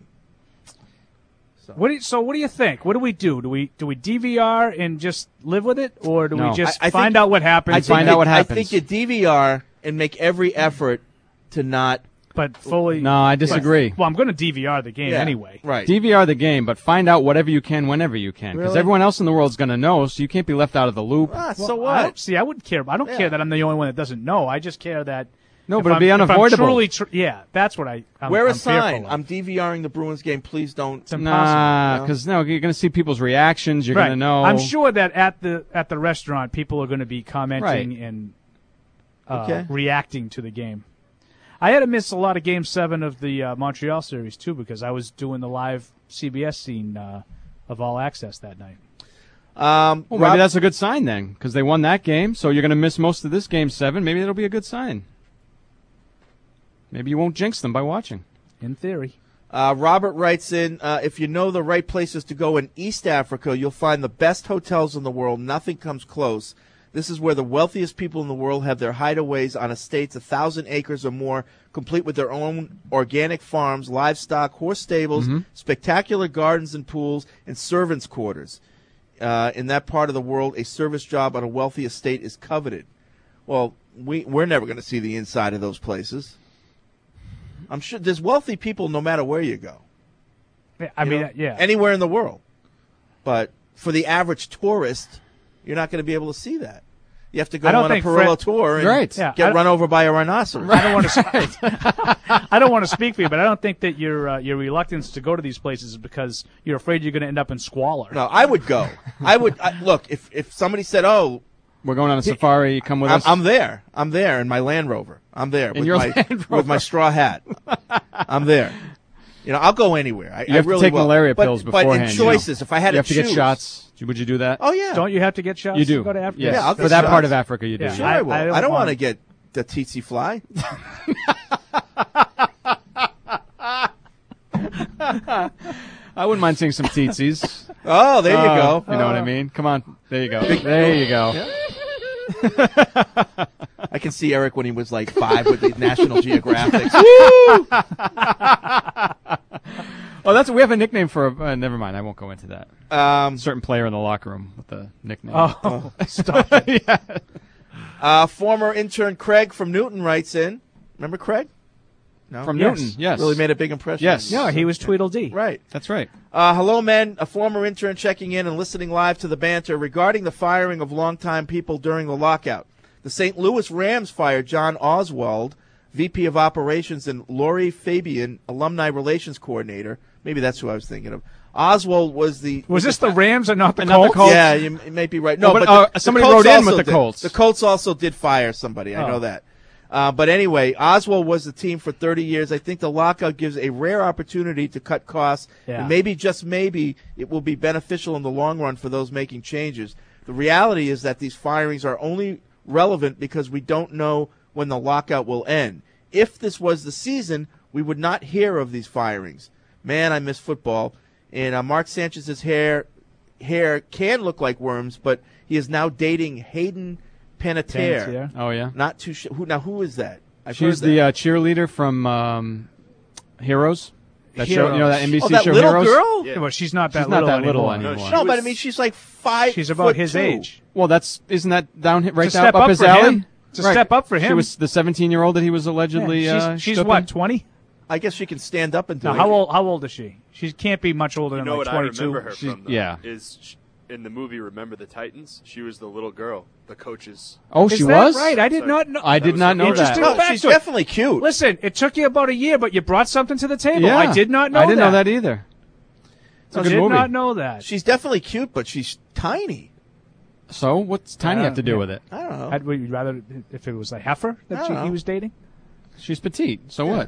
What do you, so what do you think? What do we do? Do we do we D V R and just live with it, or do No. we just I- I find think- out what happens? I think find you- out what happens. I think you D V R and make every effort to not. but fully. no, I disagree. Well, I'm going to D V R the game Yeah, anyway. Right. D V R the game, but find out whatever you can whenever you can, because Really? everyone else in the world's going to know, so you can't be left out of the loop. Ah, Well, so I don't, what? see, I wouldn't care. I don't Yeah. care that I'm the only one that doesn't know. I just care that. No, if but it'd I'm- be if I'm unavoidable. truly tr- yeah, that's what I. I'm, Wear a I'm fearful sign. of. I'm DVRing the Bruins game. Please don't. It's impossible. Nah, No? because no, you're going to see people's reactions. You're right. going to know. I'm sure that at the at the restaurant, people are going to be commenting Right. and uh, Okay. reacting to the game. I had to miss a lot of Game Seven of the uh, Montreal series too because I was doing the live C B S scene uh, of All Access that night. Um, Well, Rob- maybe that's a good sign then, because they won that game, so you're going to miss most of this Game Seven. Maybe that'll be a good sign. Maybe you won't jinx them by watching. In theory. Uh, Robert writes in, uh, if you know the right places to go in East Africa, you'll find the best hotels in the world. Nothing comes close. This is where the wealthiest people in the world have their hideaways on estates a thousand acres or more, complete with their own organic farms, livestock, horse stables, Mhm. spectacular gardens and pools, and servants' quarters. Uh, in that part of the world, a service job on a wealthy estate is coveted. Well, we, we're never going to see the inside of those places. I'm sure there's wealthy people no matter where you go. Yeah, I You mean, know, uh, yeah. anywhere in the world. But for the average tourist, you're not going to be able to see that. You have to go I don't on a think Perillo Fred- tour and Right. Yeah, I get don't- run over by a rhinoceros. I don't want to. I don't want to speak for you, but I don't think that your uh, your reluctance to go to these places is because you're afraid you're going to end up in squalor. No, I would go. I would I, look if if somebody said, "Oh, We're going on a safari. Come with I'm, us." I'm there. I'm there in my Land Rover. I'm there In with your my Land Rover. with my straw hat. I'm there. You know, I'll go anywhere. I, You I have to really take will. malaria but, pills But beforehand, in you know. choices, if I had You to have to get choose, shots. Would you do that? Oh yeah. Don't you have to get shots? You do. To go to Africa? Yes. Yeah, I'll For get that shots. part of Africa, you do. Yeah. Sure, yeah. I will. I I don't don't, want to want- get the tsetse fly. I wouldn't mind seeing some teetsies. Oh, there you Uh, go. You know what I mean? Come on. There you go. There you go. I can see Eric when he was like five with the National Geographic. Oh, that's we have a nickname for. A, uh, never mind. I won't go into that. Um, Certain player in the locker room with the nickname. Oh, stop it. Yeah. Uh, former intern Craig from Newton writes in. Remember Craig? No? From Yes. Newton, yes. Really made a big impression. Yes. No, he was Tweedledee. Right. That's right. Uh, hello, men. A former intern checking in and listening live to the banter regarding the firing of longtime people during the lockout. The Saint Louis Rams fired John Oswald, V P of Operations, and Lori Fabian, Alumni Relations Coordinator. Maybe that's who I was thinking of. Oswald was the... Was this the Rams or not the And not the Colts? Colts? Yeah, you, you may be right. No, Oh, but, but, uh, the, somebody the Colts wrote in also with the did. Colts. The Colts also did fire somebody. I Oh. know that. Uh, but anyway, Oswald was the team for thirty years. I think the lockout gives a rare opportunity to cut costs. Yeah. And maybe, just maybe, it will be beneficial in the long run for those making changes. The reality is that these firings are only relevant because we don't know when the lockout will end. If this was the season, we would not hear of these firings. Man, I miss football. And uh, Mark Sanchez's hair hair can look like worms, but he is now dating Hayden Panettiere. Panettiere. Oh yeah. Not too sure. Who, now, who is that? I've She's heard the that. uh, cheerleader from um, Heroes. That show, you know that N B C Oh, that show little Heroes. girl? Yeah, well, she's not that She's little not that little anymore. anymore. No, but I mean, she's like five. She's about foot his two. age. Well, that's isn't that down hi- right It's a down step up, up his for alley? him. It's a Right. step up for She him. was the seventeen-year-old that he was allegedly. Yeah, she's uh, she's stooping? what, twenty? I guess she can stand up and do Now, it. how old? How old is she? She can't be much older You than know like what twenty-two. I remember her She's- from, though, yeah. is sh- in the movie Remember the Titans, she was the little girl, the coach's. Oh, Is she that was right? I did Sorry. not know. I That did was not the know that. Interesting No, fact she's to it. definitely cute. Listen, it took you about a year, but you brought something to the table. Yeah, I did not know I didn't that. know that either. It's a I good did movie. not know that. She's definitely cute, but she's tiny. So what's Tiny Uh, have to do yeah. with it? I don't know. I'd would you rather if it was a heifer I that don't she, know. he was dating. She's petite. So what?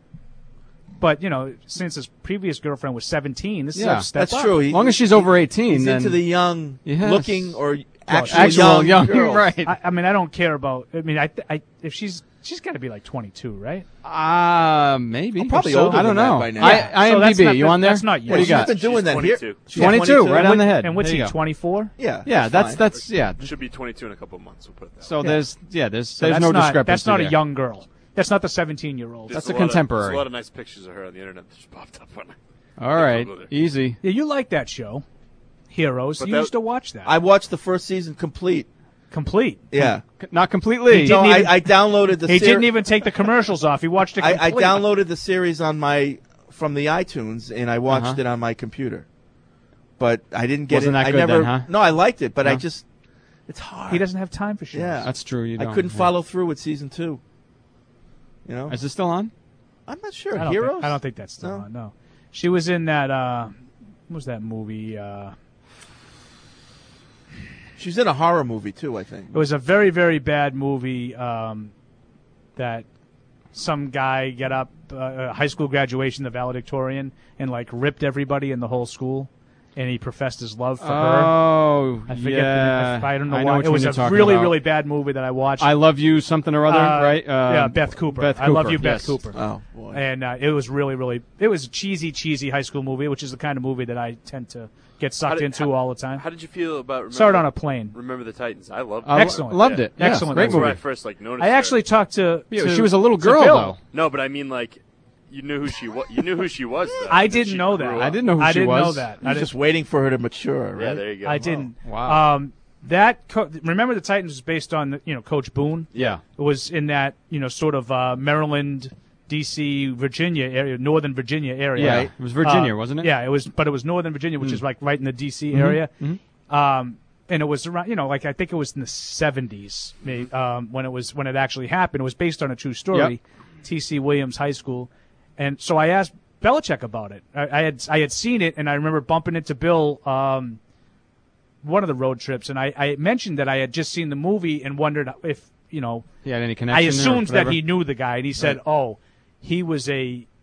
But you know, since his previous girlfriend was seventeen, this Yeah, is a step That's up. true. He- As long as she's over eighteen, He's then into the young Yes. looking or actual, actual young, young, girls. right? I, I mean, I don't care about. I mean, I, I if she's she's got to be like twenty-two, right? Uh maybe. Oh, probably so, older I don't than that know. by now. I, Yeah, so that's IMDb, not- you on there? that's not Yeah, What do you she's got? been doing that here. twenty-two. She's twenty-two, right on the head. And what's There he? you go. twenty-four. Yeah, Yeah, that's fine. that's yeah. Should be twenty-two in a couple of months. We'll put it that So way. there's yeah, there's So there's that's no not, discrepancy. That's not a there. young girl. That's not the seventeen-year-old. There's That's a lot of- contemporary. there's a lot of nice pictures of her on the internet that just popped up on it. All right, Googled it. easy. Yeah, you like that show, Heroes. But you that- used to watch that. I watched the first season complete. Complete. Yeah. C- Not completely. No, didn't I, even- I downloaded the. He ser- didn't even take the commercials off. He watched it I, complete. I downloaded the series on my from the iTunes and I watched Uh-huh. it on my computer. But I didn't get Wasn't it. that I good never. then, huh? No, I liked it, but I No? just. It's hard. He doesn't have time for shows. Yeah, That's true. You I don't, couldn't yeah. follow through with season two. You know, Is it still on? I'm not sure. I don't Heroes. Think, I don't think that's still No? on. No, she was in that. Uh, what was that movie? Uh, She's in a horror movie too. I think. it was a very, very bad movie um, that some guy got up uh, uh, high school graduation, the valedictorian, and like ripped everybody in the whole school, and he professed his love for her. Oh, I forget. yeah. The, I don't know I know why. which It one was you're a talking really, about. really bad movie that I watched. I love you, something or other, Uh, right? Uh, yeah, Beth Cooper. Beth I love Cooper, you, Beth yes. Cooper. Oh boy. And uh, it was really, really. It was a cheesy, cheesy high school movie, which is the kind of movie that I tend to get How sucked did- into how- all the time. How did you feel about Remember Started the- on a plane. Remember the Titans? I loved it. I Excellent. loved Yeah. it. Yeah, Excellent Great That's where movie. I first like noticed. I her. actually talked to. Yeah, to- she was a little to girl Bill. though. No, but I mean like you knew who she was. You knew who she was. Though, I and didn't she know grew that. up. I didn't know who I she didn't was. know that. I You're didn't- just waiting for her to mature, right? Yeah, there you go. I didn't. Wow. Um, that co- remember the Titans was based on you know Coach Boone. Yeah. It was in that you know sort of uh, Maryland, D C, Virginia area, Northern Virginia area. Yeah, it was Virginia, Uh, wasn't it? Yeah, it was, but it was Northern Virginia, which is like right in the D C Mhm, area. mhm. Um, and it was around, you know, like I think it was in the seventies maybe, um, when it was when it actually happened. It was based on a true story, T C Williams High School, and so I asked Belichick about it. I, I had I had seen it, and I remember bumping into Bill. Um, one of the road trips, and I, I mentioned that I had just seen the movie and wondered if, you know, He had any I connection? or assumed that whatever? he knew the guy, and he said, Right. oh, he was a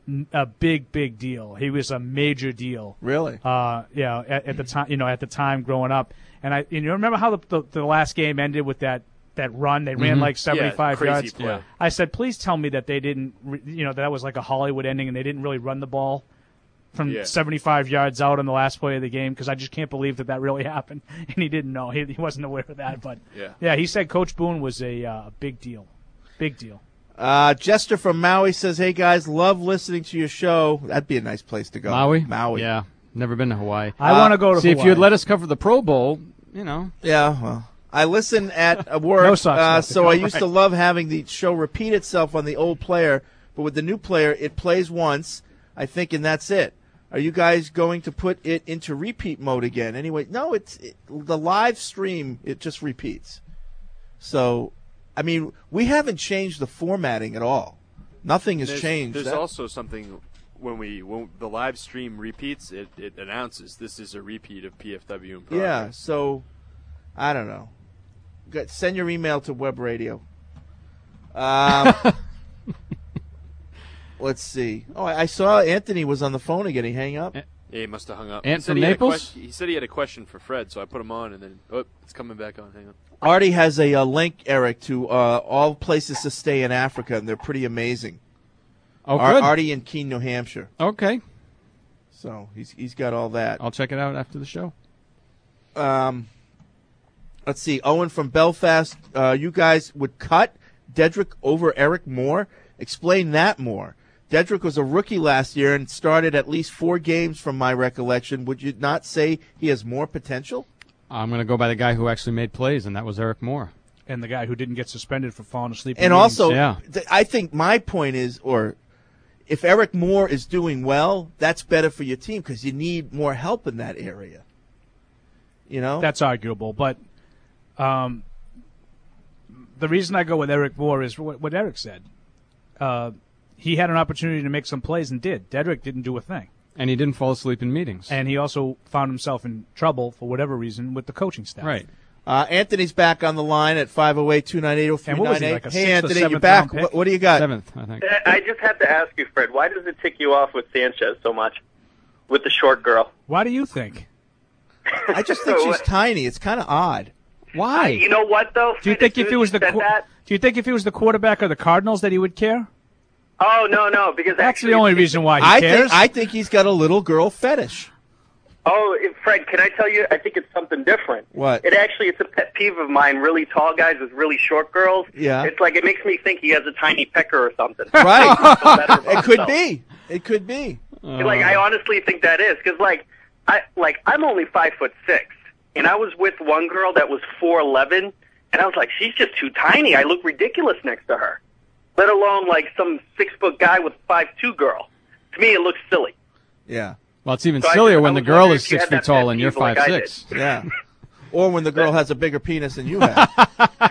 n- a big, big deal. He was a major deal. Really? Uh, yeah. At, at the time, you know, at the time growing up, and I, you know, remember how the, the the last game ended with that that run? They ran Mhm. like seventy-five Yeah, crazy yards. play. I said, please tell me that they didn't, re- you know, that was like a Hollywood ending, and they didn't really run the ball from Yeah. seventy-five yards out on the last play of the game, because I just can't believe that that really happened, and he didn't know. He, he wasn't aware of that, but Yeah. yeah, he said Coach Boone was a uh, big deal, big deal. Uh, Jester from Maui says, "Hey guys, love listening to your show." That'd be a nice place to go. Maui? Maui. Yeah. Never been to Hawaii. I wanna go to See, if you Hawaii. had let us cover the Pro Bowl, you know. Yeah, well, I listen at uh, work, No sucks uh, left to so go, I used right. to love having the show repeat itself on the old player, but with the new player, it plays once, I think, and that's it. Are you guys going to put it into repeat mode again? Anyway, no, it's it, the live stream, it just repeats. So, I mean, we haven't changed the formatting at all. Nothing has There's, changed. There's That- also something when we when the live stream repeats, it, it announces this is a repeat of P F W in progress. Yeah, so I don't know. Go- Send your email to Web Radio. Um, let's see. Oh, I I saw Anthony was on the phone again. He hang up. Yeah, he must have hung up. Ant he said from he had a Naples? question- he said he had a question for Fred, so I put him on, and then oh, it's coming back on. Hang on. Artie has a, uh link, Eric, to uh, all places to stay in Africa, and they're pretty amazing. Oh, Ar- good. Artie in Keene, New Hampshire. Okay. So he's he's got all that. I'll check it out after the show. Um, let's see. Owen from Belfast. Uh, you guys would cut Dedrick over Eric Moore. Explain that more. Dedrick was a rookie last year and started at least four games from my recollection. Would you not say he has more potential? I'm going to go by the guy who actually made plays, and that was Eric Moore. And the guy who didn't get suspended for falling asleep. in And meetings. also, th- I think my point is, or if Eric Moore is doing well, that's better for your team because you need more help in that area. You know? That's arguable, but um, the reason I go with Eric Moore is what, what Eric said. Uh, he had an opportunity to make some plays and did. Dedrick didn't do a thing. And he didn't fall asleep in meetings. And he also found himself in trouble for whatever reason with the coaching staff. Right. Uh, Anthony's back on the line at five oh eight, two nine eight, oh three And what was nine he, eight. like a Hey, sixth or Anthony, you're seventh back. round pick? What, what do you got? Seventh, I think. I just have to ask you, Fred, why does it tick you off with Sanchez so much? With the short girl? Why do you think? I just think she's tiny. It's kind of odd. Why? You know what, though? Do you Fred, think as if soon he as was you the said qu- that- Do you think if he was the quarterback of the Cardinals that he would care? Oh, no, no, because That's actually the only it's- reason why he I cares. think I think he's got a little girl fetish. Oh, it- Fred, can I tell you? I think it's something different. What? It actually, it's a pet peeve of mine. Really tall guys with really short girls. Yeah. It's like it makes me think he has a tiny pecker or something. Right. Better about It could himself. be. It could be. Like I honestly think that is because like I like I'm only five foot six, and I was with one girl that was four eleven, and I was like, she's just too tiny. I look ridiculous next to her. Let alone like some six foot guy with five two girl. To me, it looks silly. Yeah. Well, it's even So I sillier just- when I the was girl wondering is if you six had feet that tall pet and you're peeve like five I six. Yeah. Or when the girl has a bigger penis than you have.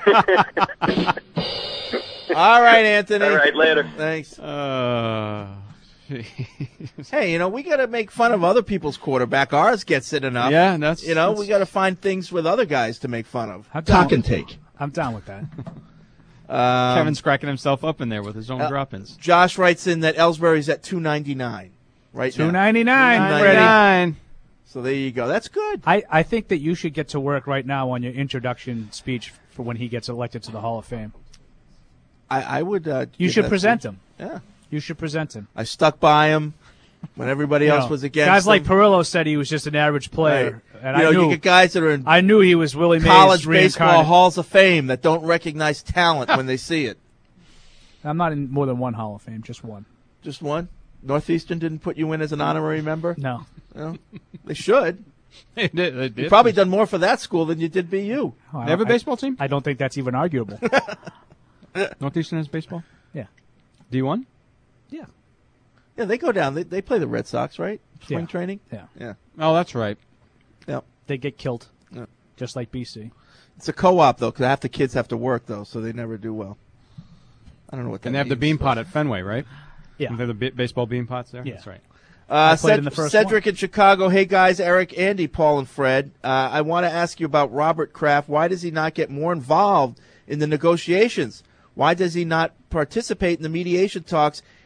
All right, Anthony. All right, later. Thanks. Uh, Hey, you know, we got to make fun of other people's quarterback. Ours gets it enough. Yeah, that's- You know, that's- we got to find things with other guys to make fun of. I'm down Talk and with- take. I'm down with that. Um, Kevin's cracking himself up in there with his own uh, drop-ins. Josh writes in that Ellsbury's at two ninety-nine right Two now. ninety nine, two Freddie. Nine. So there you go. That's good. I, I think that you should get to work right now on your introduction speech for when he gets elected to the Hall of Fame. I, I would. Uh, You give should that present to- him. Yeah. You should present him. I stuck by him when everybody You else know, was against guys him. like Perillo said he was just an average player, Right. and you know, I knew you get guys that are in I knew he was Willie Mays college baseball reincarnated. halls of fame that don't recognize talent when they see it. I'm not in more than one Hall of Fame, just one. Just one. Northeastern didn't put you in as an honorary member. No, no, they should. They did, they did. You've probably done more for that school than you did B U. Oh, I They have a don't- baseball team? I don't think that's even arguable. Northeastern has baseball? Yeah. D one? Yeah. Yeah, they go down. They they play the Red Sox, right? Spring Yeah. training. Yeah. Yeah. Oh, that's right. Yep. They get killed, Yeah. just like B C. It's a co-op though, because half the kids have to work though, so they never do well. I don't know what that And they have the means, bean but- pot at Fenway, right? Yeah. They have the bi- baseball bean pots there? Yeah. That's right. Uh, I played Ced- in the first Cedric in Chicago. Hey guys, Eric, Andy, Paul, and Fred. Uh, I want to ask you about Robert Kraft. Why does he not get more involved in the negotiations? Why does he not participate in the mediation talks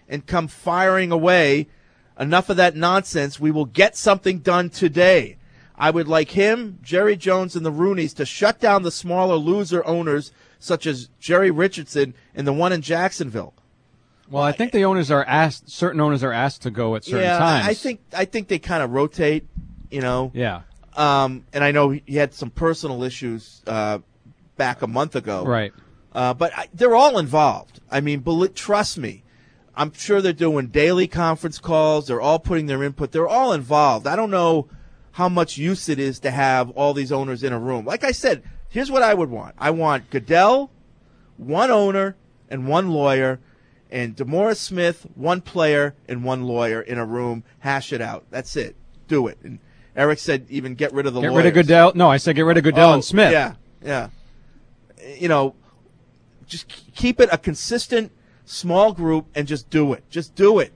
and come firing away. Enough of that nonsense. We will get something done today. I would like him, Jerry Jones, and the Rooneys to shut down the smaller loser owners such as Jerry Richardson and the one in Jacksonville. Well, I think the owners are asked. Certain owners are asked to go at certain yeah, times. I think I think they kind of rotate. You know. Yeah. Um, and I know he had some personal issues uh, back a month ago. Right. Uh, but I, they're all involved. I mean, bel- trust me. I'm sure they're doing daily conference calls. They're all putting their input. They're all involved. I don't know how much use it is to have all these owners in a room. Like I said, here's what I would want. I want Goodell, one owner, and one lawyer, and DeMaurice Smith, one player and one lawyer in a room. Hash it out. That's it. Do it. And Eric said even get rid of the get lawyers. rid of Goodell. No, I said get rid of Goodell oh, and Smith. Yeah, yeah. You know, just keep it a consistent small group and just do it. Just do it.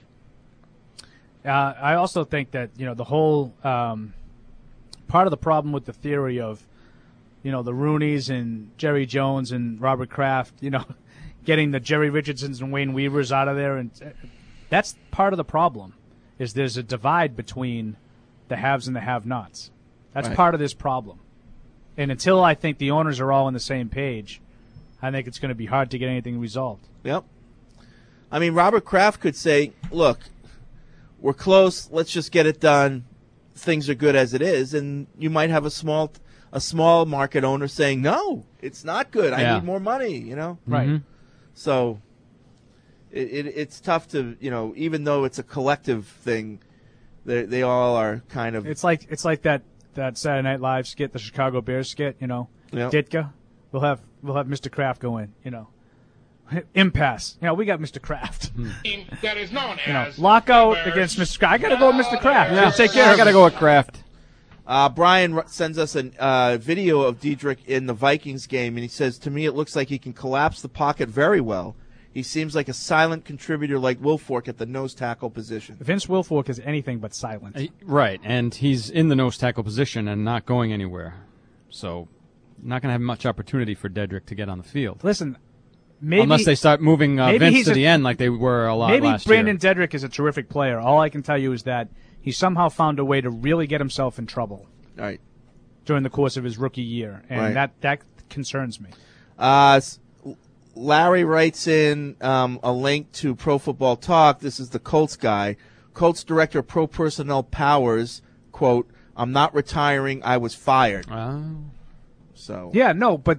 Uh, I also think that, you know, the whole um, part of the problem with the theory of, you know, the Rooneys and Jerry Jones and Robert Kraft, you know, getting the Jerry Richardsons and Wayne Weavers out of there, and that's part of the problem. Is there's a divide between the haves and the have-nots. That's Right. part of this problem. And until I think the owners are all on the same page, I think it's going to be hard to get anything resolved. Yep. I mean, Robert Kraft could say, look, we're close. Let's just get it done. Things are good as it is. And you might have a small a small market owner saying, no, it's not good. I Yeah. need more money, you know? Right. Mhm. So it, it, it's tough to, you know, even though it's a collective thing, they, they all are kind of. It's like it's like that, that Saturday Night Live skit, the Chicago Bears skit, you know. Yep. Ditka. We'll have we'll have Mister Kraft go in, you know. Impasse. You know, we got Mister Kraft. That is known You know, as lockout against Mister Kraft. I got to go with Mister Kraft. Yeah, He'll take care I of got to it. go with Kraft. Uh, Brian r- sends us a uh, video of Diedrich in the Vikings game, and he says, to me, it looks like he can collapse the pocket very well. He seems like a silent contributor like Wilfork at the nose tackle position. Vince Wilfork is anything but silent. Uh, Right, and he's in the nose tackle position and not going anywhere. So not going to have much opportunity for Dedrick to get on the field. Listen, maybe Unless they start moving uh, maybe Vince he's to a- the end like they were a lot Maybe last Brandon year. Dedrick is a terrific player. All I can tell you is that he somehow found a way to really get himself in trouble Right. during the course of his rookie year, and Right. that, that concerns me. Uh, s- Larry writes in um, a link to Pro Football Talk. This is the Colts guy. Colts director of Pro Personnel Powers, quote, I'm not retiring, I was fired. Oh. So Yeah, no, but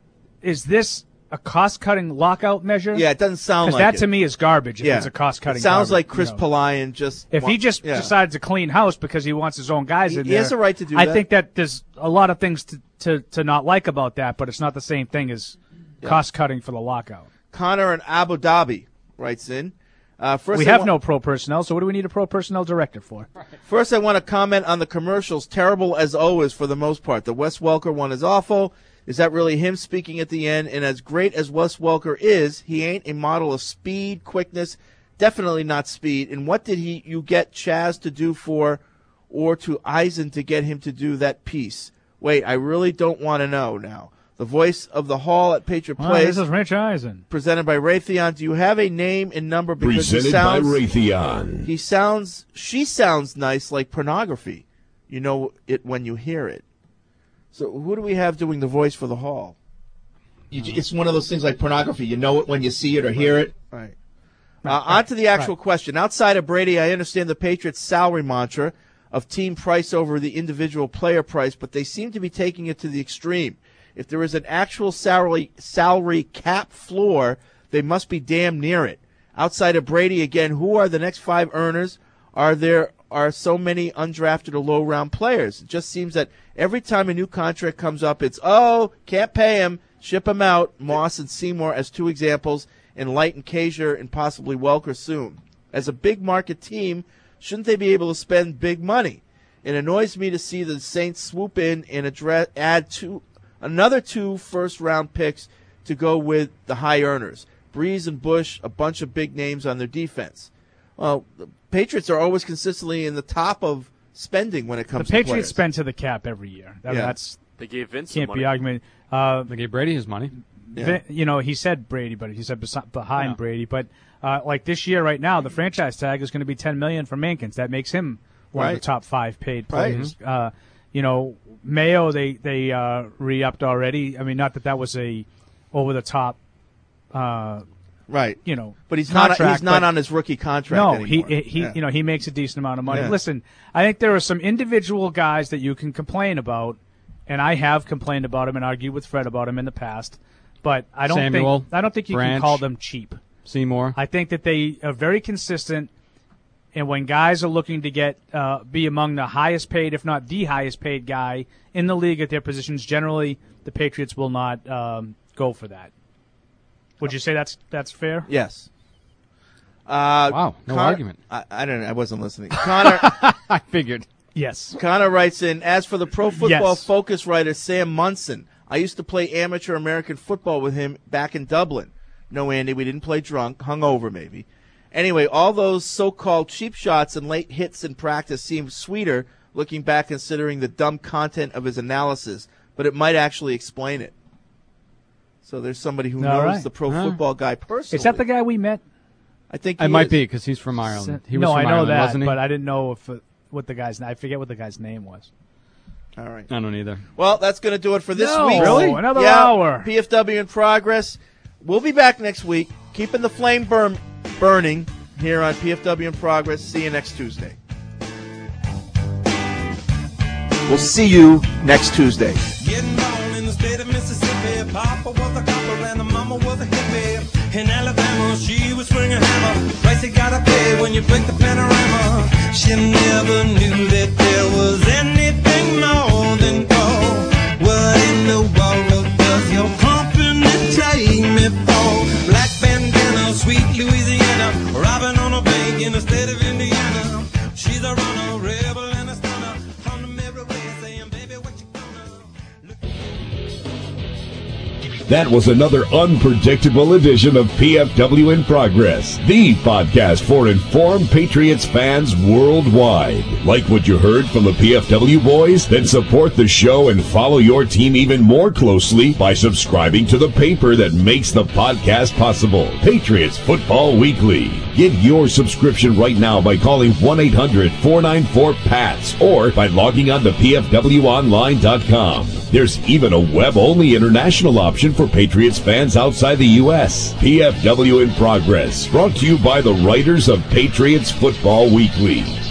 is this a cost-cutting lockout measure? Yeah, it doesn't sound like that it. to me is garbage. If Yeah. it's a cost-cutting. It sounds garbage, like Chris you know. Palayan just. If wa- he just yeah. decides to clean house because he wants his own guys He- in he there, has a right to do I that. think that there's a lot of things to, to, to not like about that, but it's not the same thing as Yeah. cost-cutting for the lockout. Connor in Abu Dhabi writes in. Uh, first we I have wa- no pro personnel, so what do we need a pro personnel director for? First, I want to comment on the commercials. Terrible as always for the most part. The Wes Welker one is awful. Is that really him speaking at the end? And as great as Wes Welker is, he ain't a model of speed, quickness, definitely not speed. And what did he you get Chaz to do for, or to Eisen to get him to do that piece? Wait, I really don't want to know now. The voice of the Hall at Patriot Wow, Place. this is Rich Eisen. Presented by Raytheon. Do you have a name and number? Because he Presented sounds, by Raytheon. He sounds, she sounds nice like pornography. You know it when you hear it. So who do we have doing the voice for the Hall? You, it's one of those things like pornography. You know it when you see it or hear it. Right. Uh, on to the actual question. Outside of Brady, I understand the Patriots' salary mantra of team price over the individual player price, but they seem to be taking it to the extreme. If there is an actual salary salary cap floor, they must be damn near it. Outside of Brady, again, who are the next five earners? Are there are so many undrafted or low-round players? It just seems that every time a new contract comes up, it's, oh, can't pay him, ship him out, Moss and Seymour as two examples, and Light and Kasier and possibly Welker soon. As a big-market team, shouldn't they be able to spend big money? It annoys me to see the Saints swoop in and address, add two, another two first-round picks to go with the high earners. Breeze and Bush, a bunch of big names on their defense. Well, the Patriots are always consistently in the top of spending when it The comes to Patriots players. spend to the cap every year. That, Yeah. That's They gave Vince some can't money. be argument. Uh, They gave Brady his money. Yeah. Vin, you know, he said Brady, but he said besi- behind yeah. Brady. But uh, like this year, right now, the franchise tag is going to be ten million dollars for Mankins. That makes him one right. of the top five paid players. Right. Uh, you know, Mayo they they uh, re-upped already. I mean, not that that was a over the top. Uh, Right, you know, but he's contract, not. He's not but on his rookie contract no, anymore. he he, yeah. you know, he makes a decent amount of money. Yeah. Listen, I think there are some individual guys that you can complain about, and I have complained about him and argued with Fred about him in the past. But I don't Samuel, think I don't think you Branch, can call them cheap. Seymour. I think that they are very consistent, and when guys are looking to get uh, be among the highest paid, if not the highest paid guy in the league at their positions, generally the Patriots will not um, go for that. Would you say that's that's fair? Yes. Uh, wow, no Connor, argument. I, I don't know. I wasn't listening. Connor, I figured. Yes. Connor writes in, as for the Pro Football yes. Focus writer Sam Munson, I used to play amateur American football with him back in Dublin. No, Andy, we didn't play drunk, hungover maybe. Anyway, all those so-called cheap shots and late hits in practice seem sweeter looking back considering the dumb content of his analysis, but it might actually explain it. So there's somebody who All knows right. the pro huh. football guy personally. Is that the guy we met? I think it he might is. be because he's from Ireland. He was no, from I know Ireland, that, wasn't he? but I didn't know if uh, what the guy's. I forget what the guy's name was. All right. I don't either. Well, that's going to do it for this No, week. really? Another yeah, hour. P F W in progress. We'll be back next week, keeping the flame burn burning here on P F W in progress. See you next Tuesday. We'll see you next Tuesday. Getting born in the state of Mississippi. Papa was a copper and the mama was a hippie. In Alabama, she was swinging a hammer. Price you gotta pay when you break the panorama. She never knew that there was anything more than gold. What in the world does your company take me for? Black bandana, sweet Louisiana, robbing on a bank in the state of Indiana. She's a runner, rebel, and a stunner. On the mirror way saying, baby, what you That was another unpredictable edition of P F W in Progress, the podcast for informed Patriots fans worldwide. Like what you heard from the P F W boys? Then support the show and follow your team even more closely by subscribing to the paper that makes the podcast possible, Patriots Football Weekly. Get your subscription right now by calling one eight hundred four nine four P A T S or by logging on to P F W online dot com. There's even a web-only international option for Patriots fans outside the U S. P F W in Progress, brought to you by the writers of Patriots Football Weekly.